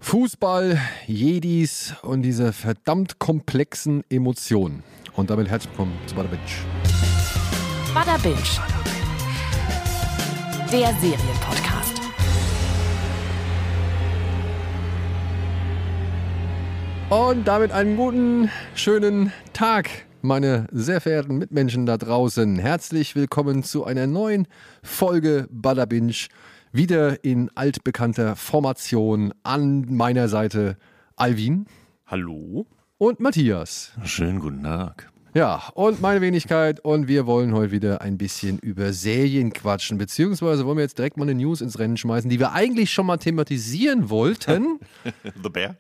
Fußball, Jedis und diese verdammt komplexen Emotionen. Und damit herzlich willkommen zu Bada Binge. Bada Binge. Der Serienpodcast. Und damit einen guten, schönen Tag, meine sehr verehrten Mitmenschen da draußen. Herzlich willkommen zu einer neuen Folge Bada Binge. Wieder in altbekannter Formation an meiner Seite Alvin. Hallo. Und Matthias. Schönen guten Tag. Ja, und meine Wenigkeit. Und wir wollen heute wieder ein bisschen über Serien quatschen. Beziehungsweise wollen wir jetzt direkt mal eine News ins Rennen schmeißen, die wir eigentlich schon mal thematisieren wollten. The Bear?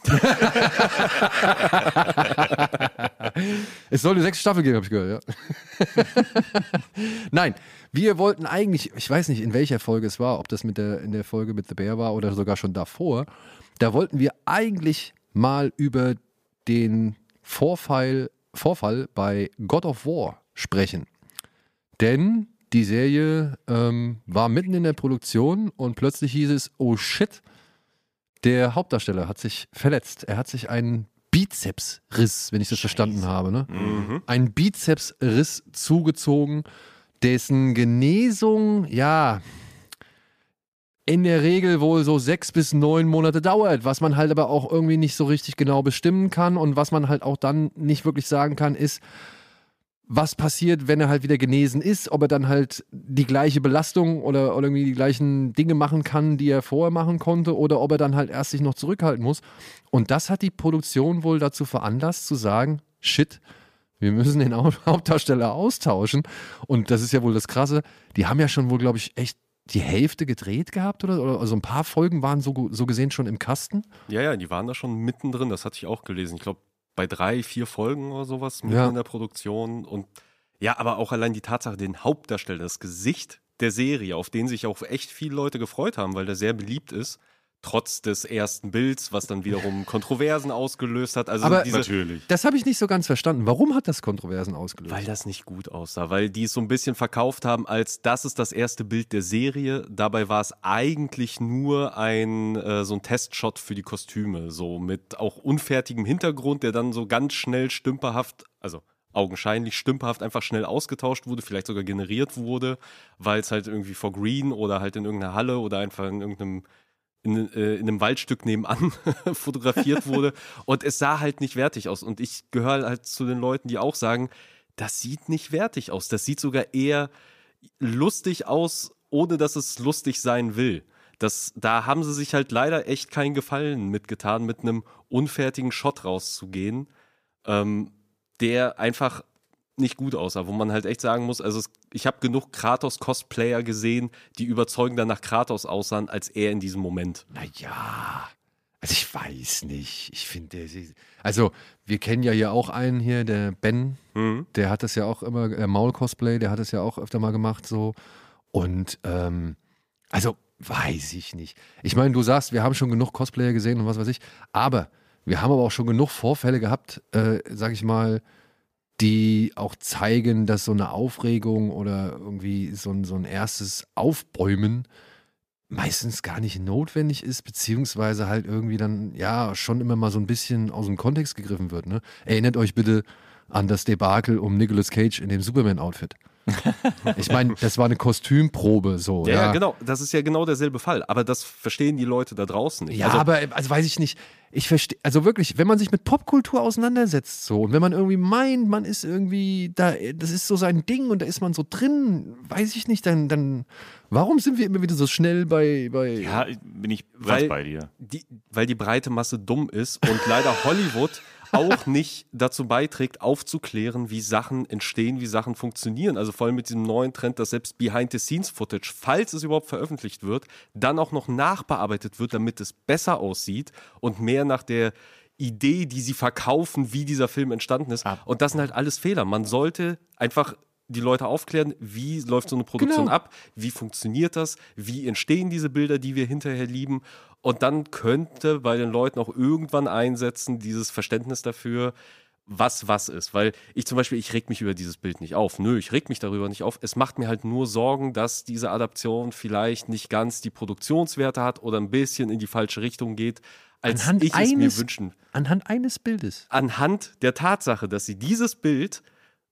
Es soll eine 6. Staffel geben, habe ich gehört, ja. Nein, wir wollten eigentlich, ich weiß nicht, in welcher Folge es war, ob das in der Folge mit The Bear war oder sogar schon davor, da wollten wir eigentlich mal über den Vorfall bei God of War sprechen. Denn die Serie war mitten in der Produktion und plötzlich hieß es, oh shit, der Hauptdarsteller hat sich verletzt. Er hat sich einen Bizepsriss, wenn ich das verstanden habe, ne? Mhm. Einen Bizepsriss zugezogen, dessen Genesung, ja, in der Regel wohl so 6 bis 9 Monate dauert, was man halt aber auch irgendwie nicht so richtig genau bestimmen kann und was man halt auch dann nicht wirklich sagen kann, ist, was passiert, wenn er halt wieder genesen ist, ob er dann halt die gleiche Belastung oder irgendwie die gleichen Dinge machen kann, die er vorher machen konnte, oder ob er dann halt erst sich noch zurückhalten muss. Und das hat die Produktion wohl dazu veranlasst, zu sagen, shit, wir müssen den Hauptdarsteller austauschen. Und das ist ja wohl das Krasse, die haben ja schon wohl, glaube ich, echt die Hälfte gedreht gehabt oder also ein paar Folgen waren so gesehen schon im Kasten. Ja, die waren da schon mittendrin, das hatte ich auch gelesen. Ich glaube, bei 3, 4 Folgen oder sowas mitten in der Produktion. Und ja, aber auch allein die Tatsache, den Hauptdarsteller, das Gesicht der Serie, auf den sich auch echt viele Leute gefreut haben, weil der sehr beliebt ist, trotz des ersten Bilds, was dann wiederum Kontroversen ausgelöst hat. Also aber natürlich. Das habe ich nicht so ganz verstanden. Warum hat das Kontroversen ausgelöst? Weil das nicht gut aussah, weil die es so ein bisschen verkauft haben, als das ist das erste Bild der Serie. Dabei war es eigentlich nur so ein Testshot für die Kostüme, so mit auch unfertigem Hintergrund, der dann so ganz schnell stümperhaft, also augenscheinlich stümperhaft einfach schnell ausgetauscht wurde, vielleicht sogar generiert wurde, weil es halt irgendwie vor Green oder halt in irgendeiner Halle oder einfach in einem Waldstück nebenan fotografiert wurde und es sah halt nicht wertig aus. Und ich gehöre halt zu den Leuten, die auch sagen, das sieht nicht wertig aus. Das sieht sogar eher lustig aus, ohne dass es lustig sein will. Da haben sie sich halt leider echt keinen Gefallen mitgetan, mit einem unfertigen Shot rauszugehen, der einfach nicht gut aussah, wo man halt echt sagen muss, also ich habe genug Kratos-Cosplayer gesehen, die überzeugender nach Kratos aussahen, als er in diesem Moment. Naja, also ich weiß nicht. Ich finde, also wir kennen ja hier auch einen hier, der Ben, der hat das ja auch immer, Maul-Cosplay, der hat das ja auch öfter mal gemacht so. Und also weiß ich nicht. Ich meine, du sagst, wir haben schon genug Cosplayer gesehen und was weiß ich, aber wir haben aber auch schon genug Vorfälle gehabt, sag ich mal, die auch zeigen, dass so eine Aufregung oder irgendwie so ein erstes Aufbäumen meistens gar nicht notwendig ist, beziehungsweise halt irgendwie dann ja schon immer mal so ein bisschen aus dem Kontext gegriffen wird. Ne? Erinnert euch bitte an das Debakel um Nicolas Cage in dem Superman-Outfit. Ich meine, das war eine Kostümprobe so. Ja, genau. Das ist ja genau derselbe Fall. Aber das verstehen die Leute da draußen nicht. Ja, aber weiß ich nicht. Ich verstehe, also wirklich, wenn man sich mit Popkultur auseinandersetzt so und wenn man irgendwie meint, man ist irgendwie da, das ist so sein Ding und da ist man so drin, weiß ich nicht, dann warum sind wir immer wieder so schnell bei Ja, bin ich ganz bei dir. Weil die breite Masse dumm ist und leider Hollywood auch nicht dazu beiträgt, aufzuklären, wie Sachen entstehen, wie Sachen funktionieren. Also vor allem mit diesem neuen Trend, dass selbst Behind-the-Scenes-Footage, falls es überhaupt veröffentlicht wird, dann auch noch nachbearbeitet wird, damit es besser aussieht und mehr nach der Idee, die sie verkaufen, wie dieser Film entstanden ist. Und das sind halt alles Fehler. Man sollte einfach die Leute aufklären, wie läuft so eine Produktion ab, wie funktioniert das, wie entstehen diese Bilder, die wir hinterher lieben. Und dann könnte bei den Leuten auch irgendwann einsetzen, dieses Verständnis dafür, was ist. Weil ich zum Beispiel, ich reg mich über dieses Bild nicht auf. Nö, ich reg mich darüber nicht auf. Es macht mir halt nur Sorgen, dass diese Adaption vielleicht nicht ganz die Produktionswerte hat oder ein bisschen in die falsche Richtung geht, als ich es mir wünschen. Anhand eines Bildes. Anhand der Tatsache, dass sie dieses Bild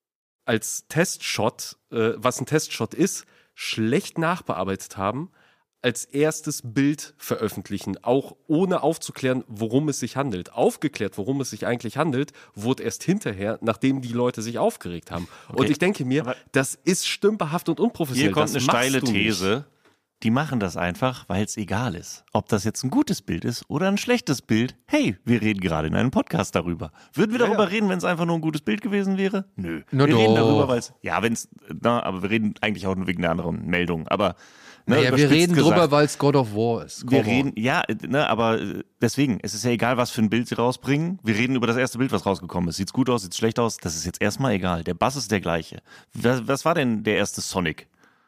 als Testshot, was ein Testshot ist, schlecht nachbearbeitet haben, als erstes Bild veröffentlichen, auch ohne aufzuklären, worum es sich handelt. Aufgeklärt, worum es sich eigentlich handelt, wurde erst hinterher, nachdem die Leute sich aufgeregt haben. Okay. Und ich denke mir, das ist stümperhaft und unprofessionell. Hier kommt eine steile These. Die machen das einfach, weil es egal ist. Ob das jetzt ein gutes Bild ist oder ein schlechtes Bild. Hey, wir reden gerade in einem Podcast darüber. Würden wir darüber reden, wenn es einfach nur ein gutes Bild gewesen wäre? Nö. Wir reden darüber, weil es, aber wir reden eigentlich auch nur wegen der anderen Meldung. Aber wir reden drüber, weil es God of War ist. Aber deswegen, es ist ja egal, was für ein Bild sie rausbringen. Wir reden über das erste Bild, was rausgekommen ist. Sieht's gut aus, sieht's schlecht aus? Das ist jetzt erstmal egal. Der Bass ist der gleiche. Was war denn der erste Sonic?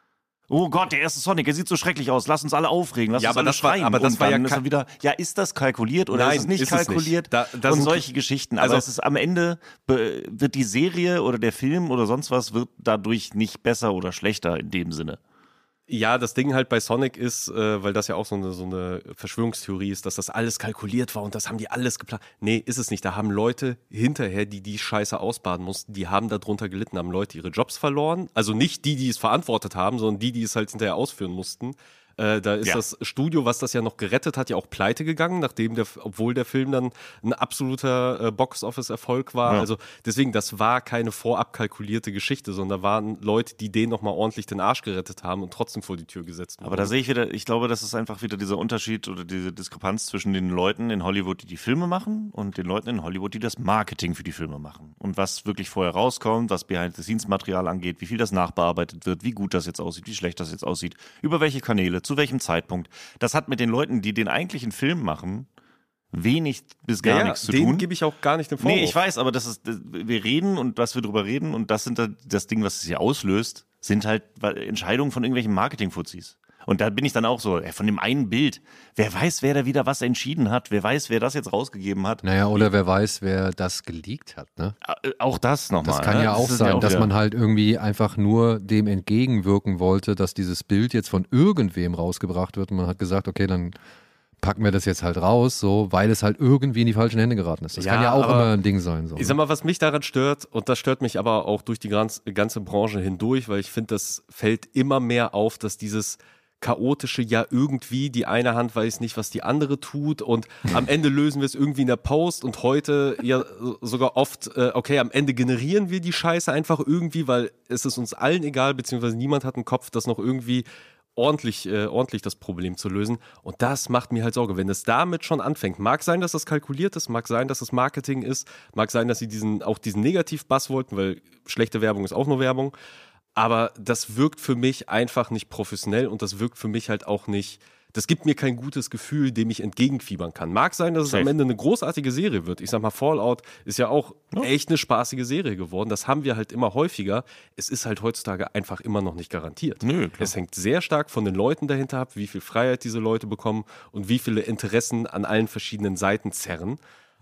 Oh Gott, der erste Sonic, der sieht so schrecklich aus. Lass uns alle aufregen, lass uns alle schreien. Aber das war ja ist wieder, ist das kalkuliert oder ist es nicht kalkuliert? Und solche Geschichten. Aber es ist am Ende, wird die Serie oder der Film oder sonst was, wird dadurch nicht besser oder schlechter in dem Sinne. Ja, das Ding halt bei Sonic ist, weil das ja auch so eine Verschwörungstheorie ist, dass das alles kalkuliert war und das haben die alles geplant. Nee, ist es nicht. Da haben Leute hinterher, die Scheiße ausbaden mussten, die haben darunter gelitten, haben Leute ihre Jobs verloren. Also nicht die es verantwortet haben, sondern die es halt hinterher ausführen mussten. Da ist das Studio, was das ja noch gerettet hat, ja auch pleite gegangen, obwohl der Film dann ein absoluter Box-Office-Erfolg war. Ja. Also deswegen, das war keine vorab kalkulierte Geschichte, sondern da waren Leute, die denen nochmal ordentlich den Arsch gerettet haben und trotzdem vor die Tür gesetzt wurden. Aber da sehe ich wieder, ich glaube, das ist einfach wieder dieser Unterschied oder diese Diskrepanz zwischen den Leuten in Hollywood, die Filme machen und den Leuten in Hollywood, die das Marketing für die Filme machen. Und was wirklich vorher rauskommt, was Behind-the-Scenes-Material angeht, wie viel das nachbearbeitet wird, wie gut das jetzt aussieht, wie schlecht das jetzt aussieht, über welche Kanäle, zu welchem Zeitpunkt. Das hat mit den Leuten, die den eigentlichen Film machen, wenig bis gar nichts zu tun. Denen gebe ich auch gar nicht den Vorwurf. Nee, ich weiß, aber wir reden und was wir drüber reden und das das Ding, was es hier auslöst, sind halt Entscheidungen von irgendwelchen Marketing-Fuzis. Und da bin ich dann auch so, von dem einen Bild, wer weiß, wer da wieder was entschieden hat, wer weiß, wer das jetzt rausgegeben hat. Naja, oder wer weiß, wer das geleakt hat, ne? Auch das nochmal. Das kann ja auch sein, dass man halt irgendwie einfach nur dem entgegenwirken wollte, dass dieses Bild jetzt von irgendwem rausgebracht wird und man hat gesagt, okay, dann packen wir das jetzt halt raus, so, weil es halt irgendwie in die falschen Hände geraten ist. Das kann ja auch immer ein Ding sein. So. Ich sag mal, was mich daran stört, und das stört mich aber auch durch die ganze Branche hindurch, weil ich finde, das fällt immer mehr auf, dass dieses chaotische irgendwie, die eine Hand weiß nicht, was die andere tut und am Ende lösen wir es irgendwie in der Post und heute ja sogar oft, okay, am Ende generieren wir die Scheiße einfach irgendwie, weil es ist uns allen egal, beziehungsweise niemand hat einen Kopf, das noch irgendwie ordentlich das Problem zu lösen und das macht mir halt Sorge, wenn es damit schon anfängt. Mag sein, dass das kalkuliert ist, mag sein, dass das Marketing ist, mag sein, dass sie diesen Negativ-Bass wollten, weil schlechte Werbung ist auch nur Werbung. Aber das wirkt für mich einfach nicht professionell und das wirkt für mich halt auch nicht, das gibt mir kein gutes Gefühl, dem ich entgegenfiebern kann. Mag sein, dass es am Ende eine großartige Serie wird. Ich sag mal, Fallout ist ja auch echt eine spaßige Serie geworden. Das haben wir halt immer häufiger. Es ist halt heutzutage einfach immer noch nicht garantiert. Nö, klar. Es hängt sehr stark von den Leuten dahinter ab, wie viel Freiheit diese Leute bekommen und wie viele Interessen an allen verschiedenen Seiten zerren.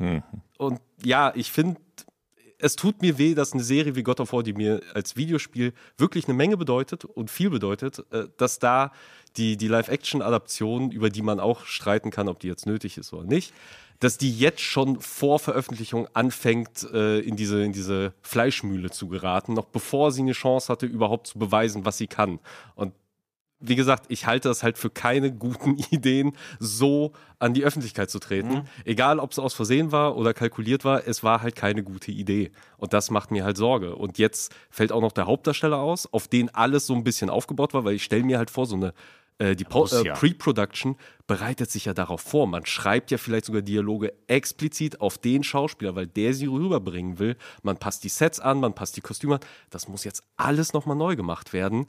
Und ja, ich finde, es tut mir weh, dass eine Serie wie God of War, die mir als Videospiel wirklich eine Menge bedeutet und viel bedeutet, dass da die Live-Action-Adaption, über die man auch streiten kann, ob die jetzt nötig ist oder nicht, dass die jetzt schon vor Veröffentlichung anfängt, in diese Fleischmühle zu geraten, noch bevor sie eine Chance hatte, überhaupt zu beweisen, was sie kann. Und wie gesagt, ich halte das halt für keine guten Ideen, so an die Öffentlichkeit zu treten. Egal, ob es aus Versehen war oder kalkuliert war, es war halt keine gute Idee. Und das macht mir halt Sorge. Und jetzt fällt auch noch der Hauptdarsteller aus, auf den alles so ein bisschen aufgebaut war, weil ich stelle mir halt vor, die Pre-Production bereitet sich ja darauf vor. Man schreibt ja vielleicht sogar Dialoge explizit auf den Schauspieler, weil der sie rüberbringen will. Man passt die Sets an, man passt die Kostüme an. Das muss jetzt alles nochmal neu gemacht werden.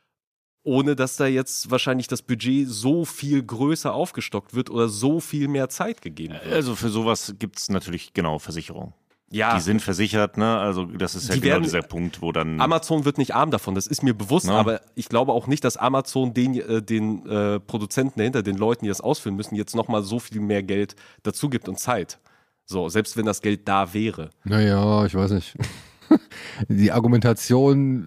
Ohne dass da jetzt wahrscheinlich das Budget so viel größer aufgestockt wird oder so viel mehr Zeit gegeben wird. Also für sowas gibt es natürlich Versicherung. Ja. Die sind versichert, ne? Also das ist ja genau dieser Punkt, wo dann... Amazon wird nicht arm davon, das ist mir bewusst, aber ich glaube auch nicht, dass Amazon den Produzenten dahinter, den Leuten, die das ausführen müssen, jetzt nochmal so viel mehr Geld dazu gibt und Zeit. So, selbst wenn das Geld da wäre. Naja, ich weiß nicht. Die Argumentation,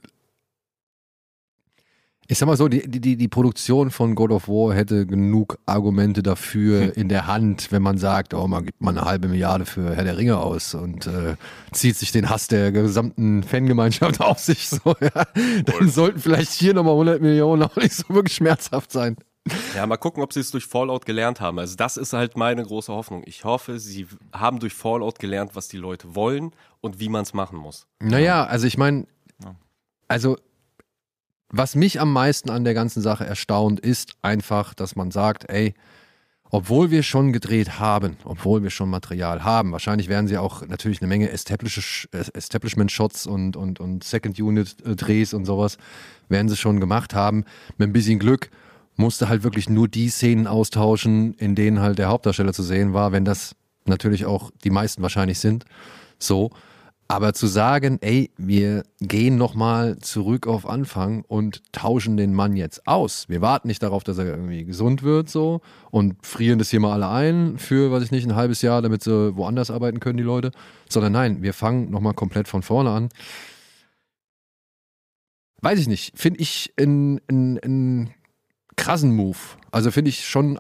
ich sag mal so, die Produktion von God of War hätte genug Argumente dafür in der Hand, wenn man sagt, oh, man gibt mal 1,5 Milliarde für Herr der Ringe aus und zieht sich den Hass der gesamten Fangemeinschaft auf sich. So, ja. Dann sollten vielleicht hier nochmal 100 Millionen auch nicht so wirklich schmerzhaft sein. Ja, mal gucken, ob sie es durch Fallout gelernt haben. Also das ist halt meine große Hoffnung. Ich hoffe, sie haben durch Fallout gelernt, was die Leute wollen und wie man es machen muss. Naja, also ich meine, also was mich am meisten an der ganzen Sache erstaunt, ist einfach, dass man sagt, ey, obwohl wir schon gedreht haben, obwohl wir schon Material haben, wahrscheinlich werden sie auch natürlich eine Menge Establishment-Shots und Second-Unit-Drehs und sowas, werden sie schon gemacht haben. Mit ein bisschen Glück musste halt wirklich nur die Szenen austauschen, in denen halt der Hauptdarsteller zu sehen war, wenn das natürlich auch die meisten wahrscheinlich sind. So. Aber zu sagen, ey, wir gehen nochmal zurück auf Anfang und tauschen den Mann jetzt aus. Wir warten nicht darauf, dass er irgendwie gesund wird so und frieren das hier mal alle ein für, weiß ich nicht, ein halbes Jahr, damit sie woanders arbeiten können, die Leute. Sondern nein, wir fangen nochmal komplett von vorne an. Weiß ich nicht, finde ich einen krassen Move. Also finde ich schon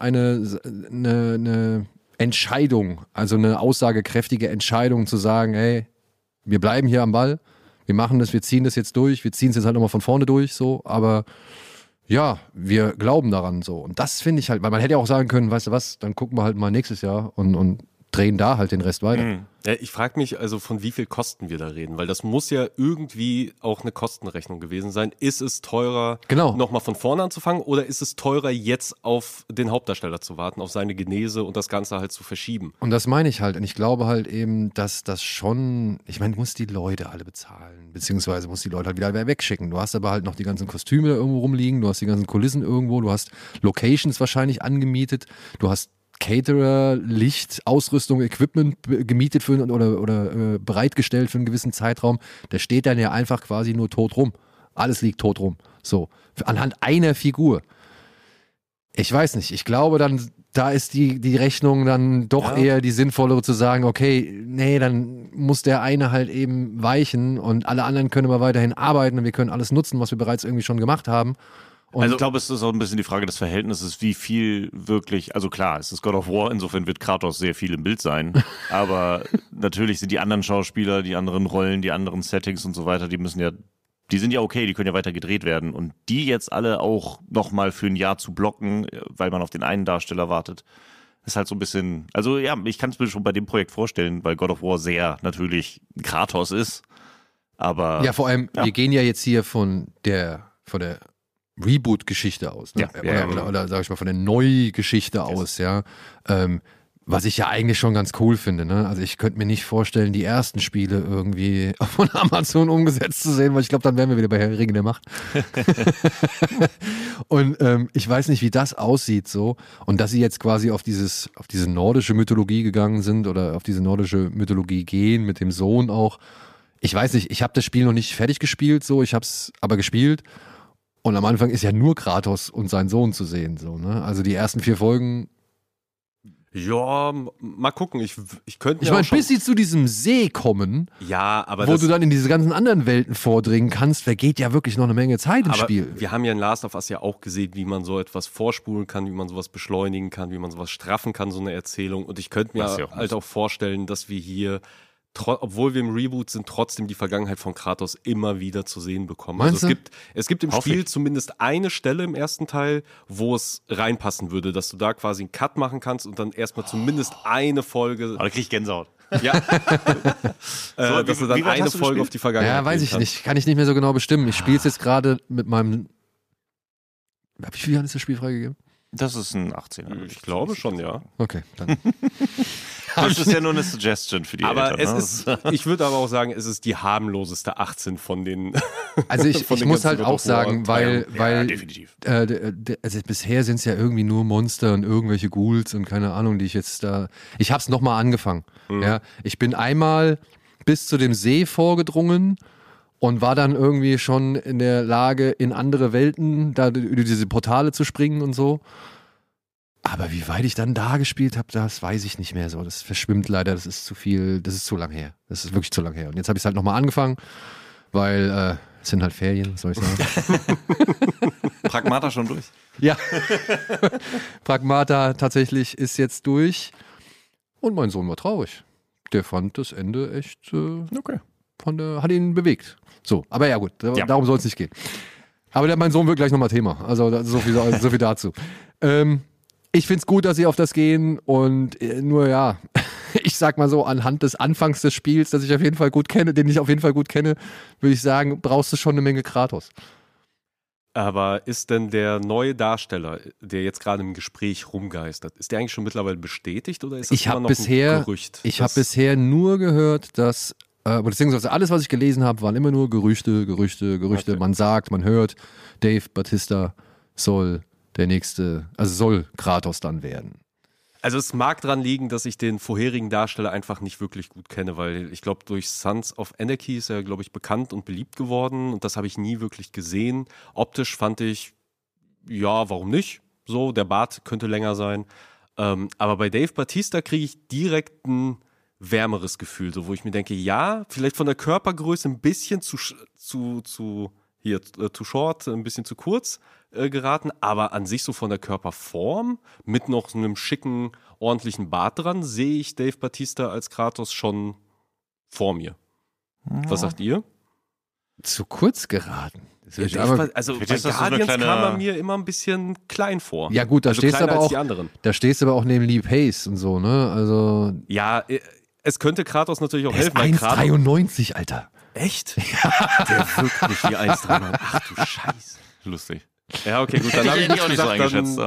eine Entscheidung, also eine aussagekräftige Entscheidung zu sagen, ey, wir bleiben hier am Ball, wir machen das, wir ziehen das jetzt durch, wir ziehen es jetzt halt nochmal von vorne durch, so, aber ja, wir glauben daran, so. Und das finde ich halt, weil man hätte ja auch sagen können, weißt du was, dann gucken wir halt mal nächstes Jahr und drehen da halt den Rest weiter. Ja, ich frage mich also, von wie viel Kosten wir da reden, weil das muss ja irgendwie auch eine Kostenrechnung gewesen sein. Ist es teurer, nochmal von vorne anzufangen, oder ist es teurer, jetzt auf den Hauptdarsteller zu warten, auf seine Genese und das Ganze halt zu verschieben? Und das meine ich halt. Und ich glaube halt eben, dass das schon, ich meine, du musst die Leute alle bezahlen, beziehungsweise musst die Leute halt wieder wegschicken. Du hast aber halt noch die ganzen Kostüme da irgendwo rumliegen, du hast die ganzen Kulissen irgendwo, du hast Locations wahrscheinlich angemietet, du hast Caterer, Licht, Ausrüstung, Equipment gemietet für oder bereitgestellt für einen gewissen Zeitraum. Der steht dann ja einfach quasi nur tot rum. Alles liegt tot rum. So. Anhand einer Figur. Ich weiß nicht. Ich glaube dann, da ist die Rechnung dann doch eher die sinnvollere zu sagen, okay, nee, dann muss der eine halt eben weichen und alle anderen können aber weiterhin arbeiten und wir können alles nutzen, was wir bereits irgendwie schon gemacht haben. Also ich glaube, es ist auch ein bisschen die Frage des Verhältnisses, wie viel wirklich, also klar, es ist God of War, insofern wird Kratos sehr viel im Bild sein, aber natürlich sind die anderen Schauspieler, die anderen Rollen, die anderen Settings und so weiter, die sind ja okay, die können ja weiter gedreht werden und die jetzt alle auch nochmal für ein Jahr zu blocken, weil man auf den einen Darsteller wartet, ist halt so ein bisschen, also ja, ich kann es mir schon bei dem Projekt vorstellen, weil God of War sehr natürlich Kratos ist, aber... Ja, vor allem, wir gehen ja jetzt hier von der Reboot-Geschichte aus, ne? Oder sag ich mal von der Neugeschichte aus, ja. Was ich ja eigentlich schon ganz cool finde, ne? Also ich könnte mir nicht vorstellen, die ersten Spiele irgendwie von Amazon umgesetzt zu sehen, weil ich glaube, dann wären wir wieder bei Herr der Ringe der Macht. Und ich weiß nicht, wie das aussieht so. Und dass sie jetzt quasi auf diese nordische Mythologie gegangen sind oder auf diese nordische Mythologie gehen, mit dem Sohn auch. Ich weiß nicht, ich habe das Spiel noch nicht fertig gespielt, so, ich habe es aber gespielt. Und am Anfang ist ja nur Kratos und sein Sohn zu sehen. So, ne? Also die ersten 4 Folgen. Ja, mal gucken. Ich könnte. Ich meine, bis sie zu diesem See kommen, wo du dann in diese ganzen anderen Welten vordringen kannst, vergeht ja wirklich noch eine Menge Zeit im Spiel. Wir haben ja in Last of Us ja auch gesehen, wie man so etwas vorspulen kann, wie man sowas beschleunigen kann, wie man sowas straffen kann, so eine Erzählung. Und ich könnte mir halt auch vorstellen, dass wir hier, obwohl wir im Reboot sind, trotzdem die Vergangenheit von Kratos immer wieder zu sehen bekommen. Also es gibt im Spiel zumindest eine Stelle im ersten Teil, wo es reinpassen würde, dass du da quasi einen Cut machen kannst und dann erstmal zumindest eine Folge. Aber da krieg ich Gänsehaut. Ja. Dass du dann eine Folge auf die Vergangenheit. Ja, weiß ich nicht. Kann ich nicht mehr so genau bestimmen. Ich spiele es jetzt gerade mit meinem. Wie viel Jahren ist das Spiel freigegeben? Das ist ein 18er. Ich glaube schon, ja. Okay, dann. Das ist ja nur eine Suggestion für die aber Eltern. Ich würde aber auch sagen, es ist die harmloseste 18 von den. Also ich muss halt auch sagen, weil definitiv. Also bisher sind es ja irgendwie nur Monster und irgendwelche Ghouls und keine Ahnung, die ich jetzt da. Ich habe es nochmal angefangen. Ja, ich bin einmal bis zu dem See vorgedrungen und war dann irgendwie schon in der Lage, in andere Welten, da über diese Portale zu springen und so. Aber wie weit ich dann da gespielt habe, das weiß ich nicht mehr so. Das verschwimmt leider, das ist zu viel, das ist zu lang her. Das ist wirklich zu lang her. Und jetzt habe ich es halt nochmal angefangen, weil es sind halt Ferien, soll ich sagen. Pragmata schon durch. Ja, Pragmata tatsächlich ist jetzt durch. Und mein Sohn war traurig. Der fand das Ende echt, Okay. hat ihn bewegt. So, aber ja gut, darum soll es nicht gehen. Aber mein Sohn wird gleich nochmal Thema. Also so viel dazu. Ich finde es gut, dass sie auf das gehen und nur ja, ich sag mal so, anhand des Anfangs des Spiels, den ich auf jeden Fall gut kenne, würde ich sagen, brauchst du schon eine Menge Kratos. Aber ist denn der neue Darsteller, der jetzt gerade im Gespräch rumgeistert, ist der eigentlich schon mittlerweile bestätigt oder ist das immer noch ein Gerücht? Ich habe bisher nur gehört, dass, beziehungsweise alles, was ich gelesen habe, waren immer nur Gerüchte. Okay. Man sagt, man hört, Dave Bautista soll Kratos dann werden. Also es mag dran liegen, dass ich den vorherigen Darsteller einfach nicht wirklich gut kenne, weil ich glaube, durch Sons of Anarchy ist er, glaube ich, bekannt und beliebt geworden und das habe ich nie wirklich gesehen. Optisch fand ich, ja, warum nicht? So, der Bart könnte länger sein. Aber bei Dave Bautista kriege ich direkt ein wärmeres Gefühl, so wo ich mir denke, ja, vielleicht von der Körpergröße ein bisschen zu short, ein bisschen zu kurz geraten, aber an sich so von der Körperform mit noch so einem schicken, ordentlichen Bart dran, sehe ich Dave Bautista als Kratos schon vor mir. Was sagt ihr? Zu kurz geraten. Ja, also bei Guardians kam er mir immer ein bisschen klein vor. Ja gut, da also stehst du aber auch neben Lee Pace und so, ne? Also ja, es könnte Kratos natürlich auch der helfen. Ist 1,93, Alter. Echt? Ja. Der wirkt nicht wie 1,93. Ach du Scheiße. Lustig. Ja, okay, gut, dann habe ich auch nicht so eingeschätzt.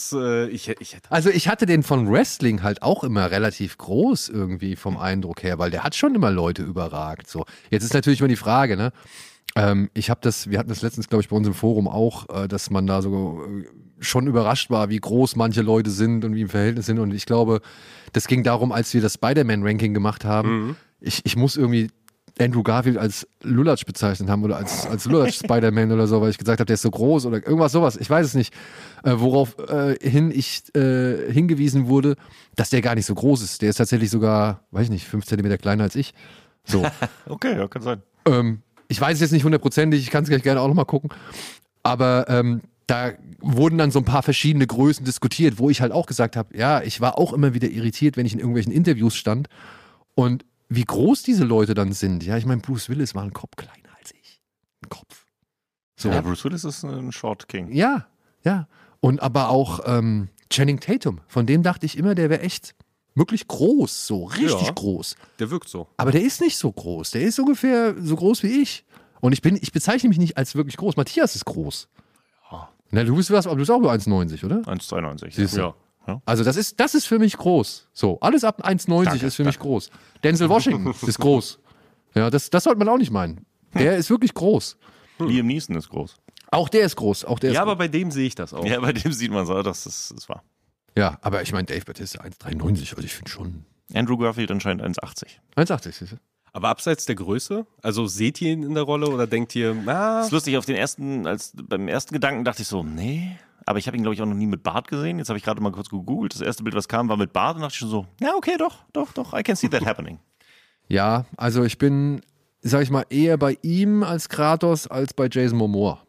Also ich hatte den von Wrestling halt auch immer relativ groß irgendwie vom Eindruck her, weil der hat schon immer Leute überragt. So. Jetzt ist natürlich immer die Frage, ne? Wir hatten das letztens, glaube ich, bei uns im Forum auch, dass man da so schon überrascht war, wie groß manche Leute sind und wie im Verhältnis sind. Und ich glaube, das ging darum, als wir das Spider-Man-Ranking gemacht haben. Ich muss irgendwie Andrew Garfield als Lulatsch bezeichnet haben oder als Lulatsch Spider-Man oder so, weil ich gesagt habe, der ist so groß oder irgendwas sowas. Ich weiß es nicht, worauf ich hingewiesen wurde, dass der gar nicht so groß ist. Der ist tatsächlich sogar, weiß ich nicht, 5 Zentimeter kleiner als ich. So. Okay, ja, kann sein. Ich weiß es jetzt nicht hundertprozentig, ich kann es gleich gerne auch nochmal gucken. Aber da wurden dann so ein paar verschiedene Größen diskutiert, wo ich halt auch gesagt habe, ja, ich war auch immer wieder irritiert, wenn ich in irgendwelchen Interviews stand und wie groß diese Leute dann sind. Ja, ich meine, Bruce Willis war ein Kopf kleiner als ich. Ein Kopf. So. Ja, Bruce Willis ist ein Short King. Ja. Und aber auch Channing Tatum, von dem dachte ich immer, der wäre echt wirklich groß, so richtig groß. Der wirkt so. Aber der ist nicht so groß. Der ist ungefähr so groß wie ich. Und ich bezeichne mich nicht als wirklich groß. Matthias ist groß. Ja. Na, du bist auch nur 1,90, oder? 1,92. Ja. Also das ist für mich groß. So, alles ab 1,90 ist für mich groß. Denzel Washington ist groß. Ja, das sollte man auch nicht meinen. Der ist wirklich groß. Liam Neeson ist groß. Auch der ist groß. Aber bei dem sehe ich das auch. Ja, bei dem sieht man so, dass das war. Ja, aber ich meine, Dave Bautista 1,93, also ich finde schon. Andrew Garfield anscheinend 1,80. 1,80, siehst du? Aber abseits der Größe, also seht ihr ihn in der Rolle oder denkt ihr, Das ist lustig, beim ersten Gedanken dachte ich so, nee. Aber ich habe ihn, glaube ich, auch noch nie mit Bart gesehen. Jetzt habe ich gerade mal kurz gegoogelt. Das erste Bild, was kam, war mit Bart und dachte ich schon so, ja, okay, doch, I can see that happening. Ja, also ich bin, sag ich mal, eher bei ihm als Kratos als bei Jason Momoa.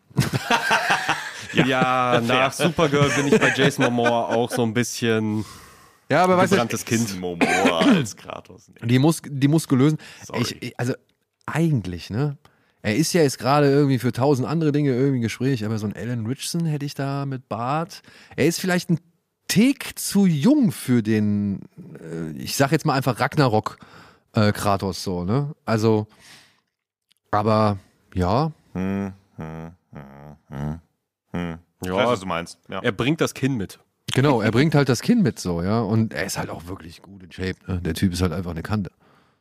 Ja, nach Supergirl bin ich bei Jason Momoa auch so ein bisschen gebranntes Kind. Momoa als Kratos. Nee. Die muskulösen. Sorry. Also eigentlich, ne? Er ist ja jetzt gerade irgendwie für 1000 andere Dinge irgendwie im Gespräch, aber so ein Alan Ritchson hätte ich da mit Bart. Er ist vielleicht ein Tick zu jung für den, ich sag jetzt mal einfach Ragnarok Kratos so, ne? Also, aber ja. Ich weiß, was du meinst. Ja. Er bringt das Kinn mit. Genau, er bringt halt das Kinn mit so, ja. Und er ist halt auch wirklich gut in Shape, ne? Der Typ ist halt einfach eine Kante.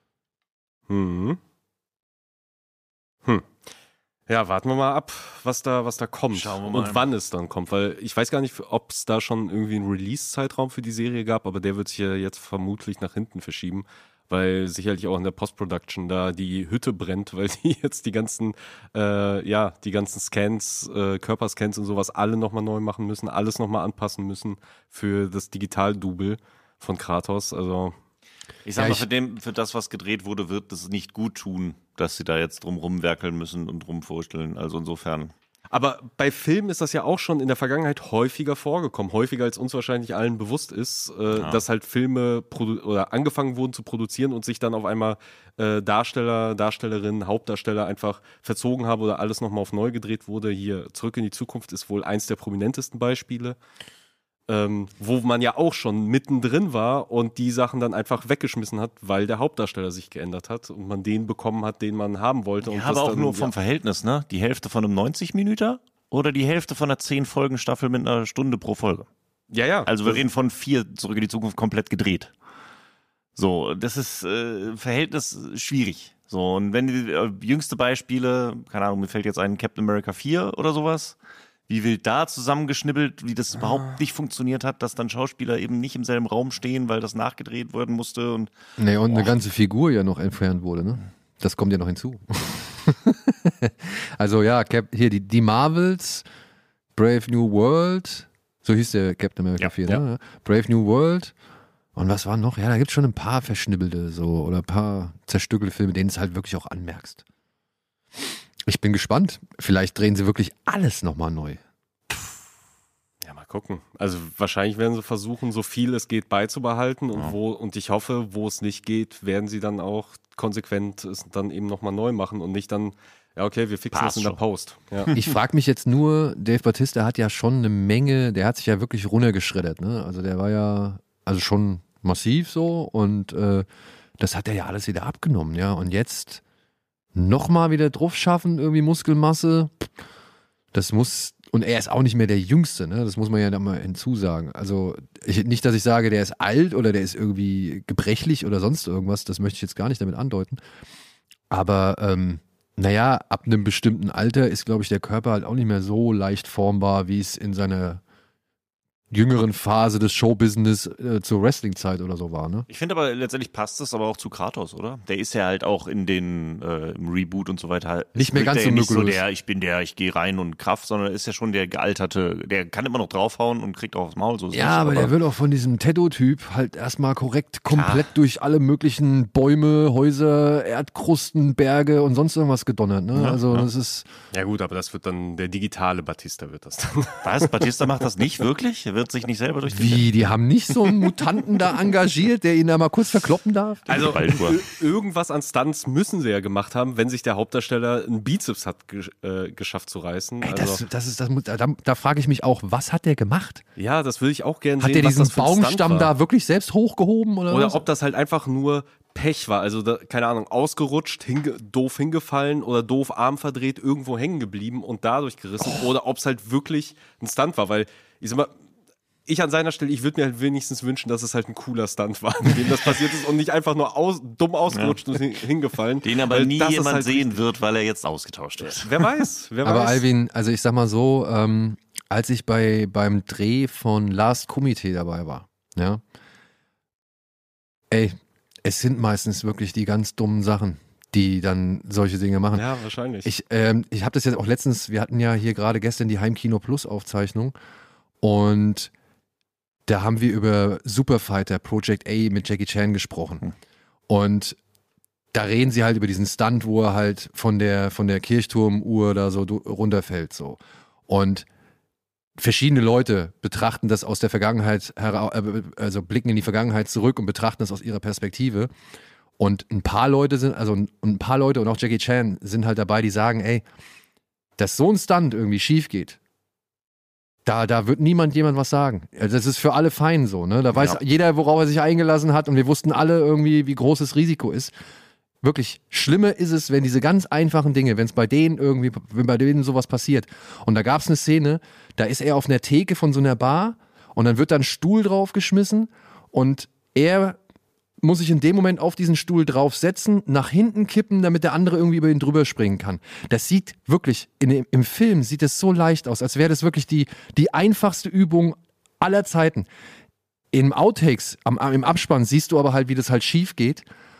Ja, warten wir mal ab, was da kommt. Schauen wir mal und wann es dann kommt, weil ich weiß gar nicht, ob es da schon irgendwie einen Release-Zeitraum für die Serie gab, aber der wird sich ja jetzt vermutlich nach hinten verschieben, weil sicherlich auch in der Post-Production da die Hütte brennt, weil die jetzt die ganzen Scans, Körperscans und sowas alle nochmal neu machen müssen, alles nochmal anpassen müssen für das Digital-Double von Kratos. Also ich sag mal, für das, was gedreht wurde, wird es nicht gut tun, dass sie da jetzt drum rumwerkeln müssen und rumvorstellen. Also insofern. Aber bei Filmen ist das ja auch schon in der Vergangenheit häufiger vorgekommen, häufiger als uns wahrscheinlich allen bewusst ist, dass halt Filme oder angefangen wurden zu produzieren und sich dann auf einmal Darsteller, Darstellerinnen, Hauptdarsteller einfach verzogen haben oder alles nochmal auf neu gedreht wurde. Hier Zurück in die Zukunft ist wohl eins der prominentesten Beispiele, wo man ja auch schon mittendrin war und die Sachen dann einfach weggeschmissen hat, weil der Hauptdarsteller sich geändert hat und man den bekommen hat, den man haben wollte. Ja, und aber auch nur vom Verhältnis, ne? Die Hälfte von einem 90-Minüter oder die Hälfte von einer 10-Folgen-Staffel mit einer Stunde pro Folge. Ja. Also wir reden von 4 Zurück in die Zukunft komplett gedreht. So, das ist Verhältnis schwierig. So, und wenn die jüngste Beispiele, keine Ahnung, mir fällt jetzt ein Captain America 4 oder sowas, wie wild da zusammengeschnibbelt, wie das überhaupt nicht funktioniert hat, dass dann Schauspieler eben nicht im selben Raum stehen, weil das nachgedreht werden musste. Und eine ganze Figur ja noch entfernt wurde, ne? Das kommt ja noch hinzu. Also ja, hier die Marvels, Brave New World, so hieß der Captain America 4, ne? Brave New World. Und was war noch? Ja, da gibt es schon ein paar verschnibbelte so oder ein paar zerstückelte Filme, denen du es halt wirklich auch anmerkst. Ich bin gespannt. Vielleicht drehen sie wirklich alles nochmal neu. Ja, mal gucken. Also wahrscheinlich werden sie versuchen, so viel es geht beizubehalten und ich hoffe, wo es nicht geht, werden sie dann auch konsequent es dann eben nochmal neu machen und nicht dann, ja okay, wir fixen das in der Post. Ja. Ich frage mich jetzt nur, Dave Bautista hat ja schon eine Menge, der hat sich ja wirklich runtergeschreddert, ne? Also der war ja schon massiv so und das hat er ja alles wieder abgenommen, ja. Und jetzt nochmal wieder drauf schaffen, irgendwie Muskelmasse, das muss, und er ist auch nicht mehr der Jüngste, ne? Das muss man ja dann mal hinzusagen. Also nicht, dass ich sage, der ist alt oder der ist irgendwie gebrechlich oder sonst irgendwas, das möchte ich jetzt gar nicht damit andeuten. Aber ab einem bestimmten Alter ist, glaube ich, der Körper halt auch nicht mehr so leicht formbar, wie es in seiner jüngeren Phase des Showbusiness zur Wrestling-Zeit oder so war, ne? Ich finde aber letztendlich passt das aber auch zu Kratos, oder? Der ist ja halt auch in den im Reboot und so weiter halt nicht mehr ganz so nicht so ich gehe rein und Kraft, sondern ist ja schon der gealterte, der kann immer noch draufhauen und kriegt auch aufs Maul. So ja, aber der wird auch von diesem Tattoo-Typ halt erstmal komplett durch alle möglichen Bäume, Häuser, Erdkrusten, Berge und sonst irgendwas gedonnert, ne? Das ist... Ja gut, aber das wird dann der digitale Batista wird das dann. Was? Batista macht das nicht wirklich? Er wird sich nicht selber durch die haben nicht so einen Mutanten da engagiert, der ihn da mal kurz verkloppen darf? Also irgendwas an Stunts müssen sie ja gemacht haben, wenn sich der Hauptdarsteller einen Bizeps hat geschafft zu reißen. Ey, da frage ich mich auch, was hat der gemacht? Ja, das würde ich auch gerne sehen. Hat der diesen Baumstamm da wirklich selbst hochgehoben? Oder ob das halt einfach nur Pech war, also keine Ahnung, ausgerutscht, doof hingefallen oder doof Arm verdreht, irgendwo hängen geblieben und dadurch gerissen oder ob es halt wirklich ein Stunt war, weil ich sag mal, ich an seiner Stelle, ich würde mir halt wenigstens wünschen, dass es halt ein cooler Stunt war, in dem das passiert ist und nicht einfach nur dumm ausgerutscht und hingefallen. Den aber nie jemand halt sehen wird, weil er jetzt ausgetauscht wird. Wer weiß. Aber Alvin, also ich sag mal so, als ich beim Dreh von Last Comité dabei war, ja, es sind meistens wirklich die ganz dummen Sachen, die dann solche Dinge machen. Ja, wahrscheinlich. Ich habe das jetzt auch letztens, wir hatten ja hier gerade gestern die Heimkino Plus Aufzeichnung und da haben wir über Superfighter Project A mit Jackie Chan gesprochen. Und da reden sie halt über diesen Stunt, wo er halt von der Kirchturmuhr da so runterfällt. So. Und verschiedene Leute betrachten das aus der Vergangenheit, also blicken in die Vergangenheit zurück und betrachten das aus ihrer Perspektive. Und ein paar Leute und auch Jackie Chan sind halt dabei, die sagen, dass so ein Stunt irgendwie schief geht. Da wird jemand was sagen. Also das ist für alle fein so, ne? Da weiß jeder, worauf er sich eingelassen hat und wir wussten alle irgendwie, wie groß das Risiko ist. Wirklich, schlimmer ist es, wenn diese ganz einfachen Dinge, wenn bei denen sowas passiert. Und da gab es eine Szene, da ist er auf einer Theke von so einer Bar und dann wird da ein Stuhl draufgeschmissen und er muss sich in dem Moment auf diesen Stuhl draufsetzen, nach hinten kippen, damit der andere irgendwie über ihn drüber springen kann. Das sieht wirklich, im Film sieht es so leicht aus, als wäre das wirklich die einfachste Übung aller Zeiten. Im Outtakes, im Abspann siehst du aber halt, wie das halt schief geht.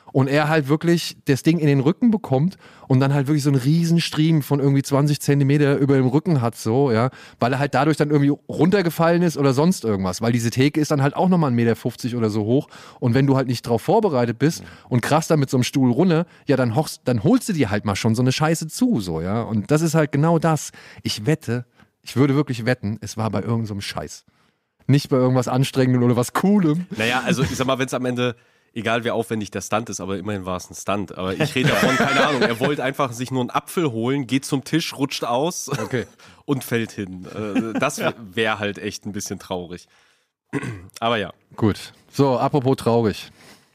und er halt wirklich das Ding in den Rücken bekommt und dann halt wirklich so einen riesen Striemen von irgendwie 20 Zentimeter über dem Rücken hat, so, ja, weil er halt dadurch dann irgendwie runtergefallen ist oder sonst irgendwas, weil diese Theke ist dann halt auch nochmal 1,50 Meter oder so hoch und wenn du halt nicht drauf vorbereitet bist und krachst dann mit so einem Stuhl runter, ja, dann holst du dir halt mal schon so eine Scheiße zu, so, ja, und das ist halt genau das. Ich würde wirklich wetten, es war bei irgendeinem so Scheiß. Nicht bei irgendwas Anstrengendem oder was Coolem. Naja, also ich sag mal, wenn es am Ende, egal wie aufwendig der Stunt ist, aber immerhin war es ein Stunt. Aber ich rede davon, keine Ahnung, er wollte einfach sich nur einen Apfel holen, geht zum Tisch, rutscht aus und fällt hin. Das wäre halt echt ein bisschen traurig. Aber ja. Gut. So, apropos traurig.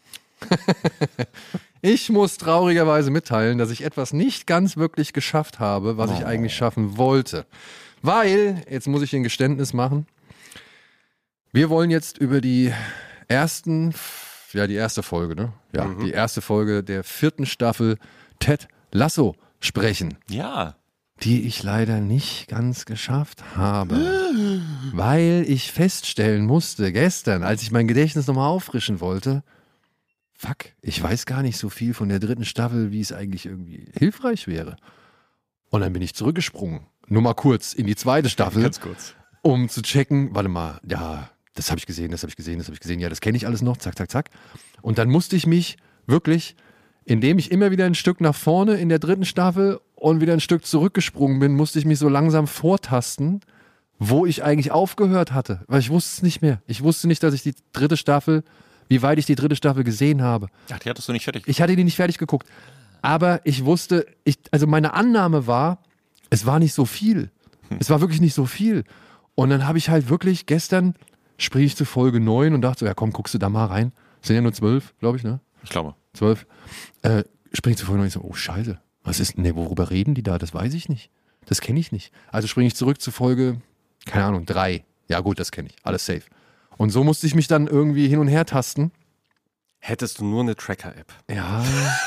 Ich muss traurigerweise mitteilen, dass ich etwas nicht ganz wirklich geschafft habe, was ich eigentlich schaffen wollte. Weil, jetzt muss ich ein Geständnis machen, wir wollen jetzt über die erste Folge, ne? Ja, die erste Folge der 4. Staffel Ted Lasso sprechen. Ja. Die ich leider nicht ganz geschafft habe. Weil ich feststellen musste gestern, als ich mein Gedächtnis nochmal auffrischen wollte, fuck, ich weiß gar nicht so viel von der 3. Staffel, wie es eigentlich irgendwie hilfreich wäre. Und dann bin ich zurückgesprungen. Nur mal kurz in die 2. Staffel. Ganz kurz. Um zu checken, warte mal, ja, das habe ich gesehen, ja, das kenne ich alles noch, zack, zack, zack. Und dann musste ich mich wirklich, indem ich immer wieder ein Stück nach vorne in der 3. Staffel und wieder ein Stück zurückgesprungen bin, musste ich mich so langsam vortasten, wo ich eigentlich aufgehört hatte. Weil ich wusste es nicht mehr. Ich wusste nicht, dass ich die 3. Staffel, wie weit ich die 3. Staffel gesehen habe. Ach, die hattest du nicht fertig. Ich hatte die nicht fertig geguckt. Aber ich wusste, also meine Annahme war, es war nicht so viel. Es war wirklich nicht so viel. Und dann habe ich halt wirklich gestern, sprich ich zu Folge 9 und dachte so, ja komm, guckst du da mal rein. Es sind ja nur 12, glaube ich, ne? Ich glaube. 12. Springe ich zu Folge 9 und so, oh scheiße, was ist, ne, worüber reden die da? Das weiß ich nicht. Das kenne ich nicht. Also springe ich zurück zu Folge, keine Ahnung, 3. Ja gut, das kenne ich. Alles safe. Und so musste ich mich dann irgendwie hin und her tasten. Hättest du nur eine Tracker-App. Ja.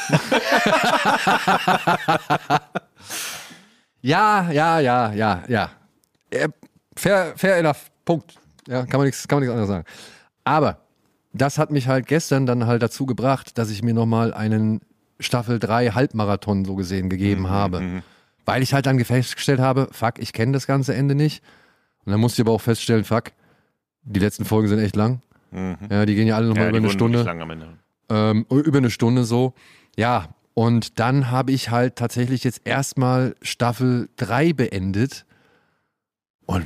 Ja. Fair enough. Punkt. Ja, kann man nichts anderes sagen. Aber das hat mich halt gestern dann halt dazu gebracht, dass ich mir nochmal einen Staffel 3 Halbmarathon so gesehen gegeben habe. Weil ich halt dann festgestellt habe, fuck, ich kenne das ganze Ende nicht. Und dann musste ich aber auch feststellen, fuck, die letzten Folgen sind echt lang. Ja, die gehen ja alle nochmal über eine Stunde. Lang am Ende. Über eine Stunde so. Ja, und dann habe ich halt tatsächlich jetzt erstmal Staffel 3 beendet. Und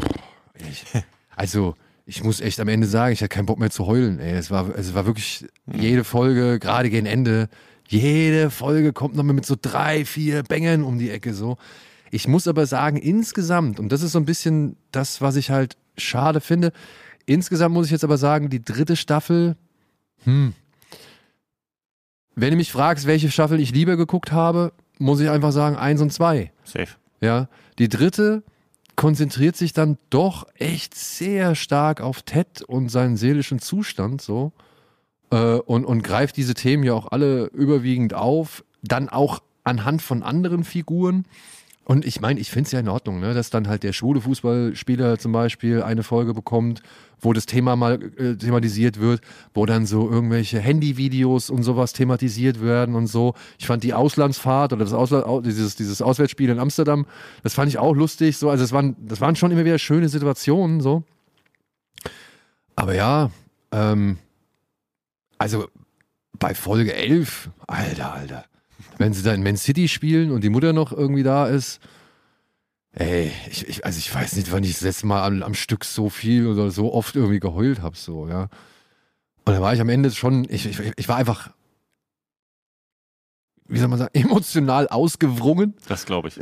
ich muss echt am Ende sagen, ich hatte keinen Bock mehr zu heulen. Ey. Es war wirklich jede Folge, gerade gegen Ende, jede Folge kommt nochmal mit so 3, 4 Bängern um die Ecke so. Ich muss aber sagen, insgesamt, und das ist so ein bisschen das, was ich halt schade finde, insgesamt muss ich jetzt aber sagen, die 3. Staffel, wenn du mich fragst, welche Staffel ich lieber geguckt habe, muss ich einfach sagen 1 und 2. Safe. Ja, die 3. konzentriert sich dann doch echt sehr stark auf Ted und seinen seelischen Zustand so und greift diese Themen ja auch alle überwiegend auf, dann auch anhand von anderen Figuren. Und ich meine, ich finde es ja in Ordnung, ne, dass dann halt der schwule Fußballspieler zum Beispiel eine Folge bekommt, wo das Thema mal thematisiert wird, wo dann so irgendwelche Handyvideos und sowas thematisiert werden und so. Ich fand die Auslandsfahrt oder dieses Auswärtsspiel in Amsterdam, das fand ich auch lustig. So. Also das waren schon immer wieder schöne Situationen. So. Aber ja, also bei Folge 11, Alter. Wenn sie da in Man City spielen und die Mutter noch irgendwie da ist, ey, ich weiß nicht, wann ich das letzte Mal am Stück so viel oder so oft irgendwie geheult habe, so, ja. Und da war ich am Ende schon, ich war einfach, wie soll man sagen, emotional ausgewrungen. Das glaube ich.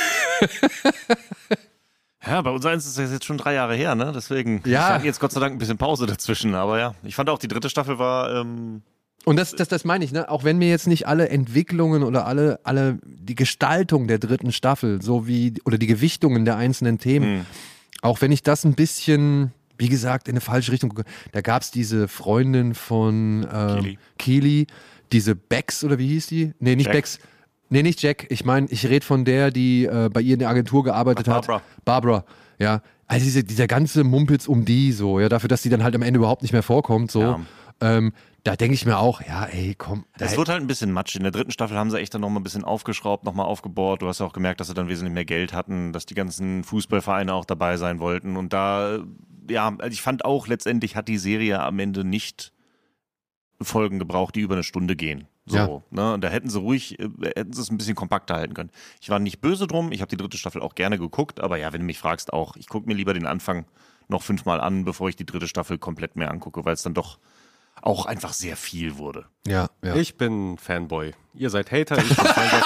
Ja, bei uns ist das jetzt schon 3 Jahre her, ne? Deswegen, ich sage jetzt Gott sei Dank ein bisschen Pause dazwischen, aber ja, ich fand auch, die 3. Staffel war, und das meine ich, ne? Auch wenn mir jetzt nicht alle Entwicklungen oder alle die Gestaltung der 3. Staffel, so wie, oder die Gewichtungen der einzelnen Themen, auch wenn ich das ein bisschen, wie gesagt, in eine falsche Richtung gucke, da gab es diese Freundin von Keely, diese Bex, oder wie hieß die? Nee, nicht Jack. Bex. Nee, nicht Jack. Ich meine, ich rede von der, die bei ihr in der Agentur gearbeitet hat. Barbara, ja. Also dieser ganze Mumpitz um die so, ja, dafür, dass die dann halt am Ende überhaupt nicht mehr vorkommt, so. Da denke ich mir auch, ja, ey, komm. Es wird halt ein bisschen matschig. In der 3. Staffel haben sie echt dann nochmal ein bisschen aufgeschraubt, nochmal aufgebohrt. Du hast ja auch gemerkt, dass sie dann wesentlich mehr Geld hatten, dass die ganzen Fußballvereine auch dabei sein wollten. Und da, ja, also ich fand auch, letztendlich hat die Serie am Ende nicht Folgen gebraucht, die über eine Stunde gehen. So, Ja. ne? Und da hätten sie es ein bisschen kompakter halten können. Ich war nicht böse drum, ich habe die 3. Staffel auch gerne geguckt, aber ja, wenn du mich fragst, auch, ich gucke mir lieber den Anfang noch 5-mal an, bevor ich die 3. Staffel komplett mehr angucke, weil es dann doch auch einfach sehr viel wurde. Ja. Ich bin Fanboy. Ihr seid Hater, ich bin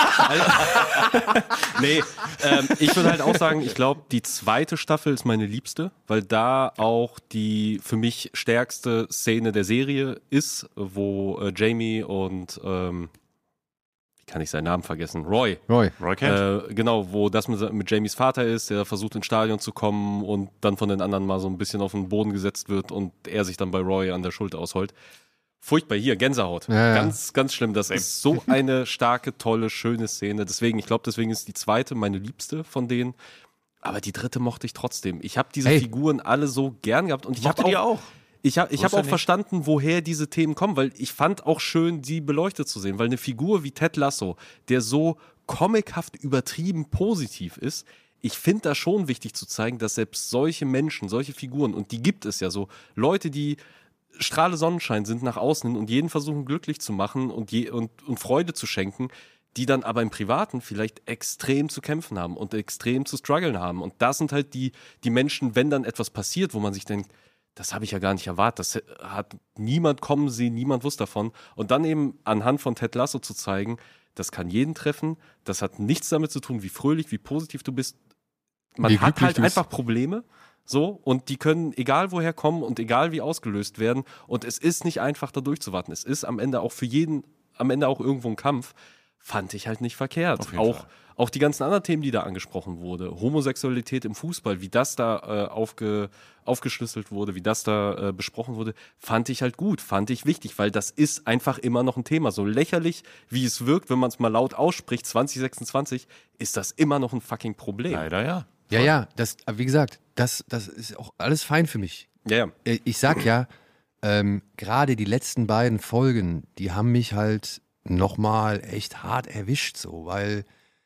Fanboy. Nee, ich würde halt auch sagen, ich glaube, die 2. Staffel ist meine liebste, weil da auch die für mich stärkste Szene der Serie ist, wo Jamie und wie kann ich seinen Namen vergessen? Roy Kent? genau, wo das mit Jamies Vater ist, der versucht ins Stadion zu kommen und dann von den anderen mal so ein bisschen auf den Boden gesetzt wird und er sich dann bei Roy an der Schulter ausholt. Furchtbar, hier, Gänsehaut. Ja. Ganz, ganz schlimm. Das ist so eine starke, tolle, schöne Szene. Deswegen ist die 2. meine liebste von denen. Aber die 3. mochte ich trotzdem. Ich habe diese Figuren alle so gern gehabt und ich habe auch. Ich hab auch verstanden, woher diese Themen kommen, weil ich fand auch schön, die beleuchtet zu sehen, weil eine Figur wie Ted Lasso, der so comichaft übertrieben positiv ist, ich finde das schon wichtig zu zeigen, dass selbst solche Menschen, solche Figuren, und die gibt es ja so, Leute, die Strahle Sonnenschein sind nach außen hin und jeden versuchen glücklich zu machen und Freude zu schenken, die dann aber im Privaten vielleicht extrem zu kämpfen haben und extrem zu strugglen haben. Und das sind halt die Menschen, wenn dann etwas passiert, wo man sich denkt, das habe ich ja gar nicht erwartet, das hat niemand kommen sehen, niemand wusste davon. Und dann eben anhand von Ted Lasso zu zeigen, das kann jeden treffen, das hat nichts damit zu tun, wie fröhlich, wie positiv du bist. Man hat halt einfach Probleme, so, und die können egal woher kommen und egal wie ausgelöst werden. Und es ist nicht einfach, da durchzuwarten. Es ist am Ende auch für jeden, irgendwo ein Kampf. Fand ich halt nicht verkehrt. Auch die ganzen anderen Themen, die da angesprochen wurde. Homosexualität im Fußball, wie das da aufgeschlüsselt wurde, wie das da besprochen wurde, fand ich halt gut, fand ich wichtig, weil das ist einfach immer noch ein Thema. So lächerlich, wie es wirkt, wenn man es mal laut ausspricht, 2026, ist das immer noch ein fucking Problem. Leider ja. Ja, das, wie gesagt, das ist auch alles fein für mich. Ja. Ich sag ja, gerade die letzten beiden Folgen, die haben mich halt nochmal echt hart erwischt, so, weil,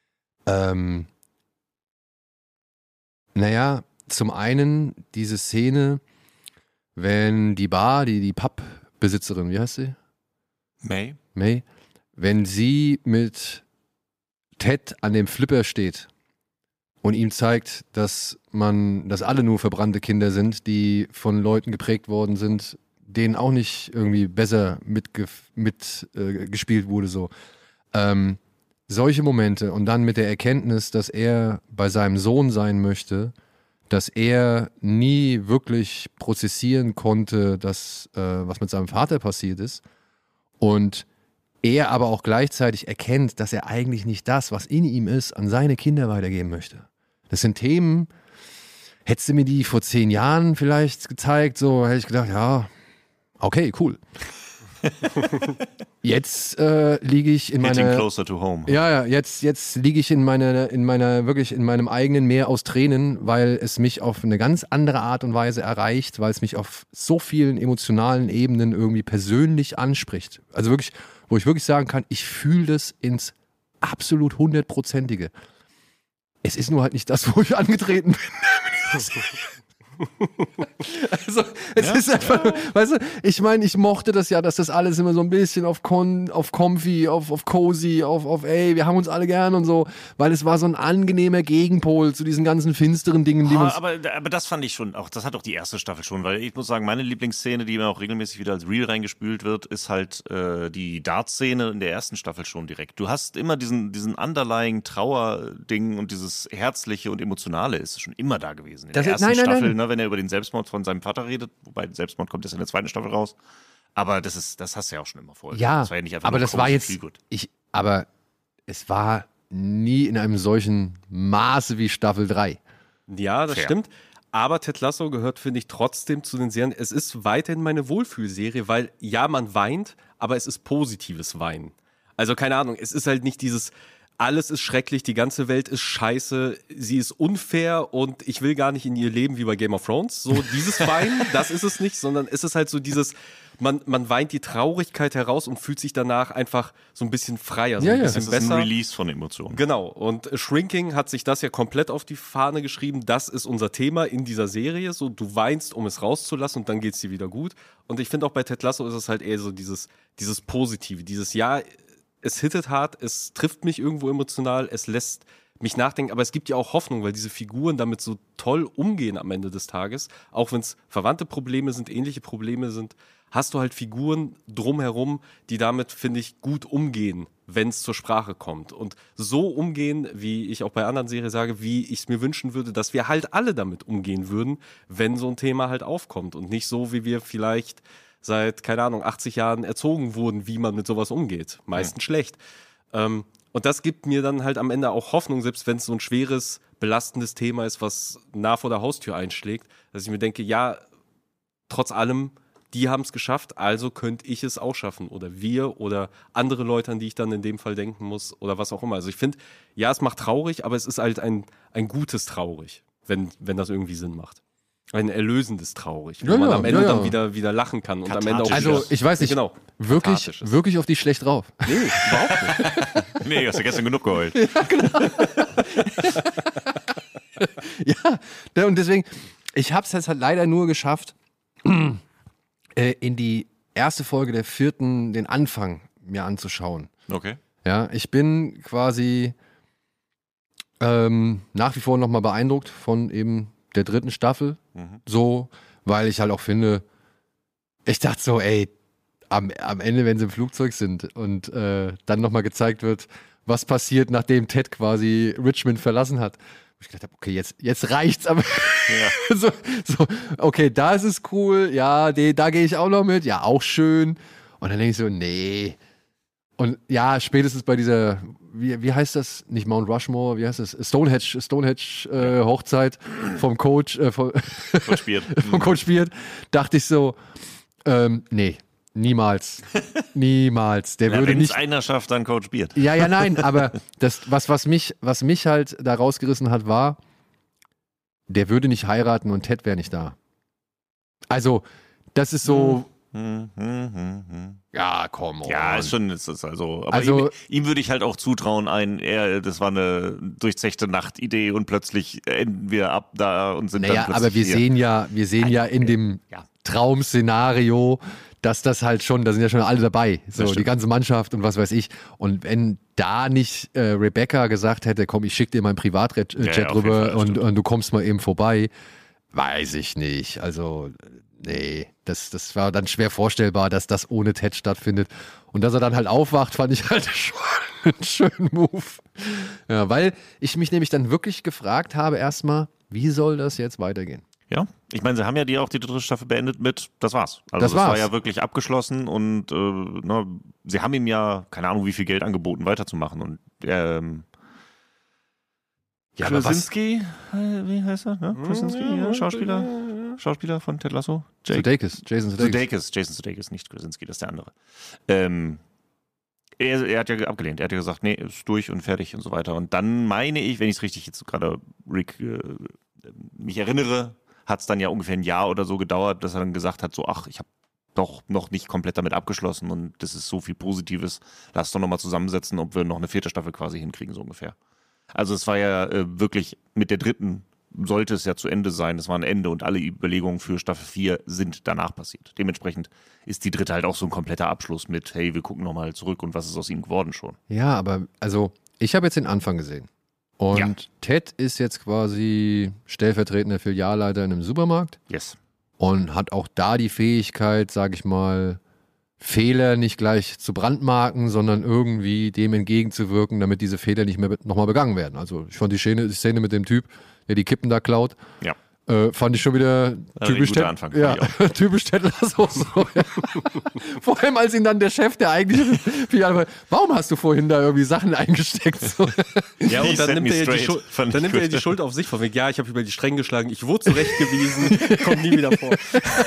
zum einen diese Szene, wenn die Pubbesitzerin, wie heißt sie? May, wenn sie mit Ted an dem Flipper steht und ihm zeigt, dass alle nur verbrannte Kinder sind, die von Leuten geprägt worden sind, denen auch nicht irgendwie besser mitgespielt wurde, so. Solche Momente und dann mit der Erkenntnis, dass er bei seinem Sohn sein möchte, dass er nie wirklich prozessieren konnte, was mit seinem Vater passiert ist, und er aber auch gleichzeitig erkennt, dass er eigentlich nicht das, was in ihm ist, an seine Kinder weitergeben möchte. Das sind Themen, hättest du mir die vor 10 Jahren vielleicht gezeigt, so hätte ich gedacht, ja, okay, cool. Jetzt liege ich in Getting meiner... closer to home. Ja, jetzt liege ich in meinem eigenen Meer aus Tränen, weil es mich auf eine ganz andere Art und Weise erreicht, weil es mich auf so vielen emotionalen Ebenen irgendwie persönlich anspricht. Also wirklich, wo ich wirklich sagen kann, ich fühle das ins absolut 100%ige. Es ist nur halt nicht das, wo ich angetreten bin. Also, es ist einfach, weißt du, ich meine, ich mochte das ja, dass das alles immer so ein bisschen auf comfy, auf cozy, auf ey, wir haben uns alle gern und so, weil es war so ein angenehmer Gegenpol zu diesen ganzen finsteren Dingen, die aber das fand ich schon, auch das hat auch die erste Staffel schon, weil ich muss sagen, meine Lieblingsszene, die mir auch regelmäßig wieder als Reel reingespült wird, ist halt die Dart-Szene in der ersten Staffel schon direkt. Du hast immer diesen underlying Trauer-Ding und dieses Herzliche und Emotionale ist schon immer da gewesen. In der ersten Staffel, ne, wenn er über den Selbstmord von seinem Vater redet, wobei Selbstmord kommt jetzt in der 2. Staffel raus. Aber das hast du ja auch schon immer vorher. Ja, das war ja nicht einfach aber nur das war jetzt, aber es war nie in einem solchen Maße wie Staffel 3. Ja, das stimmt. Aber Ted Lasso gehört, finde ich, trotzdem zu den Serien. Es ist weiterhin meine Wohlfühlserie, weil ja, man weint, aber es ist positives Weinen. Also keine Ahnung, es ist halt nicht dieses alles ist schrecklich, die ganze Welt ist scheiße, sie ist unfair und ich will gar nicht in ihr Leben wie bei Game of Thrones. So dieses Weinen, das ist es nicht, sondern es ist halt so dieses, man weint die Traurigkeit heraus und fühlt sich danach einfach so ein bisschen freier, so ein bisschen Es ist besser. ein Release von Emotionen. Genau, und Shrinking hat sich das ja komplett auf die Fahne geschrieben. Das ist unser Thema in dieser Serie. So, du weinst, um es rauszulassen und dann geht's dir wieder gut. Und ich finde auch bei Ted Lasso ist es halt eher so dieses Positive, dieses Ja, es hittet hart, es trifft mich irgendwo emotional, es lässt mich nachdenken, aber es gibt ja auch Hoffnung, weil diese Figuren damit so toll umgehen am Ende des Tages. Auch wenn es verwandte Probleme sind, ähnliche Probleme sind, hast du halt Figuren drumherum, die damit, finde ich, gut umgehen, wenn es zur Sprache kommt. Und so umgehen, wie ich auch bei anderen Serien sage, wie ich es mir wünschen würde, dass wir halt alle damit umgehen würden, wenn so ein Thema halt aufkommt. Und nicht so, wie wir vielleicht seit, keine Ahnung, 80 Jahren erzogen wurden, wie man mit sowas umgeht. Meistens schlecht. Und das gibt mir dann halt am Ende auch Hoffnung, selbst wenn es so ein schweres, belastendes Thema ist, was nah vor der Haustür einschlägt, dass ich mir denke, ja, trotz allem, die haben es geschafft, also könnte ich es auch schaffen. Oder wir oder andere Leute, an die ich dann in dem Fall denken muss oder was auch immer. Also ich finde, ja, es macht traurig, aber es ist halt ein gutes Traurig, wenn das irgendwie Sinn macht. Ein erlösendes Traurig, wo man am Ende dann wieder lachen kann und am Ende auch Also ich weiß nicht, genau, wirklich auf die schlecht drauf. Nee, überhaupt nicht. Nee, hast du gestern genug geheult. Ja, und deswegen, ich habe es jetzt halt leider nur geschafft, in die erste Folge der 4. den Anfang mir anzuschauen. Okay. Ja, ich bin quasi nach wie vor nochmal beeindruckt von eben der 3. Staffel. So, weil ich halt auch finde, ich dachte so, ey, am Ende, wenn sie im Flugzeug sind und dann nochmal gezeigt wird, was passiert, nachdem Ted quasi Richmond verlassen hat. Ich gedacht habe, okay, jetzt reicht's, aber Ja. so, okay, da ist es cool, ja, da gehe ich auch noch mit, ja, auch schön. Und dann denke ich so, nee. Und ja, spätestens bei dieser, wie heißt das? Nicht Mount Rushmore, wie heißt das? Stonehenge Hochzeit vom Coach, Coach Beard. vom Coach Beard, dachte ich so, nee, niemals. Niemals. Der würde Wenn es nicht. einer schafft, dann Coach Beard. Ja, nein, aber das, was mich halt da rausgerissen hat, war, der würde nicht heiraten und Ted wäre nicht da. Also, das ist so. Ja, komm. Ja, ist schon, ist das also. Aber Also- ihm würde ich halt auch zutrauen, das war eine durchzechte Nachtidee und plötzlich enden wir ab da und sind Naja, dann plötzlich aber wir hier. sehen ja in dem Ja. Traum-Szenario, dass das halt schon, da sind ja schon alle dabei, so stimmt. die ganze Mannschaft und was weiß ich. Und wenn da nicht Rebecca gesagt hätte, komm, ich schicke dir mein Privatjet Ja, auf jeden rüber Fall, und stimmt. du kommst mal eben vorbei, weiß ich nicht. Also, nee, das war dann schwer vorstellbar, dass das ohne Ted stattfindet. Und dass er dann halt aufwacht, fand ich halt schon einen schönen Move. Ja, weil ich mich nämlich dann wirklich gefragt habe erstmal, wie soll das jetzt weitergehen? Ja, ich meine, sie haben ja auch die 3. Staffel beendet mit, das war's. Also Das war war's. ja wirklich abgeschlossen und sie haben ihm ja, keine Ahnung, wie viel Geld angeboten, weiterzumachen. Und Ja, aber was, Krasinski, wie heißt er? Ne? Krasinski, ja, Schauspieler von Ted Lasso. Jason Sudeikis. Jason Sudeikis, nicht Krasinski, das ist der andere. Er hat ja abgelehnt. Er hat ja gesagt, nee, ist durch und fertig und so weiter. Und dann meine ich, wenn ich es richtig jetzt gerade mich erinnere, hat es dann ja ungefähr ein Jahr oder so gedauert, dass er dann gesagt hat, so, ach, ich habe doch noch nicht komplett damit abgeschlossen und das ist so viel Positives. Lass doch nochmal zusammensetzen, ob wir noch eine 4. Staffel quasi hinkriegen, so ungefähr. Also es war ja wirklich mit der 3. sollte es ja zu Ende sein. Es war ein Ende und alle Überlegungen für Staffel 4 sind danach passiert. Dementsprechend ist die 3. halt auch so ein kompletter Abschluss mit, hey, wir gucken nochmal zurück und was ist aus ihm geworden schon. Ja, aber also ich habe jetzt den Anfang gesehen. Und Ja. Ted ist jetzt quasi stellvertretender Filialleiter in einem Supermarkt Yes. und hat auch da die Fähigkeit, sage ich mal, Fehler nicht gleich zu brandmarken, sondern irgendwie dem entgegenzuwirken, damit diese Fehler nicht mehr nochmal begangen werden. Also ich fand die Szene mit dem Typ, der die Kippen da klaut, Ja. Fand ich schon wieder typisch guter Anfang, fand ja, ich typisch Ted Lasso. So, ja. Vor allem, als ihn dann der Chef, der eigentlich warum hast du vorhin da irgendwie Sachen eingesteckt? So. Ja, und dann set nimmt me er straight. die Schuld auf sich. Von wegen, ja, ich habe über die Stränge geschlagen, ich wurde zurechtgewiesen, kommt nie wieder vor.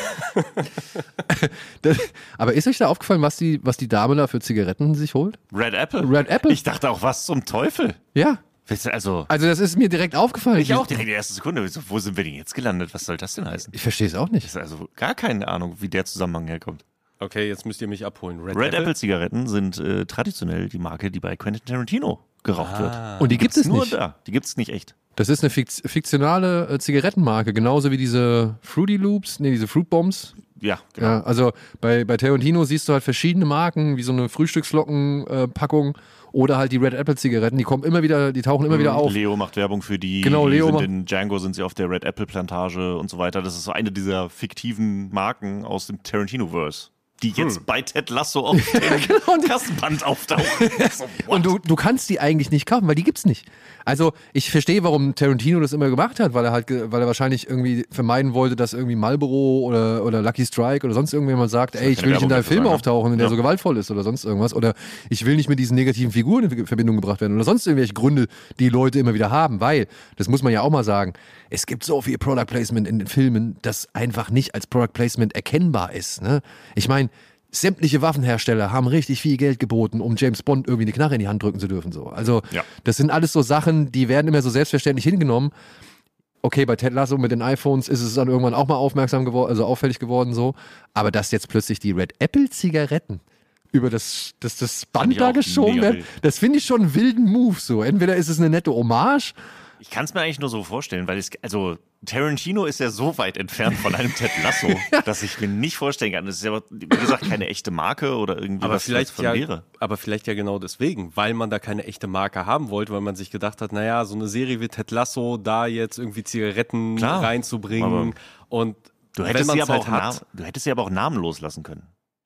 Aber ist euch da aufgefallen, was die Dame da für Zigaretten sich holt? Red Apple? Red Apple? Ich dachte auch, was zum Teufel? Ja. Also das ist mir direkt aufgefallen. ich auch direkt in der ersten Sekunde. So, wo sind wir denn jetzt gelandet? Was soll das denn heißen? Ich verstehe es auch nicht. Ich habe also gar keine Ahnung, wie der Zusammenhang herkommt. Okay, jetzt müsst ihr mich abholen. Red Apple Zigaretten sind traditionell die Marke, die bei Quentin Tarantino geraucht wird. Und die gibt es Nur nicht. da. Die gibt es nicht echt. Das ist eine fiktionale Zigarettenmarke, genauso wie diese Fruity Loops, diese Fruit Bombs. Ja, genau. Ja, also bei Tarantino siehst du halt verschiedene Marken, wie so eine Frühstücksflocken-Packung oder halt die Red Apple Zigaretten, die tauchen immer wieder auf. Leo macht Werbung für die. Genau, Leo macht. In Django sind sie auf der Red Apple Plantage und so weiter. Das ist so eine dieser fiktiven Marken aus dem Tarantino-Verse, die jetzt bei Ted Lasso auf dem Kassenband auftauchen. So, Und du kannst die eigentlich nicht kaufen, weil die gibt's nicht. Also ich verstehe, warum Tarantino das immer gemacht hat, weil er wahrscheinlich irgendwie vermeiden wollte, dass irgendwie Marlboro oder Lucky Strike oder sonst irgendjemand sagt, ey, ich will nicht in deinem Film auftauchen, in der so gewaltvoll ist oder sonst irgendwas. Oder ich will nicht mit diesen negativen Figuren in Verbindung gebracht werden oder sonst irgendwelche Gründe, die Leute immer wieder haben. Weil, das muss man ja auch mal sagen, es gibt so viel Product Placement in den Filmen, das einfach nicht als Product Placement erkennbar ist. Ne? Ich meine, sämtliche Waffenhersteller haben richtig viel Geld geboten, um James Bond irgendwie eine Knarre in die Hand drücken zu dürfen. So. Also das sind alles so Sachen, die werden immer so selbstverständlich hingenommen. Okay, bei Ted Lasso mit den iPhones ist es dann irgendwann auch mal auffällig geworden so. Aber dass jetzt plötzlich die Red Apple Zigaretten über das Band da geschoben werden, das finde ich schon einen wilden Move so. Entweder ist es eine nette Hommage. Ich kann es mir eigentlich nur so vorstellen, weil Tarantino ist ja so weit entfernt von einem Ted Lasso, dass ich mir nicht vorstellen kann. Das ist ja, wie gesagt, keine echte Marke oder irgendwie aber was vielleicht von wäre. Aber vielleicht ja genau deswegen, weil man da keine echte Marke haben wollte, weil man sich gedacht hat, naja, so eine Serie wie Ted Lasso, da jetzt irgendwie Zigaretten reinzubringen. Und du hättest wenn sie halt aber auch namenlos lassen können.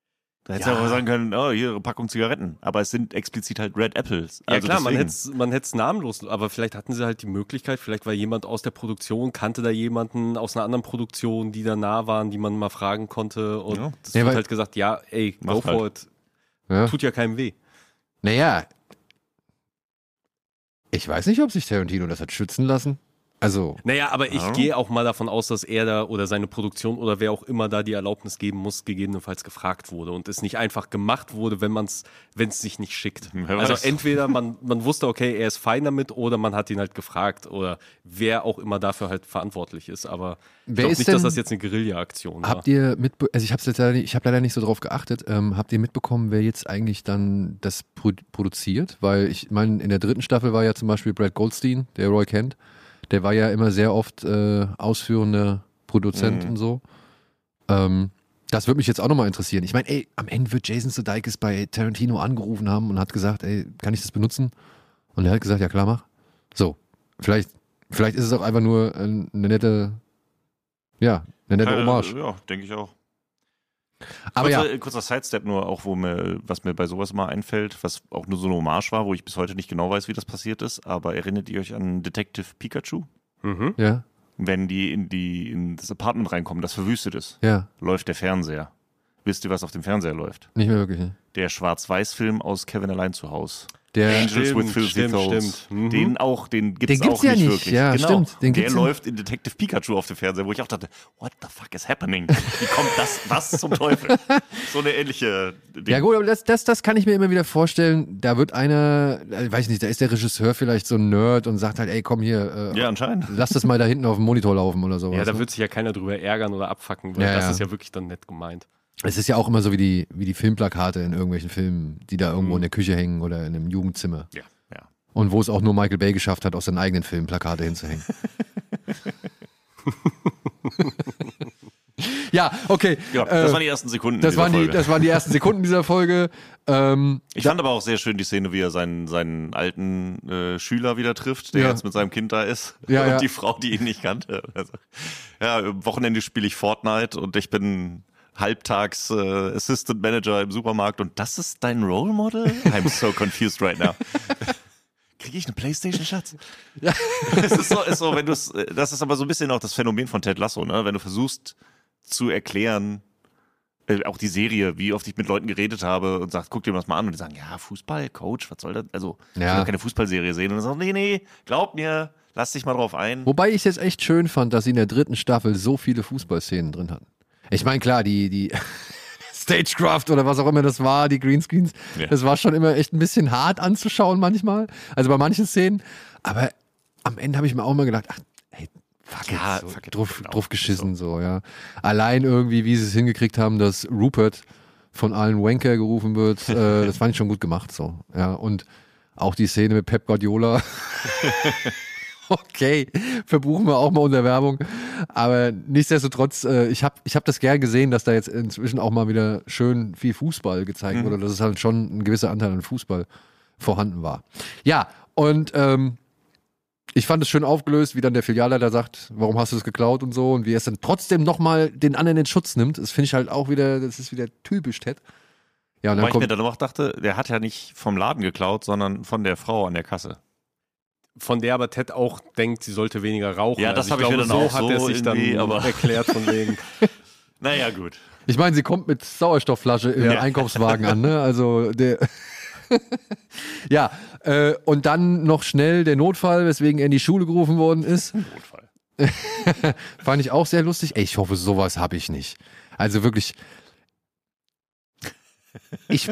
Da hättest du ja auch sagen können, oh, hier eine Packung Zigaretten. Aber es sind explizit halt Red Apples. Ja also klar, deswegen. man hätte es namenlos, aber vielleicht hatten sie halt die Möglichkeit, vielleicht war jemand aus der Produktion, kannte da jemanden aus einer anderen Produktion, die da nah waren, die man mal fragen konnte und das wird halt gesagt, ja, ey, go for it. Ja. Tut ja keinem weh. Naja, ich weiß nicht, ob sich Tarantino das hat schützen lassen. Also. Naja, aber ich gehe auch mal davon aus, dass er da oder seine Produktion oder wer auch immer da die Erlaubnis geben muss, gegebenenfalls gefragt wurde und es nicht einfach gemacht wurde, wenn es sich nicht schickt. Also entweder man wusste, okay, er ist fein damit oder man hat ihn halt gefragt oder wer auch immer dafür halt verantwortlich ist. Aber ich glaube nicht, dass das jetzt eine Guerilla-Aktion war. Habt ihr also ich habe leider nicht so drauf geachtet, habt ihr mitbekommen, wer jetzt eigentlich dann das produziert? Weil ich meine, in der 3. Staffel war ja zum Beispiel Brad Goldstein, der Roy kennt. Der war ja immer sehr oft ausführender Produzent und so. Das würde mich jetzt auch nochmal interessieren. Ich meine, ey, am Ende wird Jason Sudeikis bei Tarantino angerufen haben und hat gesagt, ey, kann ich das benutzen? Und er hat gesagt, ja klar, mach. So, vielleicht ist es auch einfach nur eine nette Hommage. Ja, denke ich auch. Aber kurzer Sidestep nur, auch was mir bei sowas mal einfällt, was auch nur so eine Hommage war, wo ich bis heute nicht genau weiß, wie das passiert ist, aber erinnert ihr euch an Detective Pikachu? Mhm. Ja. Wenn die in das Apartment reinkommen, das verwüstet ist, läuft der Fernseher. Wisst ihr, was auf dem Fernseher läuft? Nicht mehr wirklich, ne? Der Schwarz-Weiß-Film aus Kevin allein zu Hause. Der Angels with Filthy Souls. Mhm. Den gibt's auch ja nicht wirklich. Ja, genau. Stimmt. Der läuft in Detective Pikachu auf dem Fernseher, wo ich auch dachte, what the fuck is happening? Wie kommt das? Was zum Teufel? So eine ähnliche Ding. Ja gut, aber das kann ich mir immer wieder vorstellen. Da wird einer, weiß nicht, da ist der Regisseur vielleicht so ein Nerd und sagt halt, ey, komm hier, ja, anscheinend. Lass das mal da hinten auf dem Monitor laufen oder sowas. Ja, da wird sich ja keiner drüber ärgern oder abfacken, weil das ist ja wirklich dann nett gemeint. Es ist ja auch immer so wie die Filmplakate in irgendwelchen Filmen, die da irgendwo in der Küche hängen oder in einem Jugendzimmer. Ja. Und wo es auch nur Michael Bay geschafft hat, aus seinen eigenen Filmen Plakate hinzuhängen. Ja, okay. Ja, das waren die ersten Sekunden das waren die ersten Sekunden dieser Folge. Ich fand aber auch sehr schön die Szene, wie er seinen alten Schüler wieder trifft, der jetzt mit seinem Kind da ist. Und die Frau, die ihn nicht kannte. Also, am Wochenende spiele ich Fortnite und ich bin halbtags Assistant Manager im Supermarkt und das ist dein Role Model? I'm so confused right now. Kriege ich eine Playstation, Schatz? Ja. Das ist so, wenn das ist aber so ein bisschen auch das Phänomen von Ted Lasso, ne? Wenn du versuchst zu erklären, auch die Serie, wie oft ich mit Leuten geredet habe und sagst, guck dir das mal an und die sagen, ja, Fußball, Coach, was soll das? Also, ich will doch keine Fußballserie sehen. Und dann sagst du, nee, glaub mir, lass dich mal drauf ein. Wobei ich es jetzt echt schön fand, dass sie in der 3. Staffel so viele Fußballszenen drin hatten. Ich meine, klar, die Stagecraft oder was auch immer das war, die Greenscreens, das war schon immer echt ein bisschen hart anzuschauen manchmal. Also bei manchen Szenen. Aber am Ende habe ich mir auch mal gedacht, ach, hey, fuck it, drauf geschissen, so, ja. Allein irgendwie, wie sie es hingekriegt haben, dass Rupert von allen Wanker gerufen wird, das fand ich schon gut gemacht, so, ja. Und auch die Szene mit Pep Guardiola. Okay, verbuchen wir auch mal unter Werbung. Aber nichtsdestotrotz, ich hab das gern gesehen, dass da jetzt inzwischen auch mal wieder schön viel Fußball gezeigt wurde. Dass es halt schon ein gewisser Anteil an Fußball vorhanden war. Ja, und ich fand es schön aufgelöst, wie dann der Filialleiter sagt, warum hast du das geklaut und so. Und wie er es dann trotzdem nochmal den anderen in Schutz nimmt. Das finde ich halt auch wieder, das ist wieder typisch Ted. Ja, und dann Weil ich mir dann auch dachte, der hat ja nicht vom Laden geklaut, sondern von der Frau an der Kasse. Von der aber Ted auch denkt, sie sollte weniger rauchen. Ja, das also habe ich mir dann auch hat er sich dann erklärt von wegen. Naja, gut. Ich meine, sie kommt mit Sauerstoffflasche im Einkaufswagen an, ne? Also der. Ja, und dann noch schnell der Notfall, weswegen er in die Schule gerufen worden ist. Notfall. Fand ich auch sehr lustig. Ey, ich hoffe, sowas habe ich nicht. Also wirklich. Ich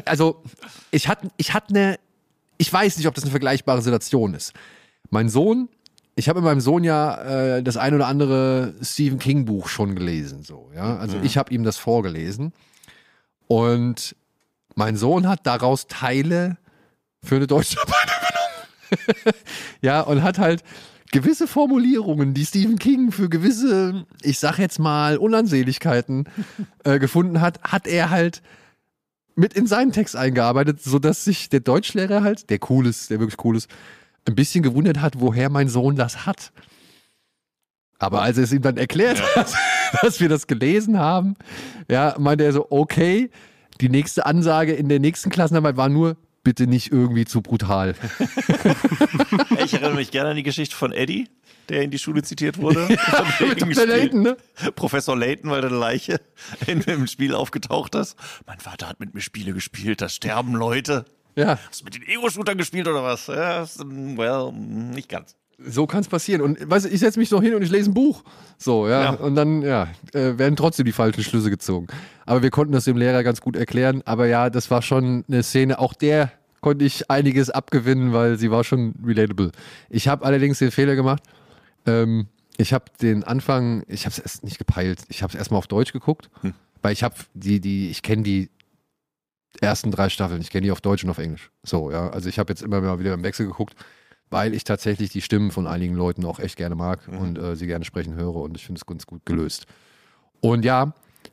weiß nicht, ob das eine vergleichbare Situation ist. Ich habe mit meinem Sohn ja das ein oder andere Stephen King Buch schon gelesen, so, ja. Also ich habe ihm das vorgelesen und mein Sohn hat daraus Teile für eine Deutscharbeit übernommen. Ja, und hat halt gewisse Formulierungen, die Stephen King für gewisse, ich sag jetzt mal, Unansehnlichkeiten gefunden hat, hat er halt mit in seinen Text eingearbeitet, sodass sich der Deutschlehrer halt, der wirklich cool ist, ein bisschen gewundert hat, woher mein Sohn das hat. Aber als er es ihm dann erklärt hat, dass wir das gelesen haben, ja, meinte er so, okay, die nächste Ansage in der nächsten Klassenarbeit war nur, bitte nicht irgendwie zu brutal. Ich erinnere mich gerne an die Geschichte von Eddie, der in die Schule zitiert wurde. Dr. Layton, ne? Professor Layton, weil der Leiche im Spiel aufgetaucht ist. Mein Vater hat mit mir Spiele gespielt, da sterben Leute. Ja. Hast du mit den Ego-Shootern gespielt oder was? Ja, well, nicht ganz. So kann es passieren. Und weißt du, ich setze mich noch hin und ich lese ein Buch. So, ja. Und dann, werden trotzdem die falschen Schlüsse gezogen. Aber wir konnten das dem Lehrer ganz gut erklären. Aber ja, das war schon eine Szene, auch der konnte ich einiges abgewinnen, weil sie war schon relatable. Ich habe allerdings den Fehler gemacht. Ich habe den Anfang, ich habe es erst nicht gepeilt. Ich habe es erstmal auf Deutsch geguckt. Weil ich habe ich kenne die ersten 3 Staffeln. Ich kenne die auf Deutsch und auf Englisch. So, ja. Also ich habe jetzt immer mal wieder im Wechsel geguckt, weil ich tatsächlich die Stimmen von einigen Leuten auch echt gerne mag und sie gerne sprechen höre und ich finde es ganz gut gelöst. Und ja,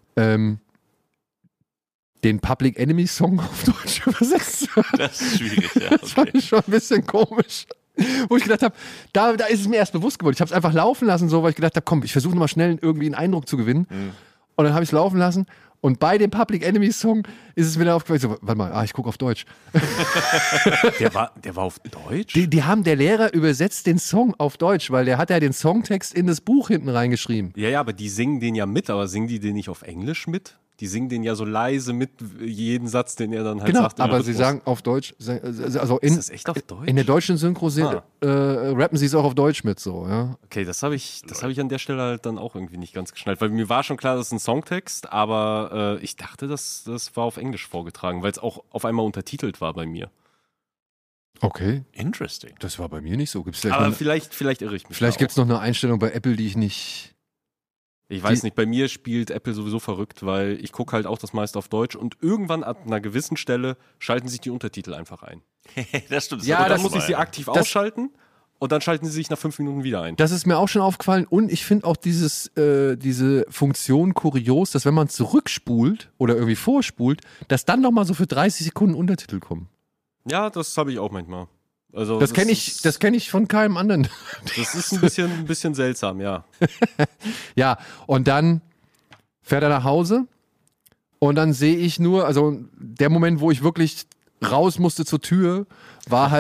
den Public Enemy Song auf Deutsch übersetzt. Das ist schwierig, ja. Okay. Das fand ich schon ein bisschen komisch. Wo ich gedacht habe, da ist es mir erst bewusst geworden. Ich habe es einfach laufen lassen, so, weil ich gedacht habe, komm, ich versuche nochmal schnell irgendwie einen Eindruck zu gewinnen. Und dann habe ich es laufen lassen. Und bei dem Public Enemy Song ist es mir dann aufgefallen, so, warte mal, ich gucke auf Deutsch. Der war auf Deutsch? Der Lehrer übersetzt den Song auf Deutsch, weil der hat ja den Songtext in das Buch hinten reingeschrieben. Ja, aber die singen den ja mit, aber singen die den nicht auf Englisch mit? Die singen den ja so leise mit, jeden Satz, den er dann halt sagt. Aber sie sagen auf Deutsch, also ist das echt auf Deutsch? In der deutschen Synchro rappen sie es auch auf Deutsch mit, so, ja. Okay, das hab ich an der Stelle halt dann auch irgendwie nicht ganz geschnallt, weil mir war schon klar, das ist ein Songtext, aber ich dachte, das war auf Englisch vorgetragen, weil es auch auf einmal untertitelt war bei mir. Okay. Interesting. Das war bei mir nicht so. Aber vielleicht irre ich mich. Vielleicht gibt es noch eine Einstellung bei Apple, die ich nicht... Ich weiß nicht, bei mir spielt Apple sowieso verrückt, weil ich gucke halt auch das meiste auf Deutsch und irgendwann an einer gewissen Stelle schalten sich die Untertitel einfach ein. Das stimmt. Ja, dann muss ich sie aktiv ausschalten und dann schalten sie sich nach 5 Minuten wieder ein. Das ist mir auch schon aufgefallen und ich finde auch diese Funktion kurios, dass wenn man zurückspult oder irgendwie vorspult, dass dann nochmal so für 30 Sekunden Untertitel kommen. Ja, das habe ich auch manchmal. Also das kenne ich von keinem anderen. Das ist ein bisschen seltsam, ja. Ja, und dann fährt er nach Hause und dann sehe ich nur, also der Moment, wo ich wirklich raus musste zur Tür, war halt,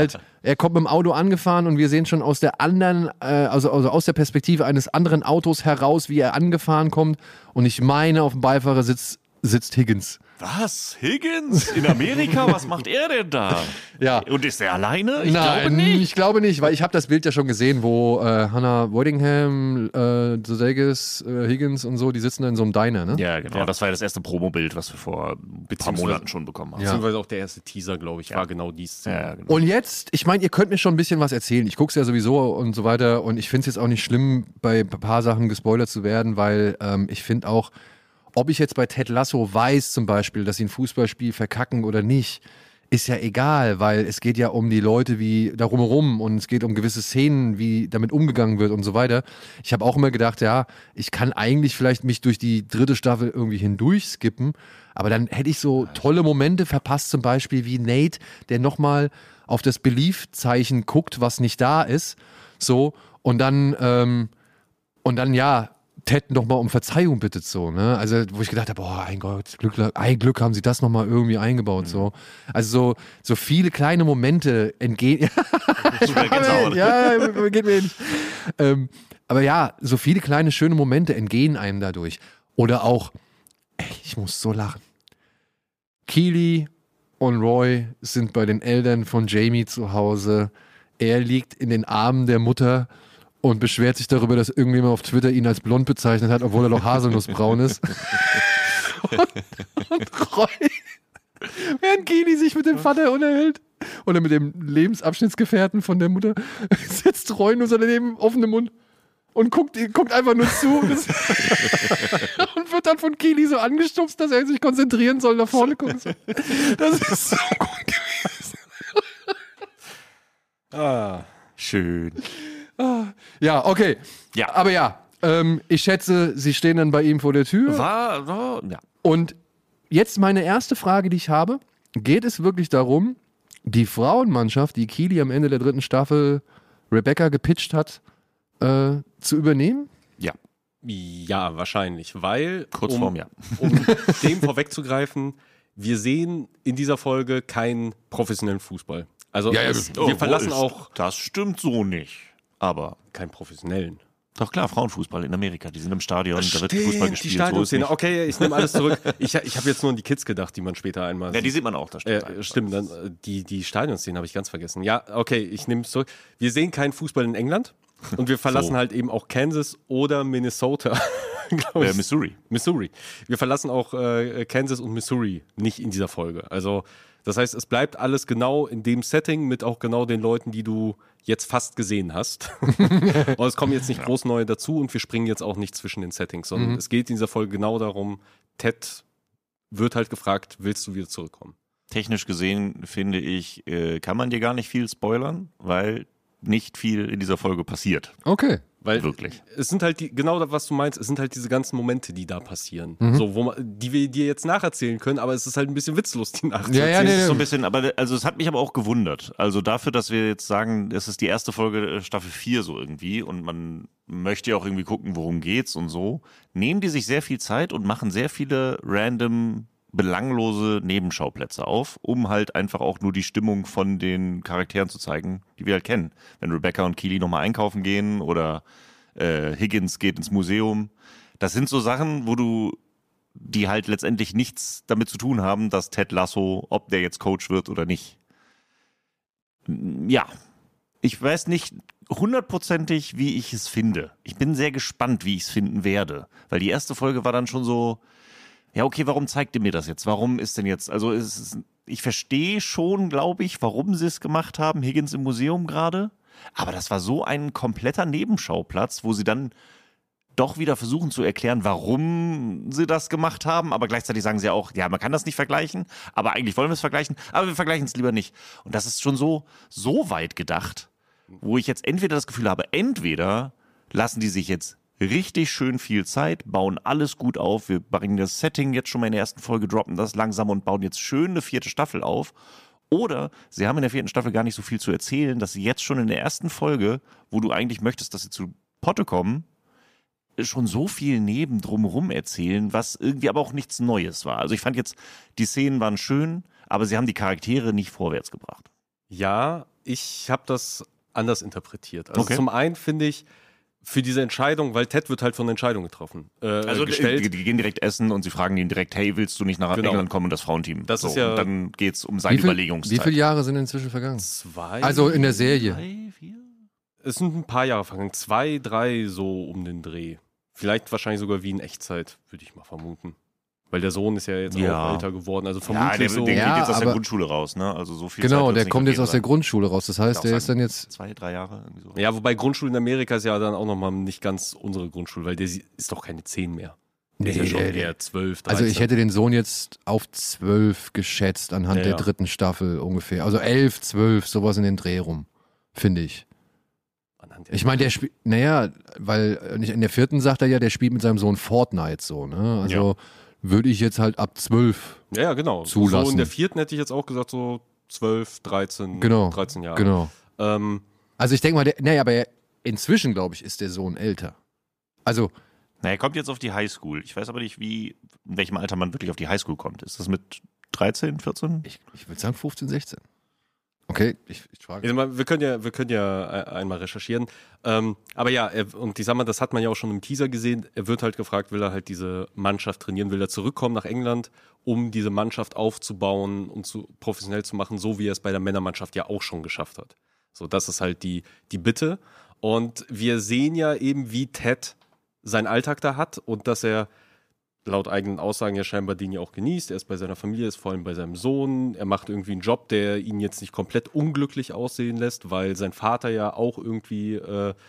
er kommt mit dem Auto angefahren und wir sehen schon aus der anderen, also aus der Perspektive eines anderen Autos heraus, wie er angefahren kommt. Und ich meine, auf dem Beifahrersitz sitzt Higgins. Was? Higgins? In Amerika? Was macht er denn da? Ja. Und ist er alleine? Ich glaube nicht, weil ich habe das Bild ja schon gesehen, wo Hannah Waddingham, Sudeikis, Higgins und so, die sitzen da in so einem Diner, ne? Ja, genau. Das war ja das erste Promobild, was wir vor ein paar Monaten schon bekommen haben. Beziehungsweise auch der erste Teaser, glaube ich, war genau die Szene. Ja, genau. Und jetzt, ich meine, ihr könnt mir schon ein bisschen was erzählen. Ich gucke es ja sowieso und so weiter und ich finde es jetzt auch nicht schlimm, bei ein paar Sachen gespoilert zu werden, weil ich finde auch, ob ich jetzt bei Ted Lasso weiß zum Beispiel, dass sie ein Fußballspiel verkacken oder nicht, ist ja egal, weil es geht ja um die Leute wie darum herum und es geht um gewisse Szenen, wie damit umgegangen wird und so weiter. Ich habe auch immer gedacht, ja, ich kann eigentlich vielleicht mich durch die 3. Staffel irgendwie hindurch skippen, aber dann hätte ich so tolle Momente verpasst, zum Beispiel wie Nate, der nochmal auf das Belief-Zeichen guckt, was nicht da ist, so, und dann ja, Ted nochmal um Verzeihung bittet, so, ne? Also, wo ich gedacht habe, boah, ein Glück haben sie das nochmal irgendwie eingebaut, so. Also, so viele kleine Momente entgehen. Ja, geht mir nicht. Aber ja, so viele kleine, schöne Momente entgehen einem dadurch. Oder auch, ich muss so lachen. Keely und Roy sind bei den Eltern von Jamie zu Hause. Er liegt in den Armen der Mutter und beschwert sich darüber, dass irgendjemand auf Twitter ihn als blond bezeichnet hat, obwohl er doch haselnussbraun ist. und Roy, während Keely sich mit dem Vater unterhält oder mit dem Lebensabschnittsgefährten von der Mutter, sitzt Roy nur so daneben offenem Mund und guckt einfach nur zu und wird dann von Keely so angestupst, dass er sich konzentrieren soll, nach vorne gucken soll. Das ist so gut gewesen. Schön. Ja, okay. Ja. Aber ja, ich schätze, sie stehen dann bei ihm vor der Tür. Ja. Und jetzt meine erste Frage, die ich habe. Geht es wirklich darum, die Frauenmannschaft, die Keely am Ende der 3. Staffel Rebecca gepitcht hat, zu übernehmen? Ja. Ja, wahrscheinlich, weil, Kurz vorm Jahr. Um dem vorwegzugreifen, wir sehen in dieser Folge keinen professionellen Fußball. Also wir verlassen auch... Das stimmt so nicht. Aber keinen professionellen. doch klar, Frauenfußball in Amerika, die sind im Stadion, da wird Stimmt, Fußball gespielt. Die Stadionszene. Okay, ich nehme alles zurück. Ich habe jetzt nur an die Kids gedacht, die man später einmal Ja, die sieht man auch, das stimmt. stimmt, dann, die Stadionszene habe ich ganz vergessen. Ja, okay, ich nehme es zurück. Wir sehen keinen Fußball in England und wir verlassen halt eben auch Kansas oder Minnesota. Missouri. Wir verlassen auch Kansas und Missouri nicht in dieser Folge. Also das heißt, es bleibt alles genau in dem Setting mit auch genau den Leuten, die du jetzt fast gesehen hast. Und es kommen jetzt nicht groß neue dazu und wir springen jetzt auch nicht zwischen den Settings, sondern es geht in dieser Folge genau darum, Ted wird halt gefragt, willst du wieder zurückkommen? Technisch gesehen, finde ich, kann man dir gar nicht viel spoilern, weil nicht viel in dieser Folge passiert. Okay. Weil Wirklich. Es sind halt genau das, was du meinst, es sind halt diese ganzen Momente, die da passieren. So, die wir dir jetzt nacherzählen können, aber es ist halt ein bisschen witzlos, die nacherzählen. Das ist so ein bisschen, also es hat mich aber auch gewundert. Also dafür, dass wir jetzt sagen, es ist die erste Folge Staffel 4 so irgendwie und man möchte ja auch irgendwie gucken, worum geht's und so, nehmen die sich sehr viel Zeit und machen sehr viele random belanglose Nebenschauplätze auf, um halt einfach auch nur die Stimmung von den Charakteren zu zeigen, die wir halt kennen. Wenn Rebecca und Keely nochmal einkaufen gehen oder Higgins geht ins Museum. Das sind so Sachen, die halt letztendlich nichts damit zu tun haben, dass Ted Lasso, ob der jetzt Coach wird oder nicht. Ja, ich weiß nicht hundertprozentig, wie ich es finde. Ich bin sehr gespannt, wie ich es finden werde, weil die erste Folge war dann schon so, ja, okay, warum zeigt ihr mir das jetzt? Warum ist denn jetzt, also ich verstehe schon, glaube ich, warum sie es gemacht haben, Higgins im Museum gerade, aber das war so ein kompletter Nebenschauplatz, wo sie dann doch wieder versuchen zu erklären, warum sie das gemacht haben, aber gleichzeitig sagen sie auch, ja, man kann das nicht vergleichen, aber eigentlich wollen wir es vergleichen, aber wir vergleichen es lieber nicht. Und das ist schon so weit gedacht, wo ich jetzt entweder das Gefühl habe, entweder lassen die sich jetzt richtig schön viel Zeit, bauen alles gut auf. Wir bringen das Setting jetzt schon mal in der ersten Folge, droppen das langsam und bauen jetzt schön eine 4. Staffel auf. Oder sie haben in der 4. Staffel gar nicht so viel zu erzählen, dass sie jetzt schon in der ersten Folge, wo du eigentlich möchtest, dass sie zu Potte kommen, schon so viel neben drumherum erzählen, was irgendwie aber auch nichts Neues war. Also ich fand jetzt, die Szenen waren schön, aber sie haben die Charaktere nicht vorwärts gebracht. Ja, ich habe das anders interpretiert. Also Okay. zum einen finde ich, für diese Entscheidung, weil Ted wird halt von der Entscheidung getroffen. Also gestellt. die gehen direkt essen und sie fragen ihn direkt, hey, willst du nicht nach Genau. England kommen und das Frauenteam? Das ist ja- Und dann geht's um seine Wie Überlegungszeit. viele Jahre sind inzwischen vergangen? 2. Also in der Serie. 3, 4? Es sind ein paar Jahre vergangen. 2, 3 so um den Dreh. Vielleicht wahrscheinlich sogar wie in Echtzeit, würde ich mal vermuten. Weil der Sohn ist ja jetzt Ja. auch älter geworden. Also Ja, vermutlich der so. geht Ja, jetzt aus der aber- Grundschule raus, ne? Also so viel Zeit Genau, wird's der nicht kommt jetzt gewesen aus der sein. Grundschule raus. Das heißt, Auch der ist sagen, dann jetzt. 2, 3 Jahre, irgendwie so. Ja, wobei Grundschule in Amerika ist ja dann auch nochmal nicht ganz unsere Grundschule, weil der ist doch keine 10 mehr. Der ist ja schon eher 12, 13. Also ich hätte den Sohn jetzt auf 12 geschätzt anhand Ja, der ja. 3. Staffel ungefähr. Also 11, 12, sowas in den Dreh rum, finde ich. Anhand der- Ich meine, der spielt, naja, weil in der 4. sagt er ja, der spielt mit seinem Sohn Fortnite so, ne? Also würde ich jetzt halt ab 12, Ja, genau. zulassen. So in der 4. hätte ich jetzt auch gesagt, so 12, 13, Genau. 13 Jahre. genau. Ähm, Also ich denke mal, aber inzwischen, glaube ich, ist der Sohn älter. Also, Na, er kommt jetzt auf die Highschool. Ich weiß aber nicht, in welchem Alter man wirklich auf die Highschool kommt. Ist das mit 13, 14? ich würde sagen 15, 16. Okay, ich frage. wir können ja einmal recherchieren. Aber ja, und ich sag mal, das hat man ja auch schon im Teaser gesehen. Er wird halt gefragt, will er halt diese Mannschaft trainieren, will er zurückkommen nach England, um diese Mannschaft aufzubauen und professionell zu machen, so wie er es bei der Männermannschaft ja auch schon geschafft hat. So, das ist halt die Bitte. Und wir sehen ja eben, wie Ted seinen Alltag da hat und dass er laut eigenen Aussagen ja scheinbar den ja auch genießt. Er ist bei seiner Familie, ist vor allem bei seinem Sohn. Er macht irgendwie einen Job, der ihn jetzt nicht komplett unglücklich aussehen lässt, weil sein Vater ja auch irgendwie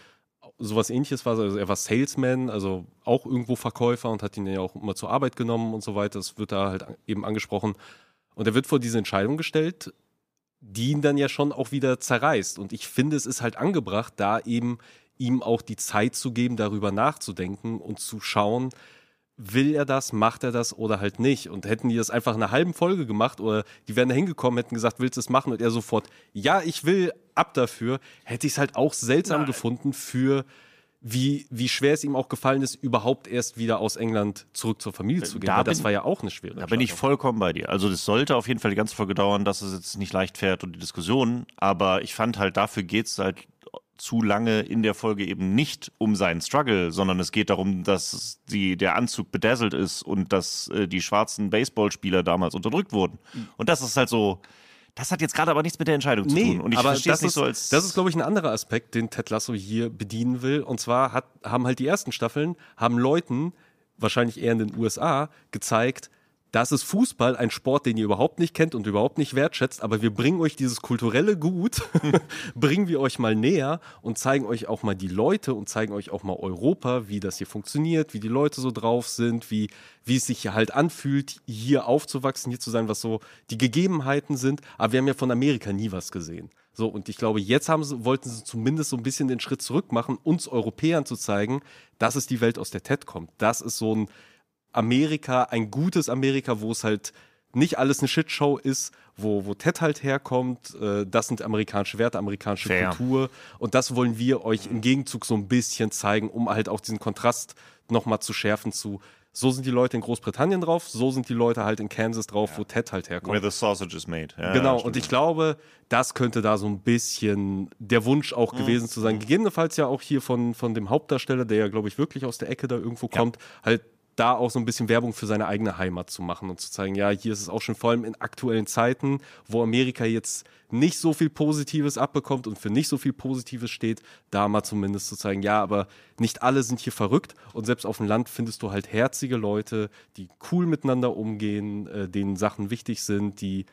sowas Ähnliches war. Also er war Salesman, also auch irgendwo Verkäufer und hat ihn ja auch immer zur Arbeit genommen und so weiter. Das wird da halt eben angesprochen. Und er wird vor diese Entscheidung gestellt, die ihn dann ja schon auch wieder zerreißt. Und ich finde, es ist halt angebracht, da eben ihm auch die Zeit zu geben, darüber nachzudenken und zu schauen, will er das, macht er das oder halt nicht. Und hätten die das einfach in einer halben Folge gemacht oder die wären da hingekommen, hätten gesagt, willst du es machen? Und er sofort, ja, ich will, ab dafür, hätte ich es halt auch seltsam gefunden für wie schwer es ihm auch gefallen ist, überhaupt erst wieder aus England zurück zur Familie zu gehen. Weil das war ja auch eine schwere Da bin ich vollkommen bei dir. Also das sollte auf jeden Fall die ganze Folge dauern, dass es jetzt nicht leicht fährt und die Diskussion. Aber ich fand halt, dafür geht es halt zu lange in der Folge eben nicht um seinen Struggle, sondern es geht darum, dass der Anzug bedazzelt ist und dass die schwarzen Baseballspieler damals unterdrückt wurden. Und das ist halt so, das hat jetzt gerade aber nichts mit der Entscheidung zu tun. Und ich verstehe es nicht so als... Das ist, glaube ich, ein anderer Aspekt, den Ted Lasso hier bedienen will. Und zwar haben halt die ersten Staffeln, haben Leuten, wahrscheinlich eher in den USA, gezeigt, das ist Fußball, ein Sport, den ihr überhaupt nicht kennt und überhaupt nicht wertschätzt, aber wir bringen euch dieses kulturelle Gut, bringen wir euch mal näher und zeigen euch auch mal die Leute und zeigen euch auch mal Europa, wie das hier funktioniert, wie die Leute so drauf sind, wie es sich hier halt anfühlt, hier aufzuwachsen, hier zu sein, was so die Gegebenheiten sind. Aber wir haben ja von Amerika nie was gesehen. So, und ich glaube, jetzt wollten sie zumindest so ein bisschen den Schritt zurück machen, uns Europäern zu zeigen, das ist die Welt, aus der Ted kommt. Das ist so ein Amerika, ein gutes Amerika, wo es halt nicht alles eine Shitshow ist, wo Ted halt herkommt. Das sind amerikanische Werte, amerikanische Kultur. Und das wollen wir euch im Gegenzug so ein bisschen zeigen, um halt auch diesen Kontrast nochmal zu schärfen zu, so sind die Leute in Großbritannien drauf, so sind die Leute halt in Kansas drauf, wo Ted halt herkommt. Where the sausage is made. Ja, Genau, stimmt. und ich glaube, das könnte da so ein bisschen der Wunsch auch gewesen zu sein. Gegebenenfalls ja auch hier von dem Hauptdarsteller, der ja, glaube ich, wirklich aus der Ecke da irgendwo kommt, halt da auch so ein bisschen Werbung für seine eigene Heimat zu machen und zu zeigen, ja, hier ist es auch schon vor allem in aktuellen Zeiten, wo Amerika jetzt nicht so viel Positives abbekommt und für nicht so viel Positives steht, da mal zumindest zu zeigen, ja, aber nicht alle sind hier verrückt und selbst auf dem Land findest du halt herzige Leute, die cool miteinander umgehen, denen Sachen wichtig sind, die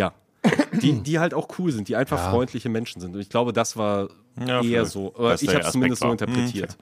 halt auch cool sind, die einfach freundliche Menschen sind. Und ich glaube, das war eher so, ich habe es zumindest so interpretiert.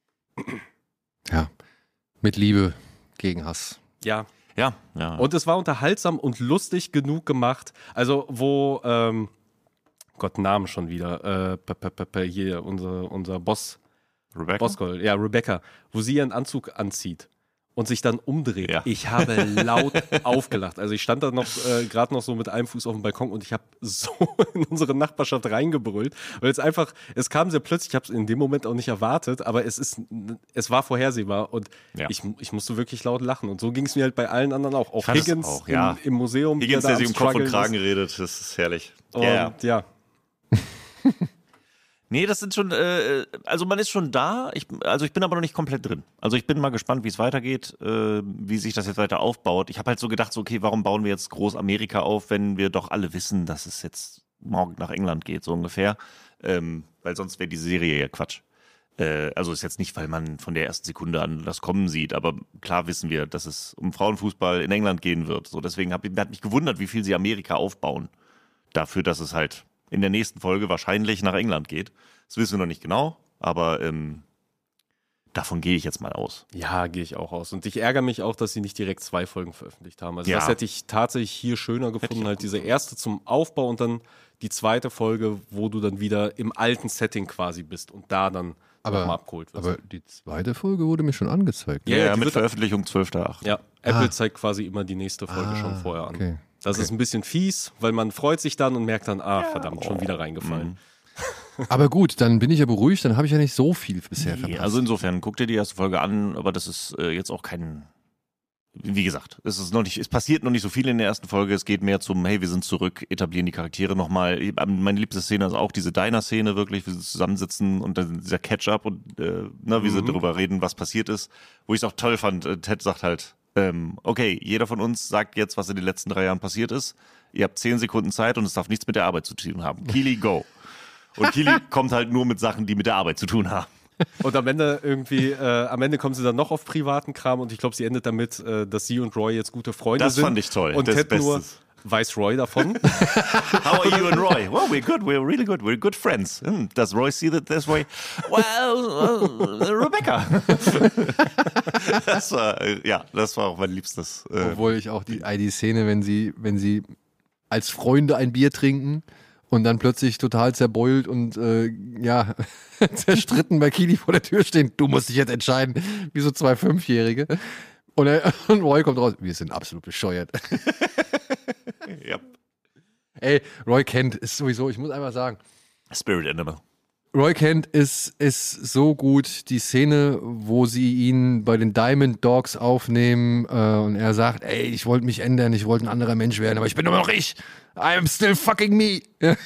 Ja. Mit Liebe gegen Hass. Ja. Ja. Und es war unterhaltsam und lustig genug gemacht. Also, wo, Gott, Namen schon wieder. Hier, unser Boss. Rebecca? Bossgold, ja, Rebecca. Wo sie ihren Anzug anzieht. und sich dann umdreht. Ja. Ich habe laut aufgelacht. Also ich stand da noch gerade noch so mit einem Fuß auf dem Balkon und ich habe so in unsere Nachbarschaft reingebrüllt, weil es kam sehr plötzlich, ich habe es in dem Moment auch nicht erwartet, aber es war vorhersehbar und ich musste wirklich laut lachen und so ging es mir halt bei allen anderen auch. Auch Higgins auch, ja. im Museum. Higgins, der sich um Kopf und Struggeln Kragen ist. redet, das ist herrlich. Und ja. Nee, das sind schon, also man ist schon da, ich bin aber noch nicht komplett drin. Also ich bin mal gespannt, wie es weitergeht, wie sich das jetzt weiter aufbaut. Ich habe halt so gedacht, so, okay, warum bauen wir jetzt groß Amerika auf, wenn wir doch alle wissen, dass es jetzt morgen nach England geht, so ungefähr. Weil sonst wäre die Serie ja Quatsch. Also ist jetzt nicht, weil man von der ersten Sekunde an das kommen sieht, aber klar wissen wir, dass es um Frauenfußball in England gehen wird. So, deswegen hat mich gewundert, wie viel sie Amerika aufbauen. Dafür, dass es halt in der nächsten Folge wahrscheinlich nach England geht. Das wissen wir noch nicht genau, aber davon gehe ich jetzt mal aus. Ja, gehe ich auch aus. Und ich ärgere mich auch, dass sie nicht direkt 2 Folgen veröffentlicht haben. Also Ja. das hätte ich tatsächlich hier schöner gefunden, halt diese erste zum Aufbau und dann die zweite Folge, wo du dann wieder im alten Setting quasi bist und da dann nochmal abgeholt wirst. Aber die zweite Folge wurde mir schon angezeigt. Ja, Ja, die mit wird- Veröffentlichung 12.8. Ja, Apple zeigt quasi immer die nächste Folge schon vorher an. okay. Das ist ein bisschen fies, weil man freut sich dann und merkt dann, verdammt, schon wieder reingefallen. Aber gut, dann bin ich ja beruhigt, dann habe ich ja nicht so viel bisher Nee, verpasst. also insofern, guck dir die erste Folge an, aber das ist jetzt auch kein, wie gesagt, es passiert noch nicht so viel in der ersten Folge, es geht mehr zum, hey, wir sind zurück, etablieren die Charaktere nochmal. Meine liebste Szene ist auch diese Diner-Szene wirklich, wie sie zusammensitzen und dann dieser Catch-up und wie sie darüber reden, was passiert ist. Wo ich es auch toll fand, Ted sagt halt, okay, jeder von uns sagt jetzt, was in den letzten 3 Jahren passiert ist. Ihr habt 10 Sekunden Zeit und es darf nichts mit der Arbeit zu tun haben. Keely, go. Und Keely kommt halt nur mit Sachen, die mit der Arbeit zu tun haben. Und am Ende kommen sie dann noch auf privaten Kram und ich glaube, sie endet damit, dass sie und Roy jetzt gute Freunde Das sind. fand ich toll. Und Das Ted nur, Bestes. weiß Roy davon? How are you and Roy? Well, we're good. We're really good. We're good friends. Does Roy see that this way? Well, Rebecca. Das war auch mein Liebstes. Obwohl ich auch die Szene, wenn sie als Freunde ein Bier trinken und dann plötzlich total zerbeult und zerstritten bei Keely vor der Tür stehen, du musst dich jetzt entscheiden, wie so 2 Fünfjährige. Und Roy kommt raus, wir sind absolut bescheuert. Ja. Ey, Roy Kent ist sowieso, ich muss einfach sagen, Spirit Animal. Roy Kent ist so gut. Die Szene, wo sie ihn bei den Diamond Dogs aufnehmen und er sagt, ey, ich wollte mich ändern, ich wollte ein anderer Mensch werden, aber ich bin immer noch ich. I'm still fucking me.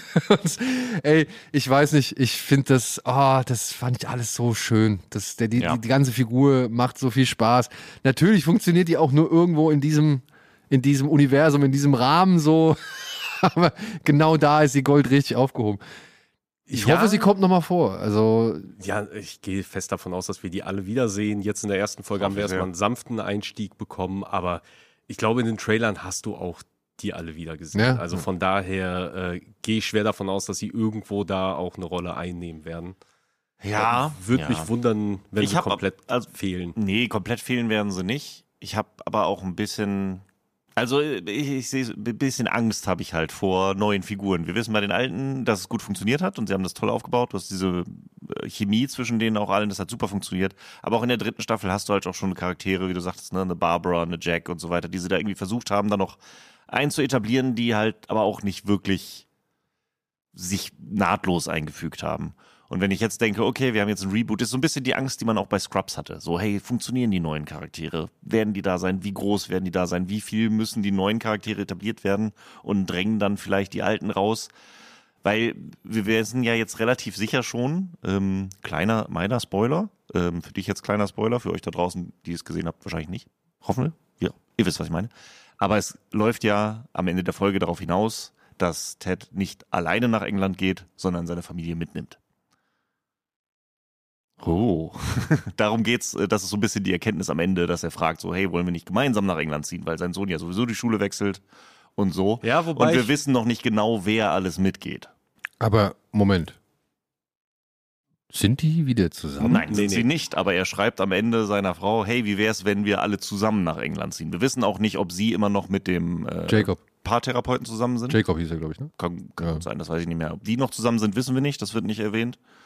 Ey, ich weiß nicht, ich finde das fand ich alles so schön. Die ganze Figur macht so viel Spaß. Natürlich funktioniert die auch nur irgendwo in diesem Universum, in diesem Rahmen so, aber genau da ist die Gold richtig aufgehoben. Ich hoffe, sie kommt nochmal vor. Also Ja, ich gehe fest davon aus, dass wir die alle wiedersehen. Jetzt in der ersten Folge haben wir erstmal einen sanften Einstieg bekommen, aber ich glaube, in den Trailern hast du auch die alle wieder gesehen. Ja. Also von daher gehe ich schwer davon aus, dass sie irgendwo da auch eine Rolle einnehmen werden. Ja. Würde mich wundern, wenn sie komplett fehlen. Nee, komplett fehlen werden sie nicht. Ich habe aber auch ein bisschen, also ich sehe ein bisschen Angst habe ich halt vor neuen Figuren. Wir wissen bei den Alten, dass es gut funktioniert hat und sie haben das toll aufgebaut. Du hast diese Chemie zwischen denen auch allen, das hat super funktioniert. Aber auch in der 3. Staffel hast du halt auch schon Charaktere, wie du sagtest, ne, eine Barbara, eine Jack und so weiter, die sie da irgendwie versucht haben, dann noch einzuetablieren, die halt aber auch nicht wirklich sich nahtlos eingefügt haben. Und wenn ich jetzt denke, okay, wir haben jetzt ein Reboot, ist so ein bisschen die Angst, die man auch bei Scrubs hatte. So, hey, funktionieren die neuen Charaktere? Werden die da sein? Wie groß werden die da sein? Wie viel müssen die neuen Charaktere etabliert werden und drängen dann vielleicht die alten raus? Weil wir wissen ja jetzt relativ sicher schon, meiner Spoiler, für dich jetzt kleiner Spoiler, für euch da draußen, die es gesehen habt, wahrscheinlich nicht. Hoffen wir? Ja, ihr wisst, was ich meine. Aber es läuft ja am Ende der Folge darauf hinaus, dass Ted nicht alleine nach England geht, sondern seine Familie mitnimmt. Oh. Darum geht's, das ist so ein bisschen die Erkenntnis am Ende, dass er fragt so, hey, wollen wir nicht gemeinsam nach England ziehen, weil sein Sohn ja sowieso die Schule wechselt und so. Ja, wobei und wir wissen noch nicht genau, wer alles mitgeht. aber Moment. Sind die wieder zusammen? Nein, sind sie nicht, aber er schreibt am Ende seiner Frau, hey, wie wär's, wenn wir alle zusammen nach England ziehen? Wir wissen auch nicht, ob sie immer noch mit dem Jacob. Paartherapeuten zusammen sind. Jacob hieß er, glaube ich, ne? Kann gut sein, das weiß ich nicht mehr. Ob die noch zusammen sind, wissen wir nicht, das wird nicht erwähnt.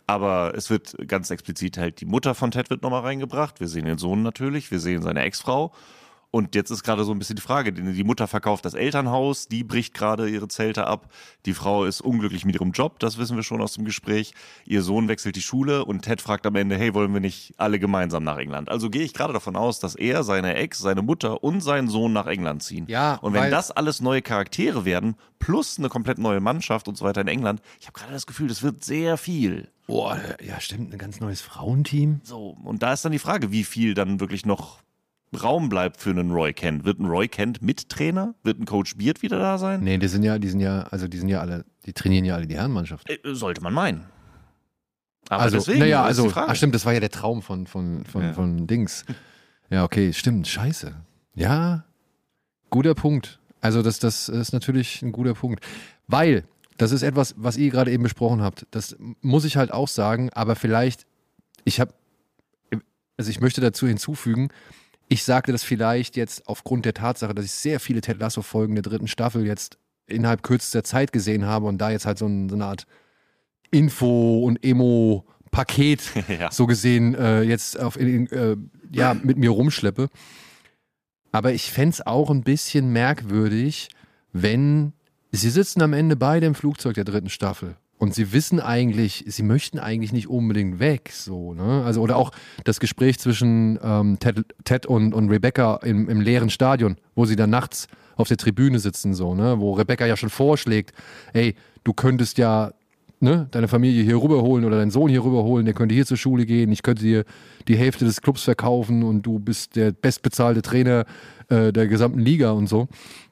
Aber es wird ganz explizit halt, die Mutter von Ted wird nochmal reingebracht. Wir sehen den Sohn natürlich, wir sehen seine Ex-Frau. Und jetzt ist gerade so ein bisschen die Frage, die Mutter verkauft das Elternhaus, die bricht gerade ihre Zelte ab. Die Frau ist unglücklich mit ihrem Job, das wissen wir schon aus dem Gespräch. Ihr Sohn wechselt die Schule und Ted fragt am Ende, hey, wollen wir nicht alle gemeinsam nach England? Also gehe ich gerade davon aus, dass er, seine Ex, seine Mutter und sein Sohn nach England ziehen. Ja, und wenn das alles neue Charaktere werden, plus eine komplett neue Mannschaft und so weiter in England, ich habe gerade das Gefühl, das wird sehr viel. Boah, ja stimmt, ein ganz neues Frauenteam. So, und da ist dann die Frage, wie viel dann wirklich noch Raum bleibt für einen Roy Kent. Wird ein Roy Kent Mittrainer? Wird ein Coach Beard wieder da sein? Nee, die trainieren ja alle die Herrenmannschaft. Sollte man meinen. Aber Also, deswegen, naja, das ist also, die Frage. stimmt, das war ja der Traum von Dings. Ja, okay, stimmt, scheiße. Ja, guter Punkt. Also das ist natürlich ein guter Punkt. Weil, das ist etwas, was ihr gerade eben besprochen habt. Das muss ich halt auch sagen, aber vielleicht, ich möchte dazu hinzufügen, ich sagte das vielleicht jetzt aufgrund der Tatsache, dass ich sehr viele Ted Lasso-Folgen der 3. Staffel jetzt innerhalb kürzester Zeit gesehen habe und da jetzt halt so eine Art Info- und Emo-Paket Ja. so gesehen jetzt mit mir rumschleppe. Aber ich fände es auch ein bisschen merkwürdig, wenn sie sitzen am Ende beide im Flugzeug der 3. Staffel. Und sie wissen eigentlich, sie möchten eigentlich nicht unbedingt weg, so, ne? Also, oder auch das Gespräch zwischen Ted und Rebecca im leeren Stadion, wo sie dann nachts auf der Tribüne sitzen, so, ne? Wo Rebecca ja schon vorschlägt, ey, du könntest ja, ne, deine Familie hier rüberholen oder deinen Sohn hier rüberholen, der könnte hier zur Schule gehen, ich könnte dir die Hälfte des Clubs verkaufen und du bist der bestbezahlte Trainer der gesamten Liga und so.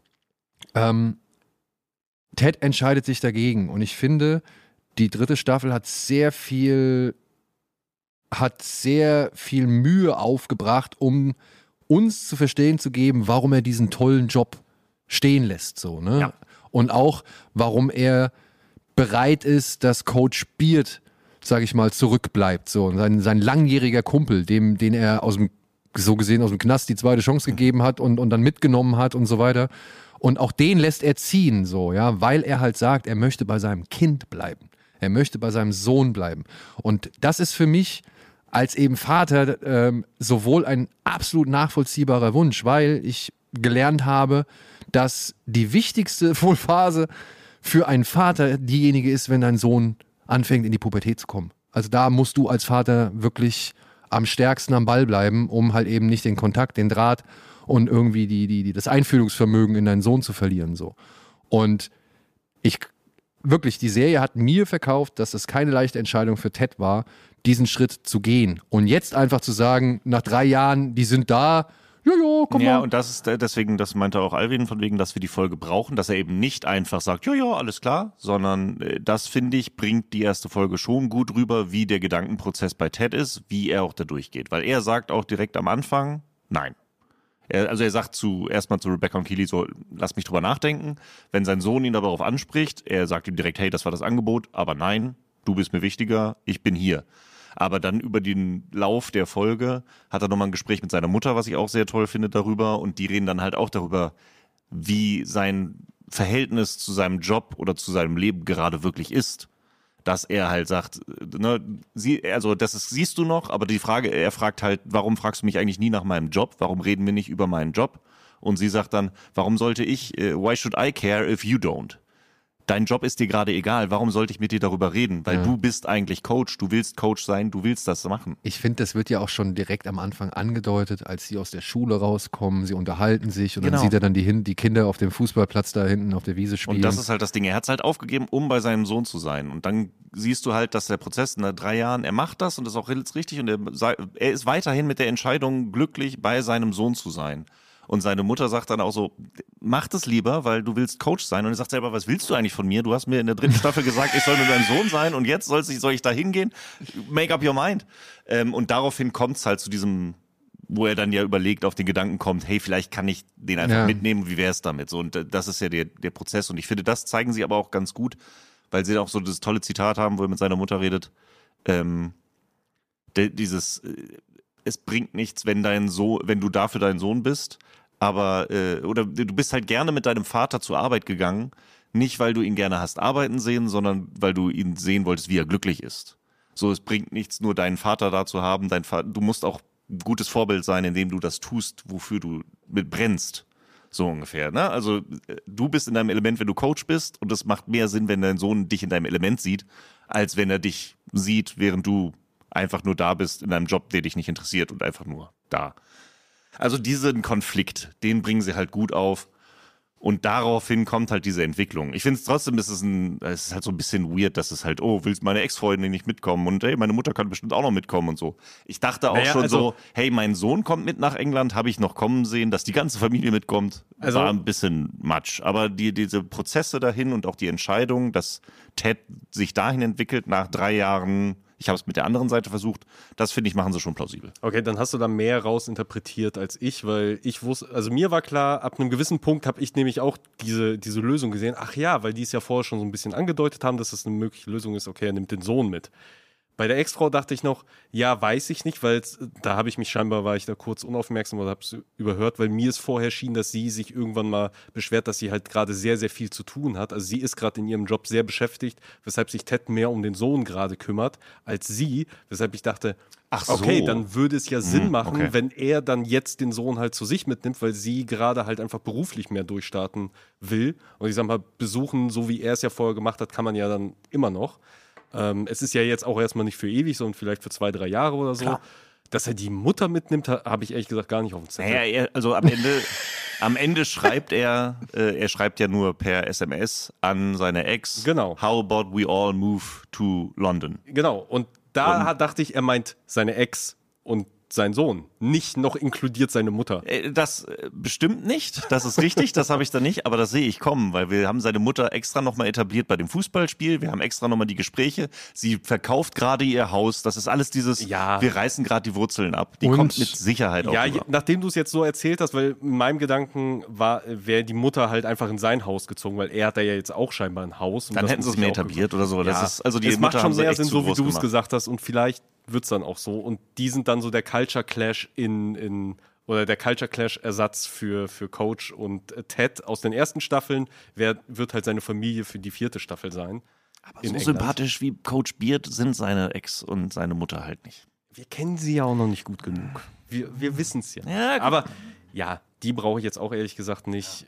Ted entscheidet sich dagegen und ich finde, die 3. Staffel hat sehr viel Mühe aufgebracht, um uns zu verstehen zu geben, warum er diesen tollen Job stehen lässt, so, ne? Ja. Und auch, warum er bereit ist, dass Coach Beard, sag ich mal, zurückbleibt, so. Sein langjähriger Kumpel, den er aus dem Knast die zweite Chance gegeben hat und dann mitgenommen hat und so weiter. Und auch den lässt er ziehen, so, ja, weil er halt sagt, er möchte bei seinem Kind bleiben. Er möchte bei seinem Sohn bleiben. Und das ist für mich als eben Vater sowohl ein absolut nachvollziehbarer Wunsch, weil ich gelernt habe, dass die wichtigste Phase für einen Vater diejenige ist, wenn dein Sohn anfängt, in die Pubertät zu kommen. Also da musst du als Vater wirklich am stärksten am Ball bleiben, um halt eben nicht den Kontakt, den Draht und irgendwie das Einfühlungsvermögen in deinen Sohn zu verlieren. So. Und wirklich, die Serie hat mir verkauft, dass es keine leichte Entscheidung für Ted war, diesen Schritt zu gehen. Und jetzt einfach zu sagen, nach 3 Jahren, die sind da, komm mal. Ja, und das ist deswegen, das meinte auch Alvin, von wegen, dass wir die Folge brauchen, dass er eben nicht einfach sagt, alles klar, sondern das, finde ich, bringt die erste Folge schon gut rüber, wie der Gedankenprozess bei Ted ist, wie er auch da durchgeht. Weil er sagt auch direkt am Anfang, nein. Er sagt erstmal zu Rebecca und Keely so, lass mich drüber nachdenken. Wenn sein Sohn ihn darauf anspricht, er sagt ihm direkt, hey, das war das Angebot, aber nein, du bist mir wichtiger, ich bin hier. Aber dann über den Lauf der Folge hat er nochmal ein Gespräch mit seiner Mutter, was ich auch sehr toll finde, darüber. Und die reden dann halt auch darüber, wie sein Verhältnis zu seinem Job oder zu seinem Leben gerade wirklich ist. Dass er halt sagt, ne, siehst du noch, aber er fragt halt, warum fragst du mich eigentlich nie nach meinem Job? Warum reden wir nicht über meinen Job? Und sie sagt dann, warum sollte why should I care if you don't? Dein Job ist dir gerade egal, warum sollte ich mit dir darüber reden? Weil du bist eigentlich Coach, du willst Coach sein, du willst das machen. Ich finde, das wird ja auch schon direkt am Anfang angedeutet, als sie aus der Schule rauskommen, sie unterhalten sich und dann sieht er dann die Kinder auf dem Fußballplatz da hinten auf der Wiese spielen. Und das ist halt das Ding, er hat es halt aufgegeben, um bei seinem Sohn zu sein. Und dann siehst du halt, dass der Prozess in 3 Jahren, er macht das und das ist auch richtig und er ist weiterhin mit der Entscheidung glücklich, bei seinem Sohn zu sein. Und seine Mutter sagt dann auch so, mach das lieber, weil du willst Coach sein. Und er sagt selber, was willst du eigentlich von mir? Du hast mir in der 3. Staffel gesagt, ich soll mit deinem Sohn sein und jetzt soll ich da hingehen? Make up your mind. Und daraufhin kommt es halt zu diesem, wo er dann ja überlegt, auf den Gedanken kommt, hey, vielleicht kann ich den einfach mitnehmen, wie wäre es damit? So, und das ist ja der Prozess. Und ich finde, das zeigen sie aber auch ganz gut, weil sie auch so das tolle Zitat haben, wo er mit seiner Mutter redet, es bringt nichts, wenn du dafür dein Sohn bist, aber oder du bist halt gerne mit deinem Vater zur Arbeit gegangen, nicht weil du ihn gerne hast arbeiten sehen, sondern weil du ihn sehen wolltest, wie er glücklich ist. So, es bringt nichts, nur deinen Vater da zu haben. Du musst auch ein gutes Vorbild sein, indem du das tust, wofür du mit brennst. So ungefähr, ne? Also du bist in deinem Element, wenn du Coach bist, und das macht mehr Sinn, wenn dein Sohn dich in deinem Element sieht, als wenn er dich sieht, während du einfach nur da bist in einem Job, der dich nicht interessiert und einfach nur da. Also diesen Konflikt, den bringen sie halt gut auf. Und daraufhin kommt halt diese Entwicklung. Ich finde es trotzdem, es ist halt so ein bisschen weird, dass es halt, oh, willst meine Ex-Freundin nicht mitkommen? Und hey, meine Mutter kann bestimmt auch noch mitkommen und so. Ich dachte auch schon so, hey, mein Sohn kommt mit nach England, habe ich noch kommen sehen, dass die ganze Familie mitkommt. War ein bisschen Matsch. Aber diese Prozesse dahin und auch die Entscheidung, dass Ted sich dahin entwickelt nach 3 Jahren, ich habe es mit der anderen Seite versucht, das finde ich, machen sie schon plausibel. Okay, dann hast du da mehr rausinterpretiert als ich, weil ich wusste, also mir war klar, ab einem gewissen Punkt habe ich nämlich auch diese Lösung gesehen. Ach ja, weil die es ja vorher schon so ein bisschen angedeutet haben, dass das eine mögliche Lösung ist. Okay, er nimmt den Sohn mit. Bei der Ex-Frau dachte ich noch, ja, weiß ich nicht, weil da habe ich mich war ich da kurz unaufmerksam oder habe es überhört, weil mir es vorher schien, dass sie sich irgendwann mal beschwert, dass sie halt gerade sehr, sehr viel zu tun hat. Also sie ist gerade in ihrem Job sehr beschäftigt, weshalb sich Ted mehr um den Sohn gerade kümmert als sie, weshalb ich dachte, okay, dann würde es ja Sinn machen, wenn er dann jetzt den Sohn halt zu sich mitnimmt, weil sie gerade halt einfach beruflich mehr durchstarten will. Und ich sag mal, besuchen, so wie er es ja vorher gemacht hat, kann man ja dann immer noch. Es ist ja jetzt auch erstmal nicht für ewig, sondern vielleicht für 2-3 Jahre oder so. Klar. Dass er die Mutter mitnimmt, habe ich ehrlich gesagt gar nicht auf dem Zettel. Naja, also am Ende schreibt er schreibt ja nur per SMS an seine Ex. Genau. How about we all move to London? Genau. Und da dachte ich, er meint seine Ex und sein Sohn, nicht noch inkludiert seine Mutter. Das bestimmt nicht, das ist richtig, das habe ich da nicht, aber das sehe ich kommen, weil wir haben seine Mutter extra nochmal etabliert bei dem Fußballspiel, wir haben extra nochmal die Gespräche, sie verkauft gerade ihr Haus, das ist alles dieses, wir reißen gerade die Wurzeln ab, die kommt mit Sicherheit auch rüber. Nachdem du es jetzt so erzählt hast, weil in meinem Gedanken wäre die Mutter halt einfach in sein Haus gezogen, weil er hat ja jetzt auch scheinbar ein Haus. Und dann hätten sie es mehr etabliert oder so. Das ist, also die Mutter macht schon mehr Sinn, so wie du es gesagt hast, und vielleicht wird es dann auch so. Und die sind dann so der Culture Clash oder der Culture Clash Ersatz für Coach und Ted aus den ersten Staffeln. Wird halt seine Familie für die 4. Staffel sein. Aber so England. Sympathisch wie Coach Beard sind seine Ex und seine Mutter halt nicht. Wir kennen sie ja auch noch nicht gut genug. Wir wissen es ja. Aber ja, die brauche ich jetzt auch ehrlich gesagt nicht.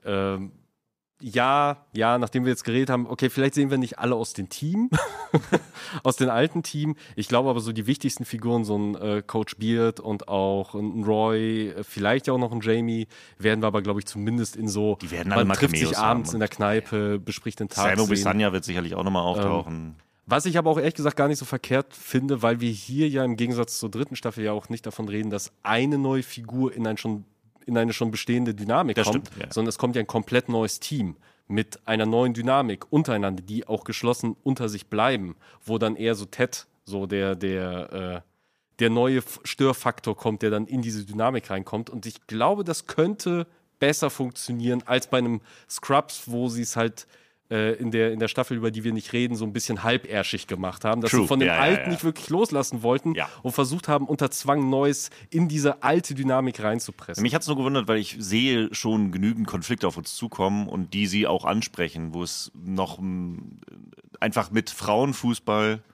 Ja, nachdem wir jetzt geredet haben, okay, vielleicht sehen wir nicht alle aus dem Team, aus dem alten Team. Ich glaube aber so die wichtigsten Figuren, so ein Coach Beard und auch ein Roy, vielleicht ja auch noch ein Jamie, werden wir aber, glaube ich, zumindest in so, die werden alle man trifft sich abends haben. in der Kneipe, bespricht den Tag. Sano Bisanya wird sicherlich auch nochmal auftauchen. Was ich aber auch ehrlich gesagt gar nicht so verkehrt finde, weil wir hier ja im Gegensatz zur 3. Staffel ja auch nicht davon reden, dass eine neue Figur in eine schon bestehende Dynamik kommt, sondern es kommt ja ein komplett neues Team mit einer neuen Dynamik untereinander, die auch geschlossen unter sich bleiben, wo dann eher so Ted, so der neue Störfaktor kommt, der dann in diese Dynamik reinkommt. Und ich glaube, das könnte besser funktionieren als bei einem Scrubs, wo sie es halt in der Staffel, über die wir nicht reden, so ein bisschen halbärschig gemacht haben, dass sie von dem Alten nicht wirklich loslassen wollten und versucht haben, unter Zwang Neues in diese alte Dynamik reinzupressen. Mich hat es nur gewundert, weil ich sehe schon genügend Konflikte auf uns zukommen und die sie auch ansprechen, wo es noch einfach mit Frauenfußball.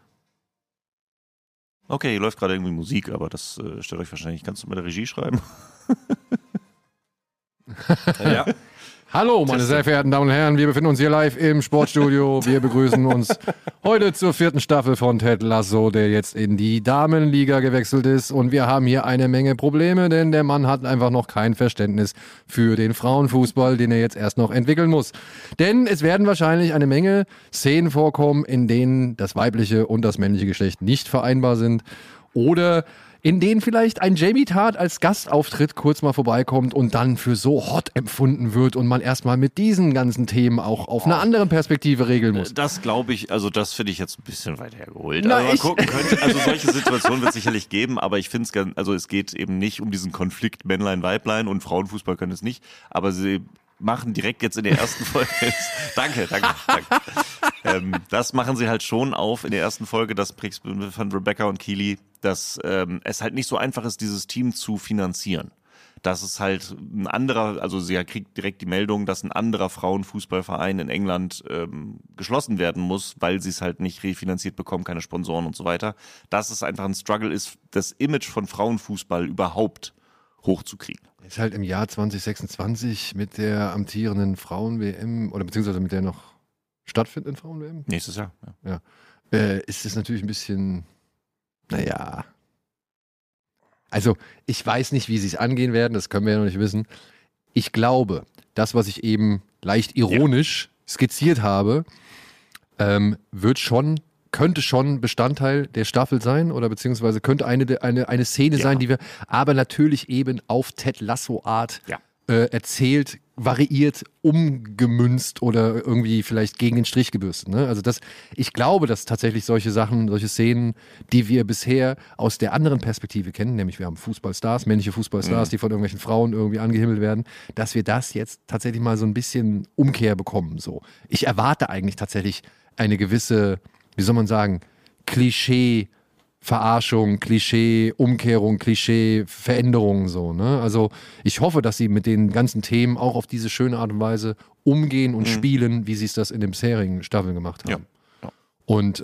Okay, hier läuft gerade irgendwie Musik, aber das stellt euch wahrscheinlich, kannst du mit der Regie schreiben? Ja. Hallo, meine sehr verehrten Damen und Herren, wir befinden uns hier live im Sportstudio. Wir begrüßen uns heute zur 4. Staffel von Ted Lasso, der jetzt in die Damenliga gewechselt ist. Und wir haben hier eine Menge Probleme, denn der Mann hat einfach noch kein Verständnis für den Frauenfußball, den er jetzt erst noch entwickeln muss. Denn es werden wahrscheinlich eine Menge Szenen vorkommen, in denen das weibliche und das männliche Geschlecht nicht vereinbar sind. Oder in denen vielleicht ein Jamie Tart als Gastauftritt kurz mal vorbeikommt und dann für so hot empfunden wird und man erstmal mit diesen ganzen Themen auch auf einer anderen Perspektive regeln muss. Das glaube ich, also das finde ich jetzt ein bisschen weit hergeholt. Also, man gucken könnte, also solche Situationen wird es sicherlich geben, aber ich finde es ganz, also es geht eben nicht um diesen Konflikt Männlein-Weiblein und Frauenfußball können es nicht, aber sie machen direkt jetzt in der ersten Folge. Danke. Das machen sie halt schon auf in der ersten Folge, das von Rebecca und Keely, dass es halt nicht so einfach ist, dieses Team zu finanzieren. dass es halt ein anderer, also sie kriegt direkt die Meldung, dass ein anderer Frauenfußballverein in England geschlossen werden muss, weil sie es halt nicht refinanziert bekommen, keine Sponsoren und so weiter. Dass es einfach ein Struggle ist, das Image von Frauenfußball überhaupt hochzukriegen. Ist halt im Jahr 2026 mit der amtierenden Frauen-WM oder beziehungsweise mit der noch stattfindenden Frauen-WM? Nächstes Jahr, ja. Ist es natürlich ein bisschen, naja. Also, ich weiß nicht, wie sie es angehen werden, das können wir ja noch nicht wissen. Ich glaube, das, was ich eben leicht ironisch skizziert habe, könnte schon Bestandteil der Staffel sein oder beziehungsweise könnte eine Szene sein, die wir aber natürlich eben auf Ted Lasso-Art erzählt, variiert, umgemünzt oder irgendwie vielleicht gegen den Strich gebürstet. Ne? Also ich glaube, dass tatsächlich solche Sachen, solche Szenen, die wir bisher aus der anderen Perspektive kennen, nämlich wir haben Fußballstars, männliche Fußballstars, die von irgendwelchen Frauen irgendwie angehimmelt werden, dass wir das jetzt tatsächlich mal so ein bisschen Umkehr bekommen. So. Ich erwarte eigentlich tatsächlich eine gewisse, wie soll man sagen, Klischee-Verarschung, Klischee-Umkehrung, Klischee-Veränderung so, ne? Also ich hoffe, dass sie mit den ganzen Themen auch auf diese schöne Art und Weise umgehen und spielen, wie sie es das in den bisherigen Staffeln gemacht haben. Ja. Und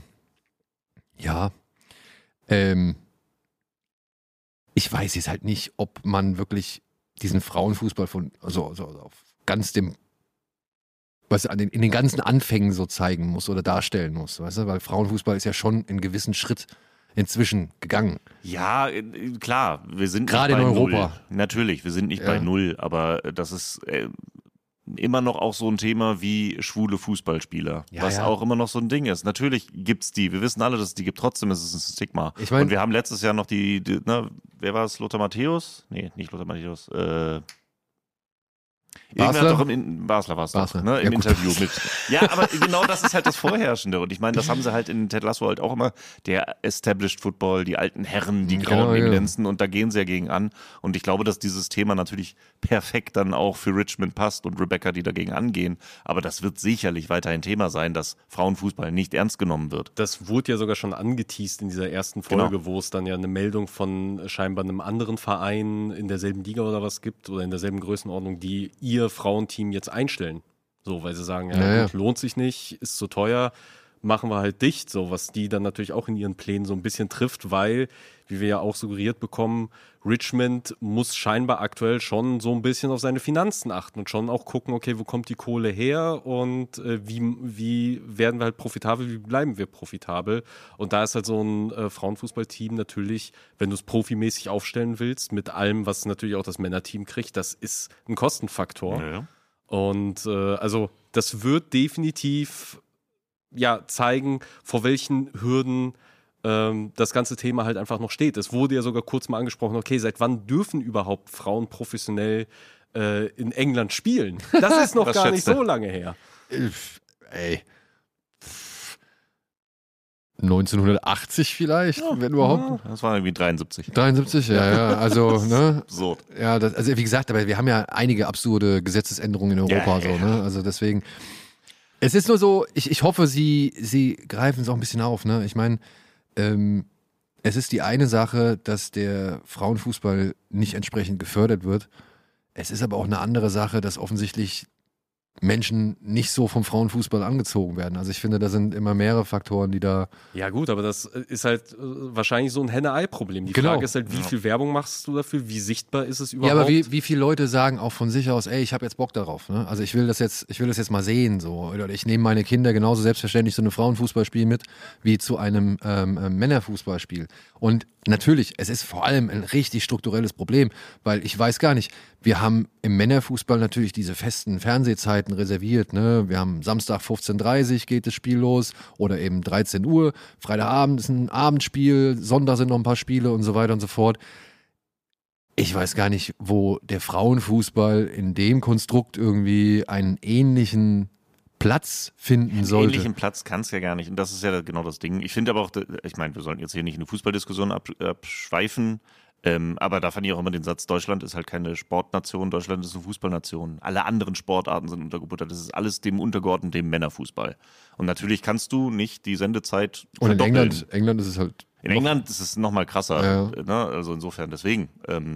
ich weiß jetzt halt nicht, ob man wirklich diesen Frauenfußball also auf ganz dem in den ganzen Anfängen so zeigen muss oder darstellen muss, weißt du? Weil Frauenfußball ist ja schon einen gewissen Schritt inzwischen gegangen. Ja, klar, wir sind gerade nicht bei in Europa. Null. Natürlich, wir sind nicht bei Null, aber das ist immer noch auch so ein Thema wie schwule Fußballspieler, was auch immer noch so ein Ding ist. Natürlich gibt's die, wir wissen alle, dass es die gibt, trotzdem ist es ein Stigma. Und wir haben letztes Jahr noch wer war es, Lothar Matthäus? Nee, nicht Lothar Matthäus, Basler? Basler war es doch, ne? Im Interview mit. Ja, aber genau das ist halt das Vorherrschende. Und ich meine, das haben sie halt in Ted Lasso halt auch immer, der Established Football, die alten Herren, die grauen Eminenzen, und da gehen sie ja gegen an. Und ich glaube, dass dieses Thema natürlich perfekt dann auch für Richmond passt und Rebecca, die dagegen angehen. Aber das wird sicherlich weiterhin Thema sein, dass Frauenfußball nicht ernst genommen wird. Das wurde ja sogar schon angeteast in dieser ersten Folge, wo es dann ja eine Meldung von scheinbar einem anderen Verein in derselben Liga oder was gibt oder in derselben Größenordnung, die ihr Frauenteam jetzt einstellen. So, weil sie sagen, gut, lohnt sich nicht, ist zu teuer, machen wir halt dicht. So, was die dann natürlich auch in ihren Plänen so ein bisschen trifft, weil, wie wir ja auch suggeriert bekommen, Richmond muss scheinbar aktuell schon so ein bisschen auf seine Finanzen achten und schon auch gucken, okay, wo kommt die Kohle her und wie werden wir halt profitabel, wie bleiben wir profitabel? Und da ist halt so ein Frauenfußballteam natürlich, wenn du es profimäßig aufstellen willst, mit allem, was natürlich auch das Männerteam kriegt, das ist ein Kostenfaktor. Ja. Und also das wird definitiv zeigen, vor welchen Hürden das ganze Thema halt einfach noch steht. Es wurde ja sogar kurz mal angesprochen, okay, seit wann dürfen überhaupt Frauen professionell in England spielen? Das ist noch gar nicht so lange her. 1980 vielleicht, wenn überhaupt. Das war irgendwie 73. 73, ja. Also, ne? Absurd. Ja, also wie gesagt, aber wir haben ja einige absurde Gesetzesänderungen in Europa, so, ne? Also deswegen. Es ist nur so, ich hoffe, sie greifen es auch ein bisschen auf, ne? Ich meine, es ist die eine Sache, dass der Frauenfußball nicht entsprechend gefördert wird. Es ist aber auch eine andere Sache, dass offensichtlich Menschen nicht so vom Frauenfußball angezogen werden. Also ich finde, da sind immer mehrere Faktoren, die da... Ja gut, aber das ist halt wahrscheinlich so ein Henne-Ei-Problem. Die Frage ist halt, wie viel Werbung machst du dafür? Wie sichtbar ist es überhaupt? Ja, aber wie viele Leute sagen auch von sich aus, ey, ich habe jetzt Bock darauf. Ne? Also ich will das jetzt mal sehen. So. Oder ich nehme meine Kinder genauso selbstverständlich zu einem Frauenfußballspiel mit, wie zu einem Männerfußballspiel. Und natürlich, es ist vor allem ein richtig strukturelles Problem, weil ich weiß gar nicht, wir haben im Männerfußball natürlich diese festen Fernsehzeiten reserviert. Ne? Wir haben Samstag 15:30 Uhr geht das Spiel los oder eben 13 Uhr. Freitagabend ist ein Abendspiel, Sonntag sind noch ein paar Spiele und so weiter und so fort. Ich weiß gar nicht, wo der Frauenfußball in dem Konstrukt irgendwie einen ähnlichen Platz finden sollte. Einen ähnlichen Platz kann es ja gar nicht. Und das ist ja genau das Ding. Ich finde aber auch, ich meine, wir sollten jetzt hier nicht eine Fußballdiskussion abschweifen, aber da fand ich auch immer den Satz, Deutschland ist halt keine Sportnation, Deutschland ist eine Fußballnation. Alle anderen Sportarten sind untergebuttert. Das ist alles dem untergeordnet, dem Männerfußball. Und natürlich kannst du nicht die Sendezeit verdoppeln. Und in England ist es halt... In England ist es nochmal krasser. Ja. Ne? Also insofern, deswegen...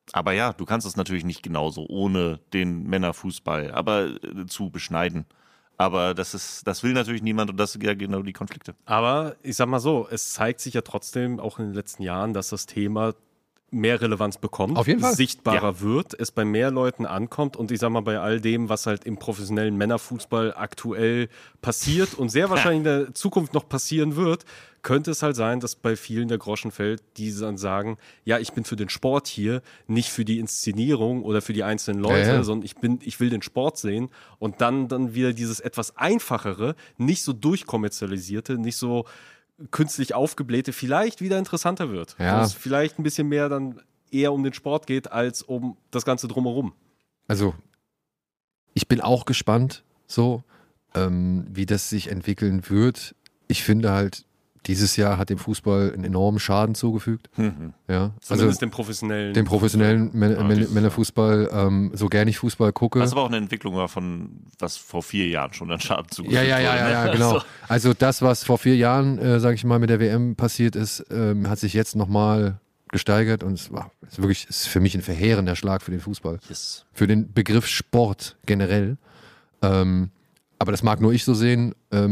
Aber ja, du kannst es natürlich nicht genauso ohne den Männerfußball, aber zu beschneiden. Aber das will natürlich niemand und das sind ja genau die Konflikte. Aber ich sag mal so, es zeigt sich ja trotzdem auch in den letzten Jahren, dass das Thema mehr Relevanz bekommt, Auf jeden Fall. sichtbarer wird, es bei mehr Leuten ankommt und ich sag mal bei all dem, was halt im professionellen Männerfußball aktuell passiert und sehr wahrscheinlich in der Zukunft noch passieren wird, könnte es halt sein, dass bei vielen der Groschen fällt, die dann sagen, ja, ich bin für den Sport hier, nicht für die Inszenierung oder für die einzelnen Leute, sondern ich will den Sport sehen und dann wieder dieses etwas einfachere, nicht so durchkommerzialisierte, nicht so künstlich aufgeblähte vielleicht wieder interessanter wird. Ja. Wo es vielleicht ein bisschen mehr dann eher um den Sport geht, als um das Ganze drumherum. Also, ich bin auch gespannt, so, wie das sich entwickeln wird. Ich finde halt, dieses Jahr hat dem Fußball einen enormen Schaden zugefügt. Ja, Zumindest den professionellen. Den professionellen Männerfußball, so gerne ich Fußball gucke. Was aber auch eine Entwicklung war von, was vor 4 Jahren schon an Schaden zugefügt wurde. Ja, genau. Also das, was vor 4 Jahren, sage ich mal, mit der WM passiert ist, hat sich jetzt nochmal gesteigert und es ist für mich ein verheerender Schlag für den Fußball. Yes. Für den Begriff Sport generell. Aber das mag nur ich so sehen.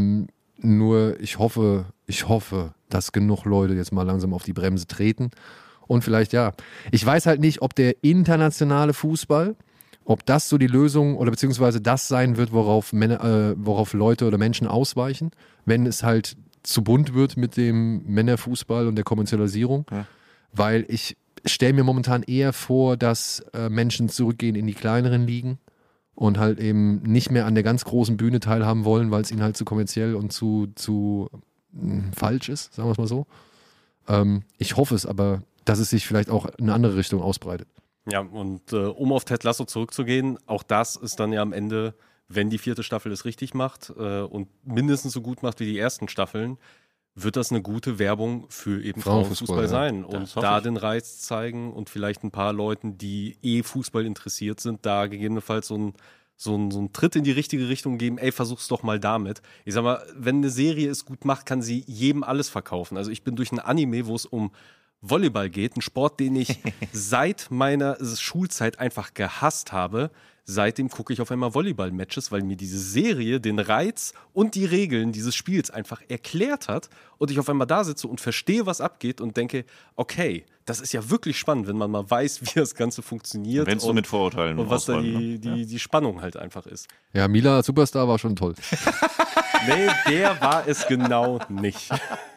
Nur ich hoffe, dass genug Leute jetzt mal langsam auf die Bremse treten. Und vielleicht, ja, ich weiß halt nicht, ob der internationale Fußball, ob das so die Lösung oder beziehungsweise das sein wird, worauf Leute oder Menschen ausweichen, wenn es halt zu bunt wird mit dem Männerfußball und der Kommerzialisierung. Ja. Weil ich stelle mir momentan eher vor, dass Menschen zurückgehen in die kleineren Ligen und halt eben nicht mehr an der ganz großen Bühne teilhaben wollen, weil es ihnen halt zu kommerziell und zu falsch ist, sagen wir es mal so. Ich hoffe es aber, dass es sich vielleicht auch in eine andere Richtung ausbreitet. Ja, und um auf Ted Lasso zurückzugehen, auch das ist dann ja am Ende, wenn die 4. Staffel es richtig macht und mindestens so gut macht wie die ersten Staffeln, wird das eine gute Werbung für eben Frauenfußball sein. Und da den Reiz zeigen und vielleicht ein paar Leuten, die Fußball interessiert sind, da gegebenenfalls so einen Tritt in die richtige Richtung geben, versuch's doch mal damit. Ich sag mal, wenn eine Serie es gut macht, kann sie jedem alles verkaufen. Also ich bin durch ein Anime, wo es um Volleyball geht, ein Sport, den ich seit meiner Schulzeit einfach gehasst habe. Seitdem gucke ich auf einmal Volleyball-Matches, weil mir diese Serie den Reiz und die Regeln dieses Spiels einfach erklärt hat und ich auf einmal da sitze und verstehe, was abgeht und denke, okay, das ist ja wirklich spannend, wenn man mal weiß, wie das Ganze funktioniert. Wenn es so mit Vorurteilen und was da die Spannung halt einfach ist. Ja, Mila als Superstar war schon toll. Nee, der war es genau nicht.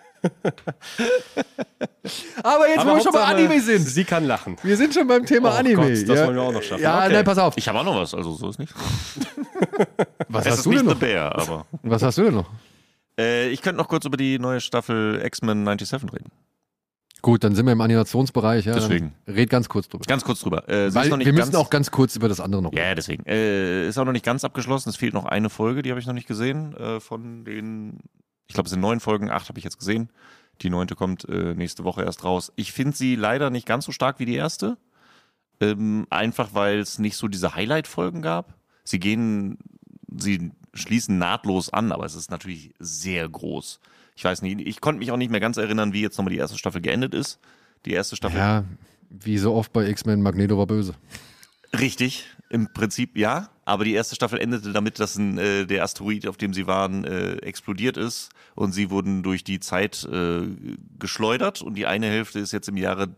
Aber jetzt, wo wir schon bei Anime sind. Sie kann lachen. Wir sind schon beim Thema Anime. Gott, das wollen wir auch noch schaffen. Ja, Okay. nein, pass auf. Ich habe auch noch was, also so ist nicht. Was Es hast ist du nicht denn The noch? Bear, aber. Was hast du denn noch? Ich könnte noch kurz über die neue Staffel X-Men 97 reden. Gut, dann sind wir im Animationsbereich. Ja, Deswegen. Red ganz kurz drüber. Ganz kurz drüber. Weil wir müssen auch ganz kurz über das andere noch reden. Ja, deswegen. Ist auch noch nicht ganz abgeschlossen. Es fehlt noch eine Folge, die habe ich noch nicht gesehen. Von den, ich glaube, es sind 9 Folgen, 8 habe ich jetzt gesehen. Die 9. kommt nächste Woche erst raus. Ich finde sie leider nicht ganz so stark wie die erste. Einfach, weil es nicht so diese Highlight-Folgen gab. Sie schließen nahtlos an, aber es ist natürlich sehr groß. Ich weiß nicht, ich konnte mich auch nicht mehr ganz erinnern, wie jetzt nochmal die erste Staffel geendet ist. Die erste Staffel. Ja, wie so oft bei X-Men, Magneto war böse. Richtig, im Prinzip ja, aber die erste Staffel endete damit, dass der Asteroid, auf dem sie waren, explodiert ist und sie wurden durch die Zeit geschleudert und die eine Hälfte ist jetzt im Jahre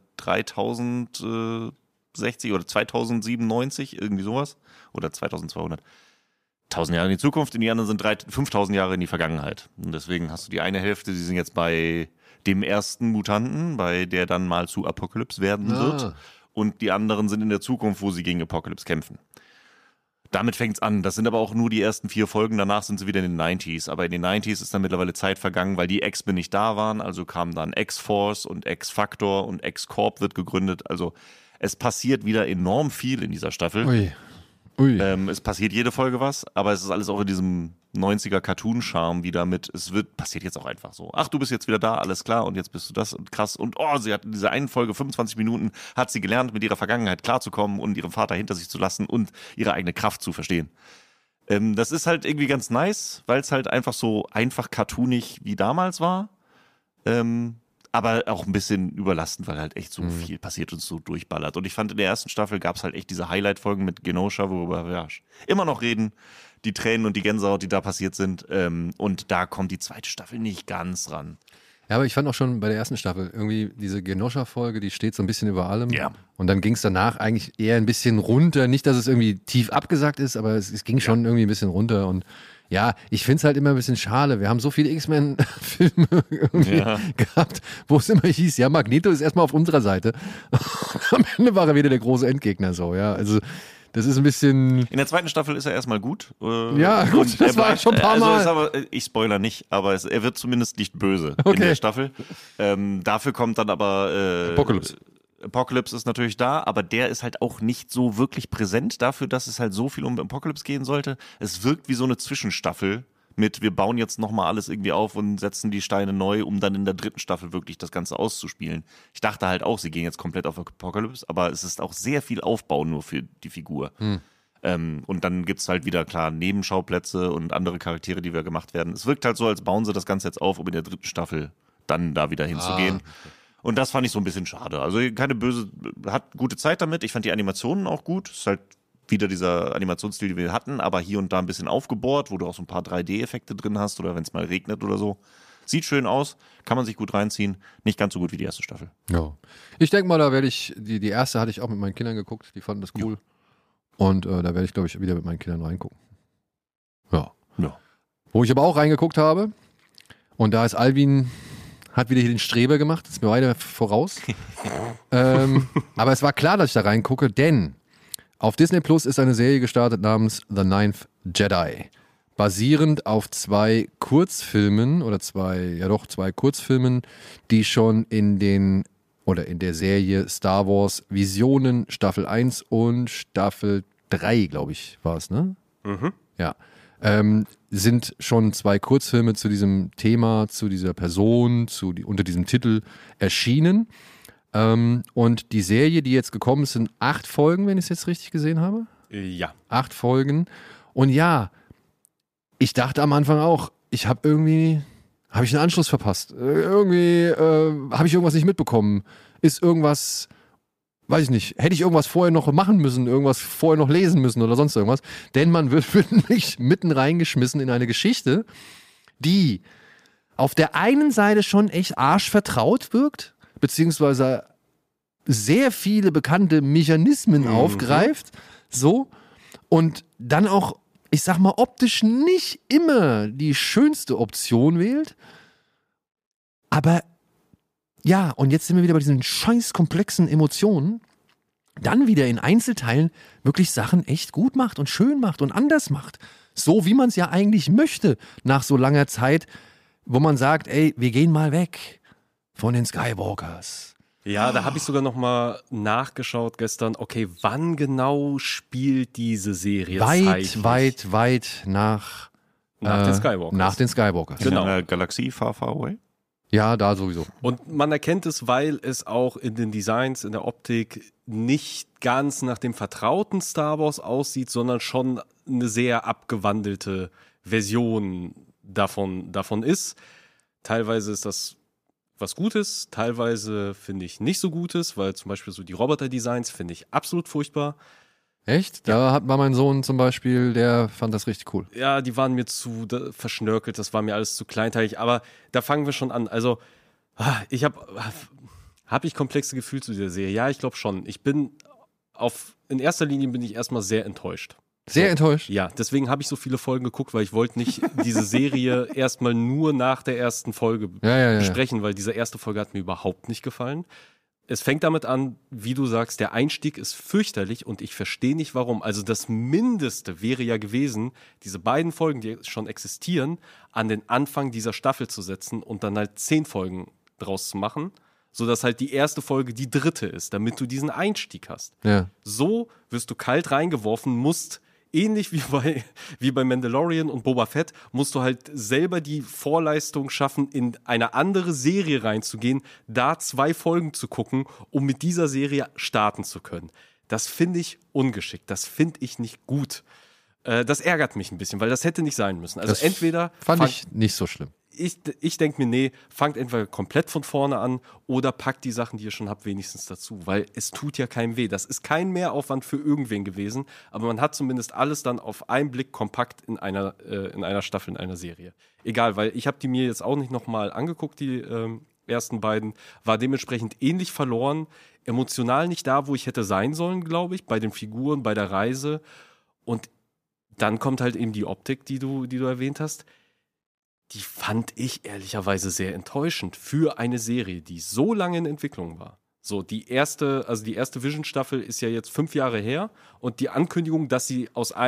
3060 oder 2097, irgendwie sowas, oder 2200. 1000 Jahre in die Zukunft, und die anderen sind 5000 Jahre in die Vergangenheit. Und deswegen hast du die eine Hälfte, die sind jetzt bei dem ersten Mutanten, bei der dann mal zu Apocalypse werden wird. Und die anderen sind in der Zukunft, wo sie gegen Apocalypse kämpfen. Damit fängt's an. Das sind aber auch nur die ersten 4 Folgen. Danach sind sie wieder in den 90s. Aber in den 90s ist dann mittlerweile Zeit vergangen, weil die X-Men nicht da waren. Also kamen dann X-Force und X-Factor und X-Corp wird gegründet. Also es passiert wieder enorm viel in dieser Staffel. Ui. Es passiert jede Folge was, aber es ist alles auch in diesem 90er Cartoon-Charme wieder mit, passiert jetzt auch einfach so. Ach, du bist jetzt wieder da, alles klar, und jetzt bist du das und krass. Und sie hat in dieser einen Folge, 25 Minuten, hat sie gelernt, mit ihrer Vergangenheit klarzukommen und ihren Vater hinter sich zu lassen und ihre eigene Kraft zu verstehen. Das ist halt irgendwie ganz nice, weil es halt einfach so einfach cartoonig wie damals war. Aber auch ein bisschen überlastend, weil halt echt so viel passiert und so durchballert. Und ich fand, in der ersten Staffel gab es halt echt diese Highlight-Folgen mit Genosha, worüber wir immer noch reden. Die Tränen und die Gänsehaut, die da passiert sind. Und da kommt die zweite Staffel nicht ganz ran. Ja, aber ich fand auch schon bei der ersten Staffel irgendwie diese Genosha-Folge, die steht so ein bisschen über allem. Ja. Und dann ging es danach eigentlich eher ein bisschen runter. Nicht, dass es irgendwie tief abgesagt ist, aber es ging schon irgendwie ein bisschen runter. Und ja, ich finde es halt immer ein bisschen schade. Wir haben so viele X-Men-Filme irgendwie gehabt, wo es immer hieß, ja, Magneto ist erstmal auf unserer Seite. Und am Ende war er wieder der große Endgegner so, ja. Also das ist ein bisschen... In der zweiten Staffel ist er erstmal gut. Ja, gut, das war schon ein paar Mal. Aber, ich spoiler nicht, aber er wird zumindest nicht böse in der Staffel. Dafür kommt dann aber... Apocalypse ist natürlich da, aber der ist halt auch nicht so wirklich präsent dafür, dass es halt so viel um Apocalypse gehen sollte. Es wirkt wie so eine Zwischenstaffel mit, wir bauen jetzt nochmal alles irgendwie auf und setzen die Steine neu, um dann in der dritten Staffel wirklich das Ganze auszuspielen. Ich dachte halt auch, sie gehen jetzt komplett auf Apocalypse, aber es ist auch sehr viel Aufbau nur für die Figur. Und dann gibt es halt wieder, klar, Nebenschauplätze und andere Charaktere, die wieder gemacht werden. Es wirkt halt so, als bauen sie das Ganze jetzt auf, um in der dritten Staffel dann da wieder hinzugehen. Und das fand ich so ein bisschen schade. Also keine böse, hat gute Zeit damit. Ich fand die Animationen auch gut. Ist halt wieder dieser Animationsstil, den wir hatten, aber hier und da ein bisschen aufgebohrt, wo du auch so ein paar 3D-Effekte drin hast oder wenn es mal regnet oder so. Sieht schön aus, kann man sich gut reinziehen. Nicht ganz so gut wie die erste Staffel. Ja. Ich denke mal, da werde ich, die erste hatte ich auch mit meinen Kindern geguckt, die fanden das cool. Und da werde ich, glaube ich, wieder mit meinen Kindern reingucken. Ja. Wo ich aber auch reingeguckt habe, und da ist Alvin... hat wieder hier den Streber gemacht, ist mir weiter voraus. Aber es war klar, dass ich da reingucke, denn auf Disney Plus ist eine Serie gestartet namens The Ninth Jedi. Basierend auf zwei Kurzfilmen, zwei Kurzfilmen, die schon in der Serie Star Wars Visionen Staffel 1 und Staffel 3, glaube ich, war es, ne? Ja. Sind schon zwei Kurzfilme zu diesem Thema, zu dieser Person, unter diesem Titel erschienen. Und die Serie, die jetzt gekommen ist, sind 8 Folgen, wenn ich es jetzt richtig gesehen habe. Ja. 8 Folgen. Und ja, ich dachte am Anfang auch, habe ich einen Anschluss verpasst. Irgendwie habe ich irgendwas nicht mitbekommen. Ist irgendwas... weiß ich nicht, hätte ich irgendwas vorher noch machen müssen, irgendwas vorher noch lesen müssen oder sonst irgendwas. Denn man wird mich mitten reingeschmissen in eine Geschichte, die auf der einen Seite schon echt arschvertraut wirkt, beziehungsweise sehr viele bekannte Mechanismen aufgreift, so, und dann auch, ich sag mal, optisch nicht immer die schönste Option wählt, aber ja, und jetzt sind wir wieder bei diesen scheiß komplexen Emotionen, dann wieder in Einzelteilen wirklich Sachen echt gut macht und schön macht und anders macht. So wie man es ja eigentlich möchte nach so langer Zeit, wo man sagt, ey, wir gehen mal weg von den Skywalkers. Ja, da habe ich sogar noch mal nachgeschaut gestern, okay, wann genau spielt diese Serie Weit nach den Skywalkers. Nach den Skywalkers. Genau. In einer Galaxie far, far away? Ja, da sowieso. Und man erkennt es, weil es auch in den Designs, in der Optik nicht ganz nach dem vertrauten Star Wars aussieht, sondern schon eine sehr abgewandelte Version davon ist. Teilweise ist das was Gutes, teilweise finde ich nicht so Gutes, weil zum Beispiel so die Roboter-Designs finde ich absolut furchtbar. Echt? Da war mein Sohn zum Beispiel, der fand das richtig cool. Ja, die waren mir zu verschnörkelt, das war mir alles zu kleinteilig, aber da fangen wir schon an. Also, hab ich komplexe Gefühle zu dieser Serie? Ja, ich glaube schon. In erster Linie bin ich erstmal sehr enttäuscht. Sehr enttäuscht? Ja, deswegen habe ich so viele Folgen geguckt, weil ich wollte nicht diese Serie erstmal nur nach der ersten Folge besprechen, weil diese erste Folge hat mir überhaupt nicht gefallen. Es fängt damit an, wie du sagst, der Einstieg ist fürchterlich und ich verstehe nicht warum. Also das Mindeste wäre ja gewesen, diese beiden Folgen, die schon existieren, an den Anfang dieser Staffel zu setzen und dann halt 10 Folgen draus zu machen, sodass halt die erste Folge die dritte ist, damit du diesen Einstieg hast. Ja. So wirst du kalt reingeworfen, musst ähnlich wie bei Mandalorian und Boba Fett, musst du halt selber die Vorleistung schaffen, in eine andere Serie reinzugehen, da 2 Folgen zu gucken, um mit dieser Serie starten zu können. Das finde ich ungeschickt, das finde ich nicht gut. Das ärgert mich ein bisschen, weil das hätte nicht sein müssen. Also das entweder fand ich nicht so schlimm. ich denke mir, nee, fangt entweder komplett von vorne an oder packt die Sachen, die ihr schon habt, wenigstens dazu, weil es tut ja keinem weh. Das ist kein Mehraufwand für irgendwen gewesen, aber man hat zumindest alles dann auf einen Blick kompakt in einer Staffel, in einer Serie. Egal, weil ich habe die mir jetzt auch nicht nochmal angeguckt, die ersten beiden, war dementsprechend ähnlich verloren, emotional nicht da, wo ich hätte sein sollen, glaube ich, bei den Figuren, bei der Reise. Und dann kommt halt eben die Optik, die du erwähnt hast. Die fand ich ehrlicherweise sehr enttäuschend für eine Serie, die so lange in Entwicklung war. So, die erste Vision-Staffel ist ja jetzt 5 Jahre her und die Ankündigung, dass sie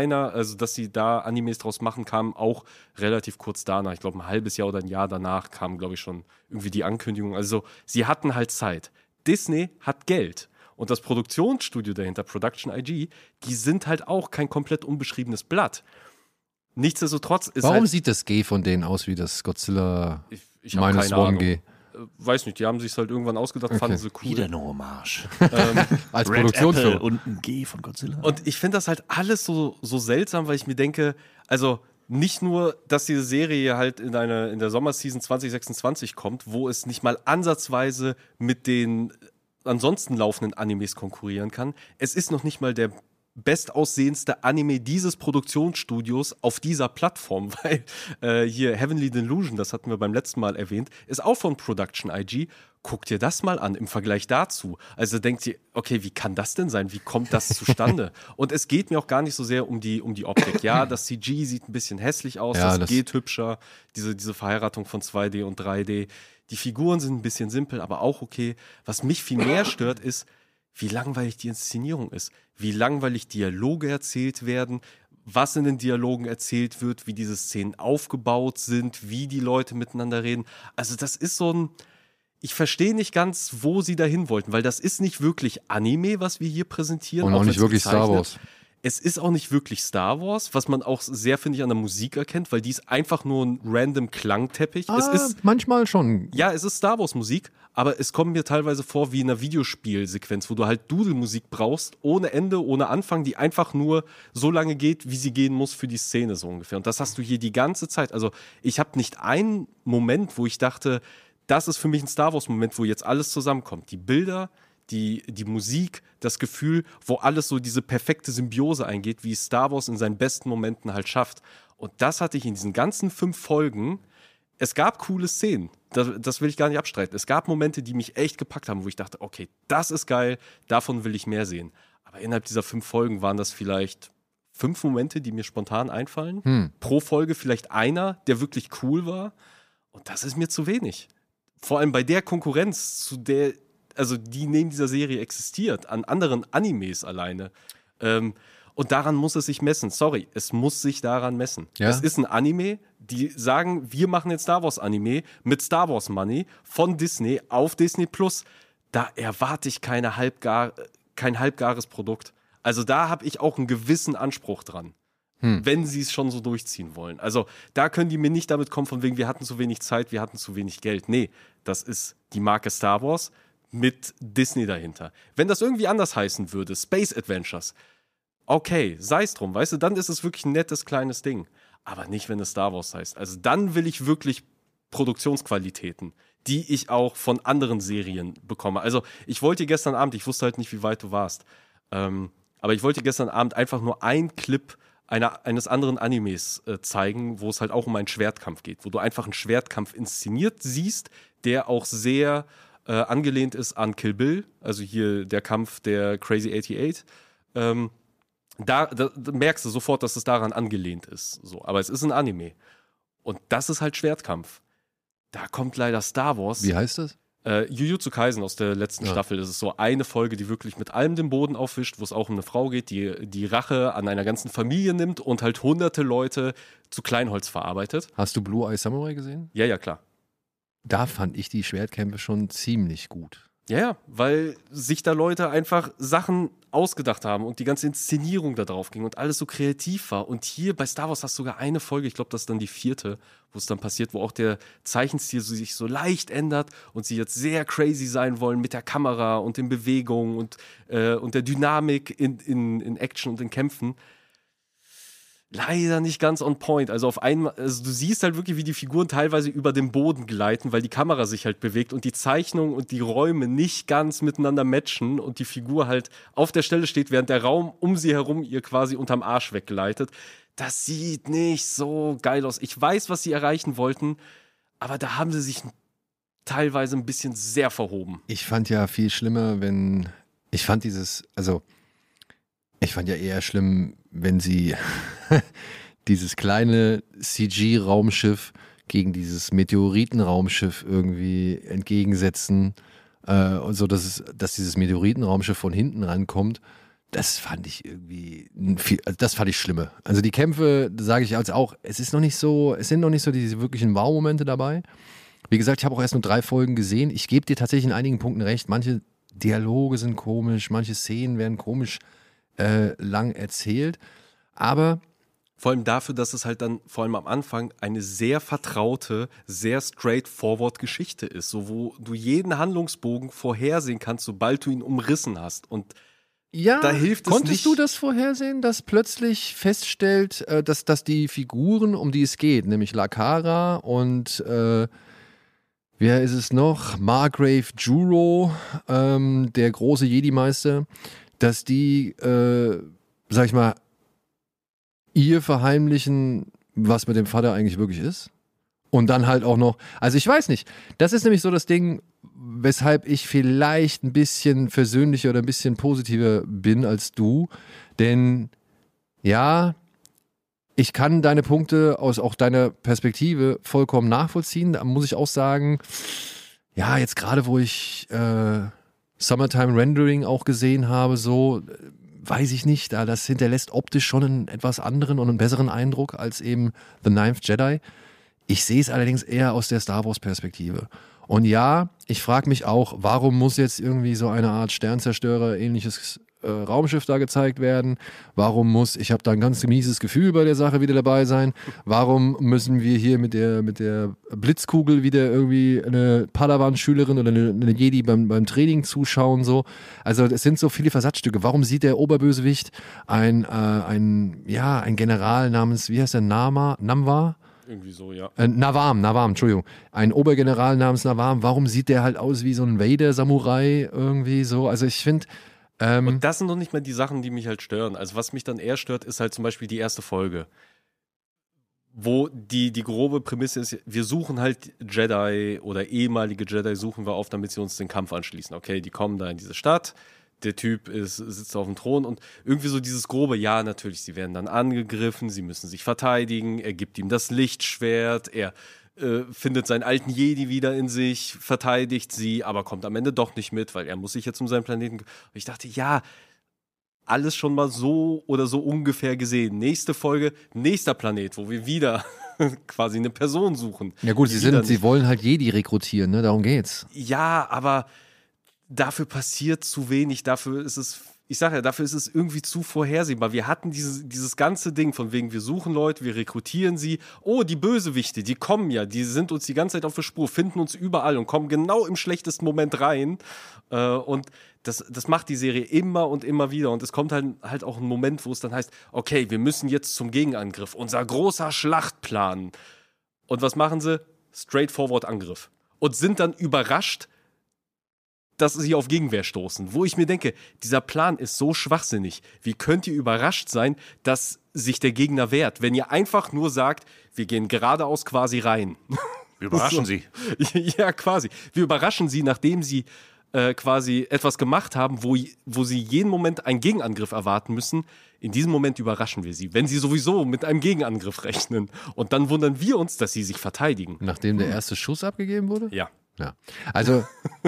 dass sie da Animes draus machen, kam auch relativ kurz danach. Ich glaube, ein halbes Jahr oder ein Jahr danach kam, glaube ich, schon irgendwie die Ankündigung. Also, sie hatten halt Zeit. Disney hat Geld. Und das Produktionsstudio dahinter, Production IG, die sind halt auch kein komplett unbeschriebenes Blatt. Nichtsdestotrotz ist Warum halt, sieht das G von denen aus wie das Godzilla ich hab minus keine one Ahnung. G? Weiß nicht, die haben sich halt irgendwann ausgedacht, fanden sie cool. Wieder eine Hommage. Als Red Produktionsfirma. Apple und ein G von Godzilla. Und ich finde das halt alles so seltsam, weil ich mir denke, also nicht nur, dass diese Serie halt in der Sommerseason 2026 kommt, wo es nicht mal ansatzweise mit den ansonsten laufenden Animes konkurrieren kann. Es ist noch nicht mal der bestaussehendste Anime dieses Produktionsstudios auf dieser Plattform, weil hier Heavenly Delusion, das hatten wir beim letzten Mal erwähnt, ist auch von Production IG. Guckt ihr das mal an im Vergleich dazu. Also denkt ihr, okay, wie kann das denn sein? Wie kommt das zustande? Und es geht mir auch gar nicht so sehr um die Optik. Ja, das CG sieht ein bisschen hässlich aus, Ja, das geht hübscher, diese Verheiratung von 2D und 3D. Die Figuren sind ein bisschen simpel, aber auch okay. Was mich viel mehr stört, ist, wie langweilig die Inszenierung ist, wie langweilig Dialoge erzählt werden, was in den Dialogen erzählt wird, wie diese Szenen aufgebaut sind, wie die Leute miteinander reden. Also das ist so ein, ich verstehe nicht ganz, wo sie dahin wollten, weil das ist nicht wirklich Anime, was wir hier präsentieren. Und auch nicht wenn's wirklich Star gezeichnet. Wars. Es ist auch nicht wirklich Star Wars, was man auch sehr, finde ich, an der Musik erkennt, weil die ist einfach nur ein random Klangteppich. Es ist Manchmal schon. ja, es ist Star Wars Musik, aber es kommt mir teilweise vor wie in einer Videospielsequenz, wo du halt Dudelmusik brauchst, ohne Ende, ohne Anfang, die einfach nur so lange geht, wie sie gehen muss für die Szene so ungefähr. Und das hast du hier die ganze Zeit. Also ich habe nicht einen Moment, wo ich dachte, das ist für mich ein Star Wars Moment, wo jetzt alles zusammenkommt. Die Bilder, die Musik, das Gefühl, wo alles so diese perfekte Symbiose eingeht, wie Star Wars in seinen besten Momenten halt schafft. Und das hatte ich in diesen ganzen 5 Folgen. Es gab coole Szenen, das will ich gar nicht abstreiten. Es gab Momente, die mich echt gepackt haben, wo ich dachte, okay, das ist geil, davon will ich mehr sehen. Aber innerhalb dieser 5 Folgen waren das vielleicht 5 Momente, die mir spontan einfallen. Pro Folge vielleicht einer, der wirklich cool war. Und das ist mir zu wenig. Vor allem bei der Konkurrenz, die neben dieser Serie existiert, an anderen Animes alleine. Und daran muss es sich messen. Sorry, es muss sich daran messen. Ja? Es ist ein Anime, die sagen, wir machen jetzt Star Wars Anime mit Star Wars Money von Disney auf Disney Plus. Da erwarte ich kein halbgares Produkt. Also da habe ich auch einen gewissen Anspruch dran. Wenn sie es schon so durchziehen wollen. Also da können die mir nicht damit kommen, von wegen, wir hatten zu wenig Zeit, wir hatten zu wenig Geld. Nee, das ist die Marke Star Wars mit Disney dahinter. Wenn das irgendwie anders heißen würde, Space Adventures, okay, sei es drum, weißt du, dann ist es wirklich ein nettes kleines Ding. Aber nicht, wenn es Star Wars heißt. Also dann will ich wirklich Produktionsqualitäten, die ich auch von anderen Serien bekomme. Also ich wollte gestern Abend, ich wusste halt nicht, wie weit du warst, aber ich wollte gestern Abend einfach nur einen Clip eines anderen Animes zeigen, wo es halt auch um einen Schwertkampf geht, wo du einfach einen Schwertkampf inszeniert siehst, der auch sehr angelehnt ist an Kill Bill, also hier der Kampf der Crazy 88. Da merkst du sofort, dass es daran angelehnt ist. So. Aber es ist ein Anime. Und das ist halt Schwertkampf. Da kommt leider Star Wars. Wie heißt das? Jujutsu Kaisen aus der letzten Staffel. Das ist so eine Folge, die wirklich mit allem den Boden aufwischt, wo es auch um eine Frau geht, die Rache an einer ganzen Familie nimmt und halt hunderte Leute zu Kleinholz verarbeitet. Hast du Blue Eye Samurai gesehen? Ja, klar. Da fand ich die Schwertkämpfe schon ziemlich gut. Ja, weil sich da Leute einfach Sachen ausgedacht haben und die ganze Inszenierung da drauf ging und alles so kreativ war. Und hier bei Star Wars hast du sogar eine Folge, ich glaube, das ist dann die 4., wo es dann passiert, wo auch der Zeichenstil sich so leicht ändert und sie jetzt sehr crazy sein wollen mit der Kamera und den Bewegungen und der Dynamik in Action und in Kämpfen. leider nicht ganz on point. Also auf einmal, also du siehst halt wirklich, wie die Figuren teilweise über den Boden gleiten, weil die Kamera sich halt bewegt und die Zeichnung und die Räume nicht ganz miteinander matchen und die Figur halt auf der Stelle steht, während der Raum um sie herum ihr quasi unterm Arsch weggleitet. Das sieht nicht so geil aus. Ich weiß, was sie erreichen wollten, aber da haben sie sich teilweise ein bisschen sehr verhoben. Ich fand ja viel schlimmer, ich fand ja eher schlimm, wenn sie dieses kleine CG-Raumschiff gegen dieses Meteoritenraumschiff irgendwie entgegensetzen, so dass dieses Meteoritenraumschiff von hinten rankommt. Das fand ich irgendwie das fand ich schlimmer. Also die Kämpfe, sage ich als auch, es sind noch nicht so diese wirklichen Wow-Momente dabei. Wie gesagt, ich habe auch erst nur 3 Folgen gesehen. Ich gebe dir tatsächlich in einigen Punkten recht. Manche Dialoge sind komisch, manche Szenen werden komisch lang erzählt. Aber vor allem dafür, dass es halt dann vor allem am Anfang eine sehr vertraute, sehr straightforward Geschichte ist, so wo du jeden Handlungsbogen vorhersehen kannst, sobald du ihn umrissen hast. Und ja, da hilft es konntest nicht. du das vorhersehen, dass plötzlich feststellt, dass die Figuren, um die es geht, nämlich Lakara und wer ist es noch? Margrave Juro, der große Jedi-Meister, dass die, sag ich mal, ihr verheimlichen, was mit dem Vater eigentlich wirklich ist. Und dann halt auch noch, also ich weiß nicht, das ist nämlich so das Ding, weshalb ich vielleicht ein bisschen versöhnlicher oder ein bisschen positiver bin als du. Denn ja, ich kann deine Punkte aus auch deiner Perspektive vollkommen nachvollziehen. Da muss ich auch sagen, ja, jetzt gerade wo ich Summertime Rendering auch gesehen habe, so weiß ich nicht, das hinterlässt optisch schon einen etwas anderen und einen besseren Eindruck als eben The Ninth Jedi. Ich sehe es allerdings eher aus der Star Wars Perspektive. Und ja, ich frage mich auch, warum muss jetzt irgendwie so eine Art Sternzerstörer ähnliches Raumschiff da gezeigt werden? Warum muss, ich habe da ein ganz mieses Gefühl bei der Sache wieder dabei sein? Warum müssen wir hier mit der Blitzkugel wieder irgendwie eine Padawan-Schülerin oder eine Jedi beim Training zuschauen? So? Also es sind so viele Versatzstücke. Warum sieht der Oberbösewicht ein General namens, wie heißt der, Namwa? Irgendwie so, ja. Navam, Entschuldigung. Ein Obergeneral namens Navam, warum sieht der halt aus wie so ein Vader-Samurai irgendwie so? Also ich finde, und das sind noch nicht mal die Sachen, die mich halt stören. Also was mich dann eher stört, ist halt zum Beispiel die erste Folge, wo die grobe Prämisse ist, wir suchen halt Jedi oder ehemalige Jedi suchen wir auf, damit sie uns den Kampf anschließen. Okay, die kommen da in diese Stadt, der Typ sitzt auf dem Thron und irgendwie so dieses grobe, ja natürlich, sie werden dann angegriffen, sie müssen sich verteidigen, er gibt ihm das Lichtschwert, er findet seinen alten Jedi wieder in sich, verteidigt sie, aber kommt am Ende doch nicht mit, weil er muss sich jetzt um seinen Planeten. Und ich dachte, ja, alles schon mal so oder so ungefähr gesehen. Nächste Folge, nächster Planet, wo wir wieder quasi eine Person suchen. Ja gut, sie wollen halt Jedi rekrutieren, ne? Darum geht's. Ja, aber dafür passiert zu wenig, dafür ist es irgendwie zu vorhersehbar. Wir hatten dieses ganze Ding von wegen, wir suchen Leute, wir rekrutieren sie. Oh, die Bösewichte, die kommen ja, die sind uns die ganze Zeit auf der Spur, finden uns überall und kommen genau im schlechtesten Moment rein. Und das macht die Serie immer und immer wieder. Und es kommt halt auch ein Moment, wo es dann heißt, okay, wir müssen jetzt zum Gegenangriff, unser großer Schlachtplan. Und was machen sie? Straightforward Angriff. Und sind dann überrascht, dass sie auf Gegenwehr stoßen, wo ich mir denke, dieser Plan ist so schwachsinnig. Wie könnt ihr überrascht sein, dass sich der Gegner wehrt, wenn ihr einfach nur sagt, wir gehen geradeaus quasi rein? Wir überraschen sie. Ja, quasi. Wir überraschen sie, nachdem sie quasi etwas gemacht haben, wo sie jeden Moment einen Gegenangriff erwarten müssen. In diesem Moment überraschen wir sie, wenn sie sowieso mit einem Gegenangriff rechnen. Und dann wundern wir uns, dass sie sich verteidigen. Nachdem der erste Schuss abgegeben wurde? Ja. Also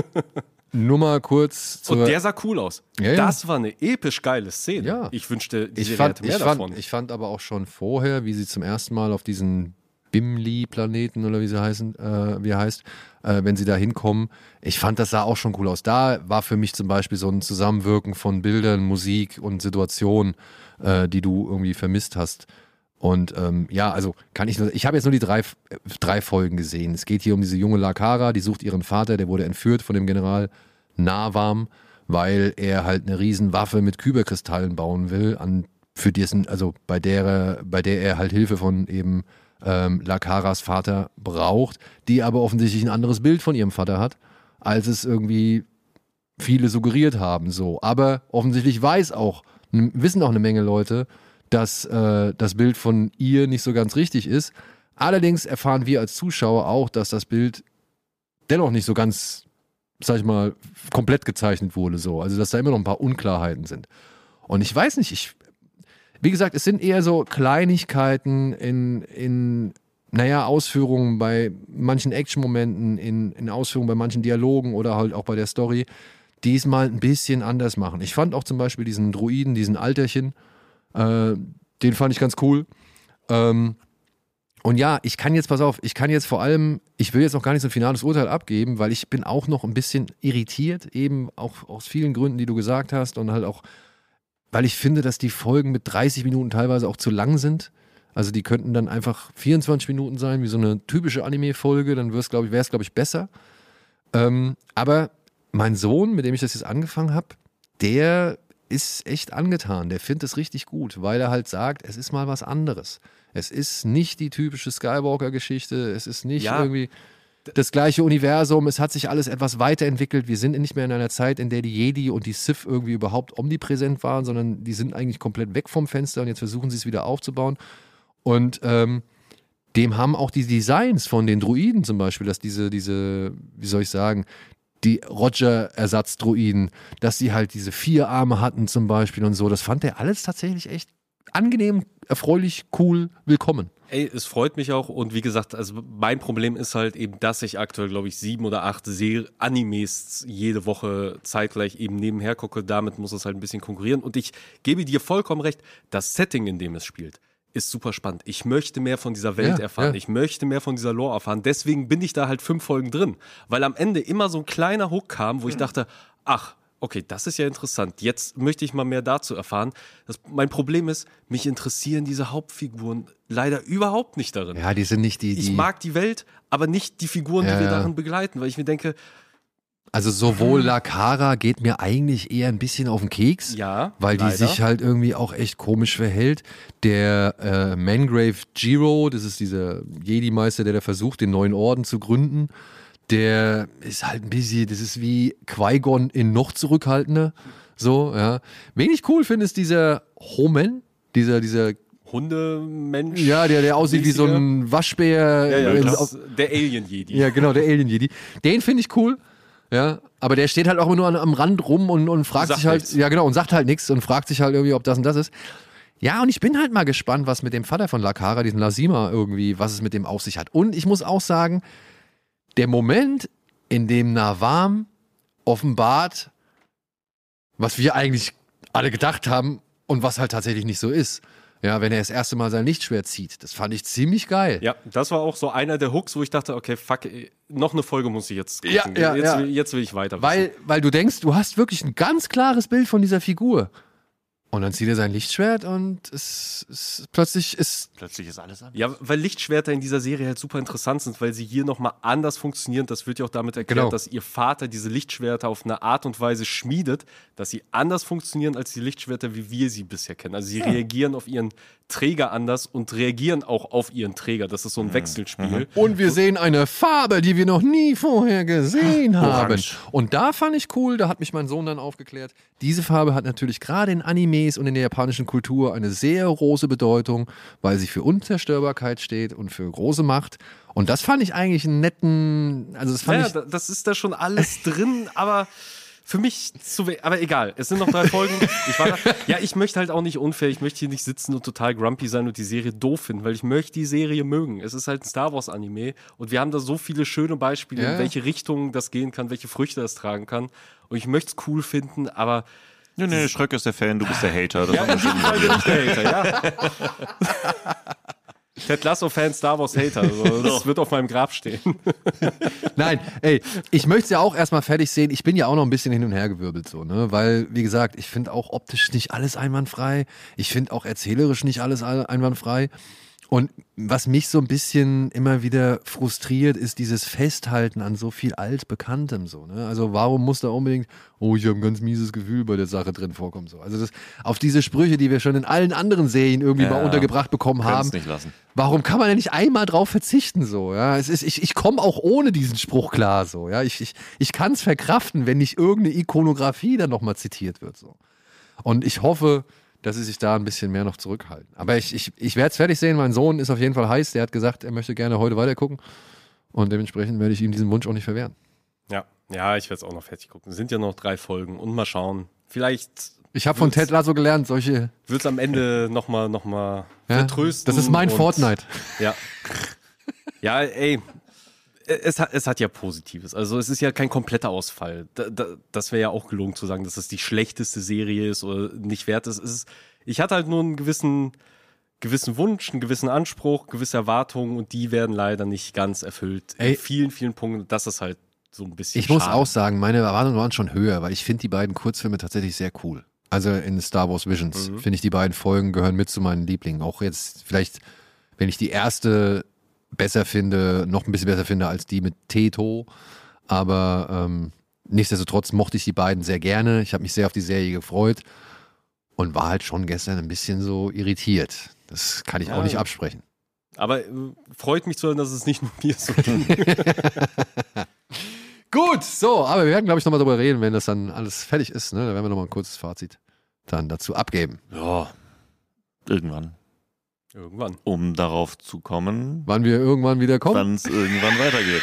nur mal kurz. Und der sah cool aus. Ja. Das war eine episch geile Szene. Ja. Ich wünschte, die Serie hätte mehr davon. Ich fand aber auch schon vorher, wie sie zum ersten Mal auf diesen Bimli-Planeten oder wie er heißt, wenn sie da hinkommen, ich fand, das sah auch schon cool aus. Da war für mich zum Beispiel so ein Zusammenwirken von Bildern, Musik und Situationen, die du irgendwie vermisst hast. Und also ich habe jetzt nur die drei Folgen gesehen. Es geht hier um diese junge Lakara, die sucht ihren Vater, der wurde entführt von dem General Navam, weil er halt eine riesen Waffe mit Kyberkristallen bauen will, an für dessen, also bei der er halt Hilfe von eben Lakaras Vater braucht, die aber offensichtlich ein anderes Bild von ihrem Vater hat, als es irgendwie viele suggeriert haben. So. Aber offensichtlich wissen auch eine Menge Leute, dass das Bild von ihr nicht so ganz richtig ist. Allerdings erfahren wir als Zuschauer auch, dass das Bild dennoch nicht so ganz, sag ich mal, komplett gezeichnet wurde. So. Also dass da immer noch ein paar Unklarheiten sind. Und ich weiß nicht, wie gesagt, es sind eher so Kleinigkeiten in Ausführungen bei manchen Action-Momenten, in Ausführungen bei manchen Dialogen oder halt auch bei der Story, die es mal ein bisschen anders machen. Ich fand auch zum Beispiel diesen Druiden, diesen Alterchen, den fand ich ganz cool. Und ja, ich will jetzt noch gar nicht so ein finales Urteil abgeben, weil ich bin auch noch ein bisschen irritiert, eben auch aus vielen Gründen, die du gesagt hast und halt auch, weil ich finde, dass die Folgen mit 30 Minuten teilweise auch zu lang sind. Also die könnten dann einfach 24 Minuten sein, wie so eine typische Anime-Folge, dann wäre es, glaube ich, besser. Aber mein Sohn, mit dem ich das jetzt angefangen habe, der ist echt angetan. Der findet es richtig gut, weil er halt sagt, es ist mal was anderes. Es ist nicht die typische Skywalker-Geschichte, es ist nicht irgendwie das gleiche Universum, es hat sich alles etwas weiterentwickelt. Wir sind nicht mehr in einer Zeit, in der die Jedi und die Sith irgendwie überhaupt omnipräsent waren, sondern die sind eigentlich komplett weg vom Fenster und jetzt versuchen sie es wieder aufzubauen. Und dem haben auch die Designs von den Druiden zum Beispiel, dass diese, wie soll ich sagen, die Roger-Ersatzdruiden, dass sie halt diese 4 Arme hatten zum Beispiel und so, das fand er alles tatsächlich echt angenehm, erfreulich, cool, willkommen. Ey, es freut mich auch und wie gesagt, also mein Problem ist halt eben, dass ich aktuell, glaube ich, 7 oder 8 Animes jede Woche zeitgleich eben nebenher gucke. Damit muss es halt ein bisschen konkurrieren und ich gebe dir vollkommen recht, das Setting, in dem es spielt, ist super spannend. Ich möchte mehr von dieser Welt erfahren. Ich möchte mehr von dieser Lore erfahren. Deswegen bin ich da halt 5 Folgen drin, weil am Ende immer so ein kleiner Hook kam, wo ich dachte, ach, okay, das ist ja interessant. Jetzt möchte ich mal mehr dazu erfahren. Mein Problem ist, mich interessieren diese Hauptfiguren leider überhaupt nicht darin. Ja, die sind nicht die... Ich mag die Welt, aber nicht die Figuren, die wir darin begleiten, weil ich mir denke... Also sowohl Lakara geht mir eigentlich eher ein bisschen auf den Keks, weil die sich halt irgendwie auch echt komisch verhält. Der Mangrave Jiro, das ist dieser Jedi-Meister, der da versucht, den neuen Orden zu gründen, der ist halt ein bisschen, das ist wie Qui-Gon in noch zurückhaltender. So, ja. Wen ich cool finde, ist dieser Homen, dieser Hundemensch. Ja, der aussieht wie so ein Waschbär. Der Alien-Jedi. Ja, genau, der Alien-Jedi. Den finde ich cool. Ja, aber der steht halt auch immer nur am Rand rum und fragt sich halt, nichts. Ja genau, und sagt halt nichts und fragt sich halt irgendwie, ob das und das ist. Ja, und ich bin halt mal gespannt, was mit dem Vater von Lakara, diesen Lasima irgendwie, was es mit dem auf sich hat. Und ich muss auch sagen, der Moment, in dem Navam offenbart, was wir eigentlich alle gedacht haben und was halt tatsächlich nicht so ist. Ja, wenn er das erste Mal sein Lichtschwert zieht. Das fand ich ziemlich geil. Ja, das war auch so einer der Hooks, wo ich dachte, okay, fuck, noch eine Folge muss ich jetzt gucken. Jetzt will ich weiter wissen. Weil du denkst, du hast wirklich ein ganz klares Bild von dieser Figur. Und dann zieht er sein Lichtschwert und plötzlich ist alles anders. Ja, weil Lichtschwerter in dieser Serie halt super interessant sind, weil sie hier nochmal anders funktionieren. Das wird ja auch damit erklärt, dass ihr Vater diese Lichtschwerter auf eine Art und Weise schmiedet, dass sie anders funktionieren als die Lichtschwerter, wie wir sie bisher kennen. Also sie reagieren auf ihren Träger anders und reagieren auch auf ihren Träger. Das ist so ein Wechselspiel. Und wir sehen eine Farbe, die wir noch nie vorher gesehen haben. Orange. Und da fand ich cool, da hat mich mein Sohn dann aufgeklärt, diese Farbe hat natürlich gerade in Animes und in der japanischen Kultur eine sehr große Bedeutung, weil sie für Unzerstörbarkeit steht und für große Macht. Und das fand ich eigentlich einen netten, also das fand ich... das ist da schon alles drin, aber... Für mich aber egal, es sind noch 3 Folgen. Ich möchte halt auch nicht unfair, ich möchte hier nicht sitzen und total grumpy sein und die Serie doof finden, weil ich möchte die Serie mögen. Es ist halt ein Star Wars Anime und wir haben da so viele schöne Beispiele, in welche Richtung das gehen kann, welche Früchte das tragen kann. Und ich möchte es cool finden, aber... Nee, Schröck ist der Fan, du bist der Hater. Das in diesem Fall bin ich der Hater, ja. Ted Lasso-Fan, Star Wars-Hater. Also das wird auf meinem Grab stehen. Nein, ey, ich möchte es ja auch erstmal fertig sehen. Ich bin ja auch noch ein bisschen hin und her gewirbelt, so, ne? Weil, wie gesagt, ich finde auch optisch nicht alles einwandfrei. Ich finde auch erzählerisch nicht alles einwandfrei. Und was mich so ein bisschen immer wieder frustriert, ist dieses Festhalten an so viel Altbekanntem. So, ne? Also warum muss da unbedingt, ich habe ein ganz mieses Gefühl bei der Sache drin vorkommen. So. Also auf diese Sprüche, die wir schon in allen anderen Serien irgendwie mal untergebracht bekommen haben. Nicht lassen. Warum kann man denn nicht einmal drauf verzichten? So, ja? Ich komme auch ohne diesen Spruch klar. So, ja? Ich kann es verkraften, wenn nicht irgendeine Ikonografie dann nochmal zitiert wird. So. Und ich hoffe, dass sie sich da ein bisschen mehr noch zurückhalten. Aber ich werde es fertig sehen. Mein Sohn ist auf jeden Fall heiß. Der hat gesagt, er möchte gerne heute weitergucken. Und dementsprechend werde ich ihm diesen Wunsch auch nicht verwehren. Ja, ich werde es auch noch fertig gucken. Es sind ja noch 3 Folgen und mal schauen. Vielleicht. Ich habe von Ted Lasso gelernt, solche. Wird es am Ende nochmal vertrösten. Das ist mein Fortnite. Ja. Ja, ey. Es hat ja Positives. Also es ist ja kein kompletter Ausfall. Das wäre ja auch gelogen zu sagen, dass es die schlechteste Serie ist oder nicht wert ist. Ich hatte halt nur einen gewissen Wunsch, einen gewissen Anspruch, gewisse Erwartungen und die werden leider nicht ganz erfüllt. In vielen, vielen Punkten. Das ist halt so ein bisschen Ich muss auch sagen, meine Erwartungen waren schon höher, weil ich finde die beiden Kurzfilme tatsächlich sehr cool. Also in Star Wars Visions finde ich die beiden Folgen gehören mit zu meinen Lieblingen. Auch jetzt vielleicht, wenn ich die erste besser finde, noch ein bisschen besser finde als die mit Teto. Aber nichtsdestotrotz mochte ich die beiden sehr gerne. Ich habe mich sehr auf die Serie gefreut und war halt schon gestern ein bisschen so irritiert. Das kann ich auch nicht absprechen. Aber freut mich zu hören, dass es nicht nur mir so ging. Gut, so, aber wir werden, glaube ich, nochmal darüber reden, wenn das dann alles fertig ist. Ne? Da werden wir nochmal ein kurzes Fazit dann dazu abgeben. Ja, irgendwann. Um darauf zu kommen, wann wir irgendwann wieder kommen. Wann es irgendwann weitergeht.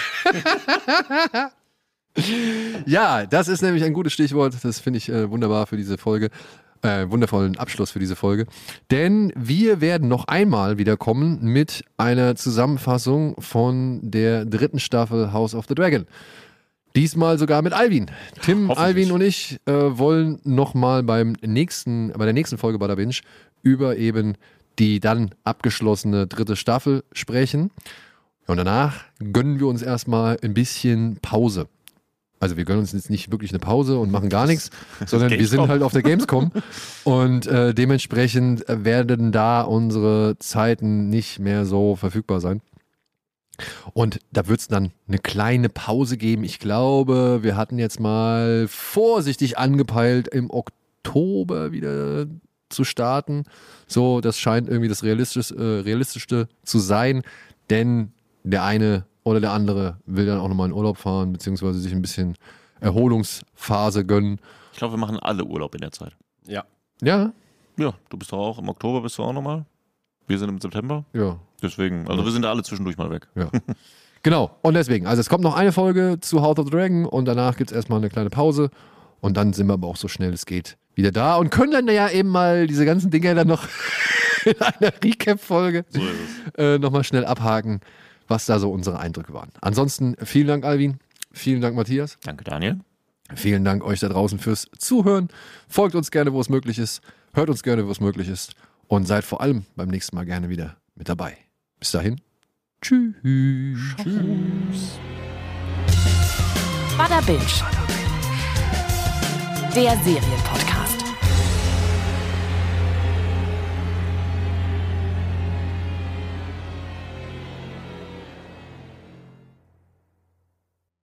Ja, das ist nämlich ein gutes Stichwort. Das finde ich wunderbar für diese Folge. Wundervollen Abschluss für diese Folge. Denn wir werden noch einmal wieder kommen mit einer Zusammenfassung von der 3. Staffel House of the Dragon. Diesmal sogar mit Alvin. Tim, Alvin und ich wollen nochmal bei der nächsten Folge Bada Binge über eben die dann abgeschlossene 3. Staffel sprechen. Und danach gönnen wir uns erstmal ein bisschen Pause. Also wir gönnen uns jetzt nicht wirklich eine Pause und machen gar nichts, sondern wir sind halt auf der Gamescom und dementsprechend werden da unsere Zeiten nicht mehr so verfügbar sein. Und da wird es dann eine kleine Pause geben. Ich glaube, wir hatten jetzt mal vorsichtig angepeilt, im Oktober wieder zu starten. So, das scheint irgendwie das Realistischste zu sein, denn der eine oder der andere will dann auch nochmal in Urlaub fahren, beziehungsweise sich ein bisschen Erholungsphase gönnen. Ich glaube, wir machen alle Urlaub in der Zeit. Ja. Ja? Ja, du bist doch auch, im Oktober bist du auch nochmal. Wir sind im September. Ja. Deswegen, also wir sind da alle zwischendurch mal weg. Ja. Genau, und deswegen, also es kommt noch eine Folge zu House of the Dragon und danach gibt es erstmal eine kleine Pause und dann sind wir aber auch so schnell es geht wieder da und können dann ja eben mal diese ganzen Dinge dann noch in einer Recap-Folge nochmal schnell abhaken, was da so unsere Eindrücke waren. Ansonsten vielen Dank, Alvin. Vielen Dank, Matthias. Danke, Daniel. Vielen Dank euch da draußen fürs Zuhören. Folgt uns gerne, wo es möglich ist. Hört uns gerne, wo es möglich ist. Und seid vor allem beim nächsten Mal gerne wieder mit dabei. Bis dahin. Tschüss. Tschüss. Bada Binge. Der Serienpodcast.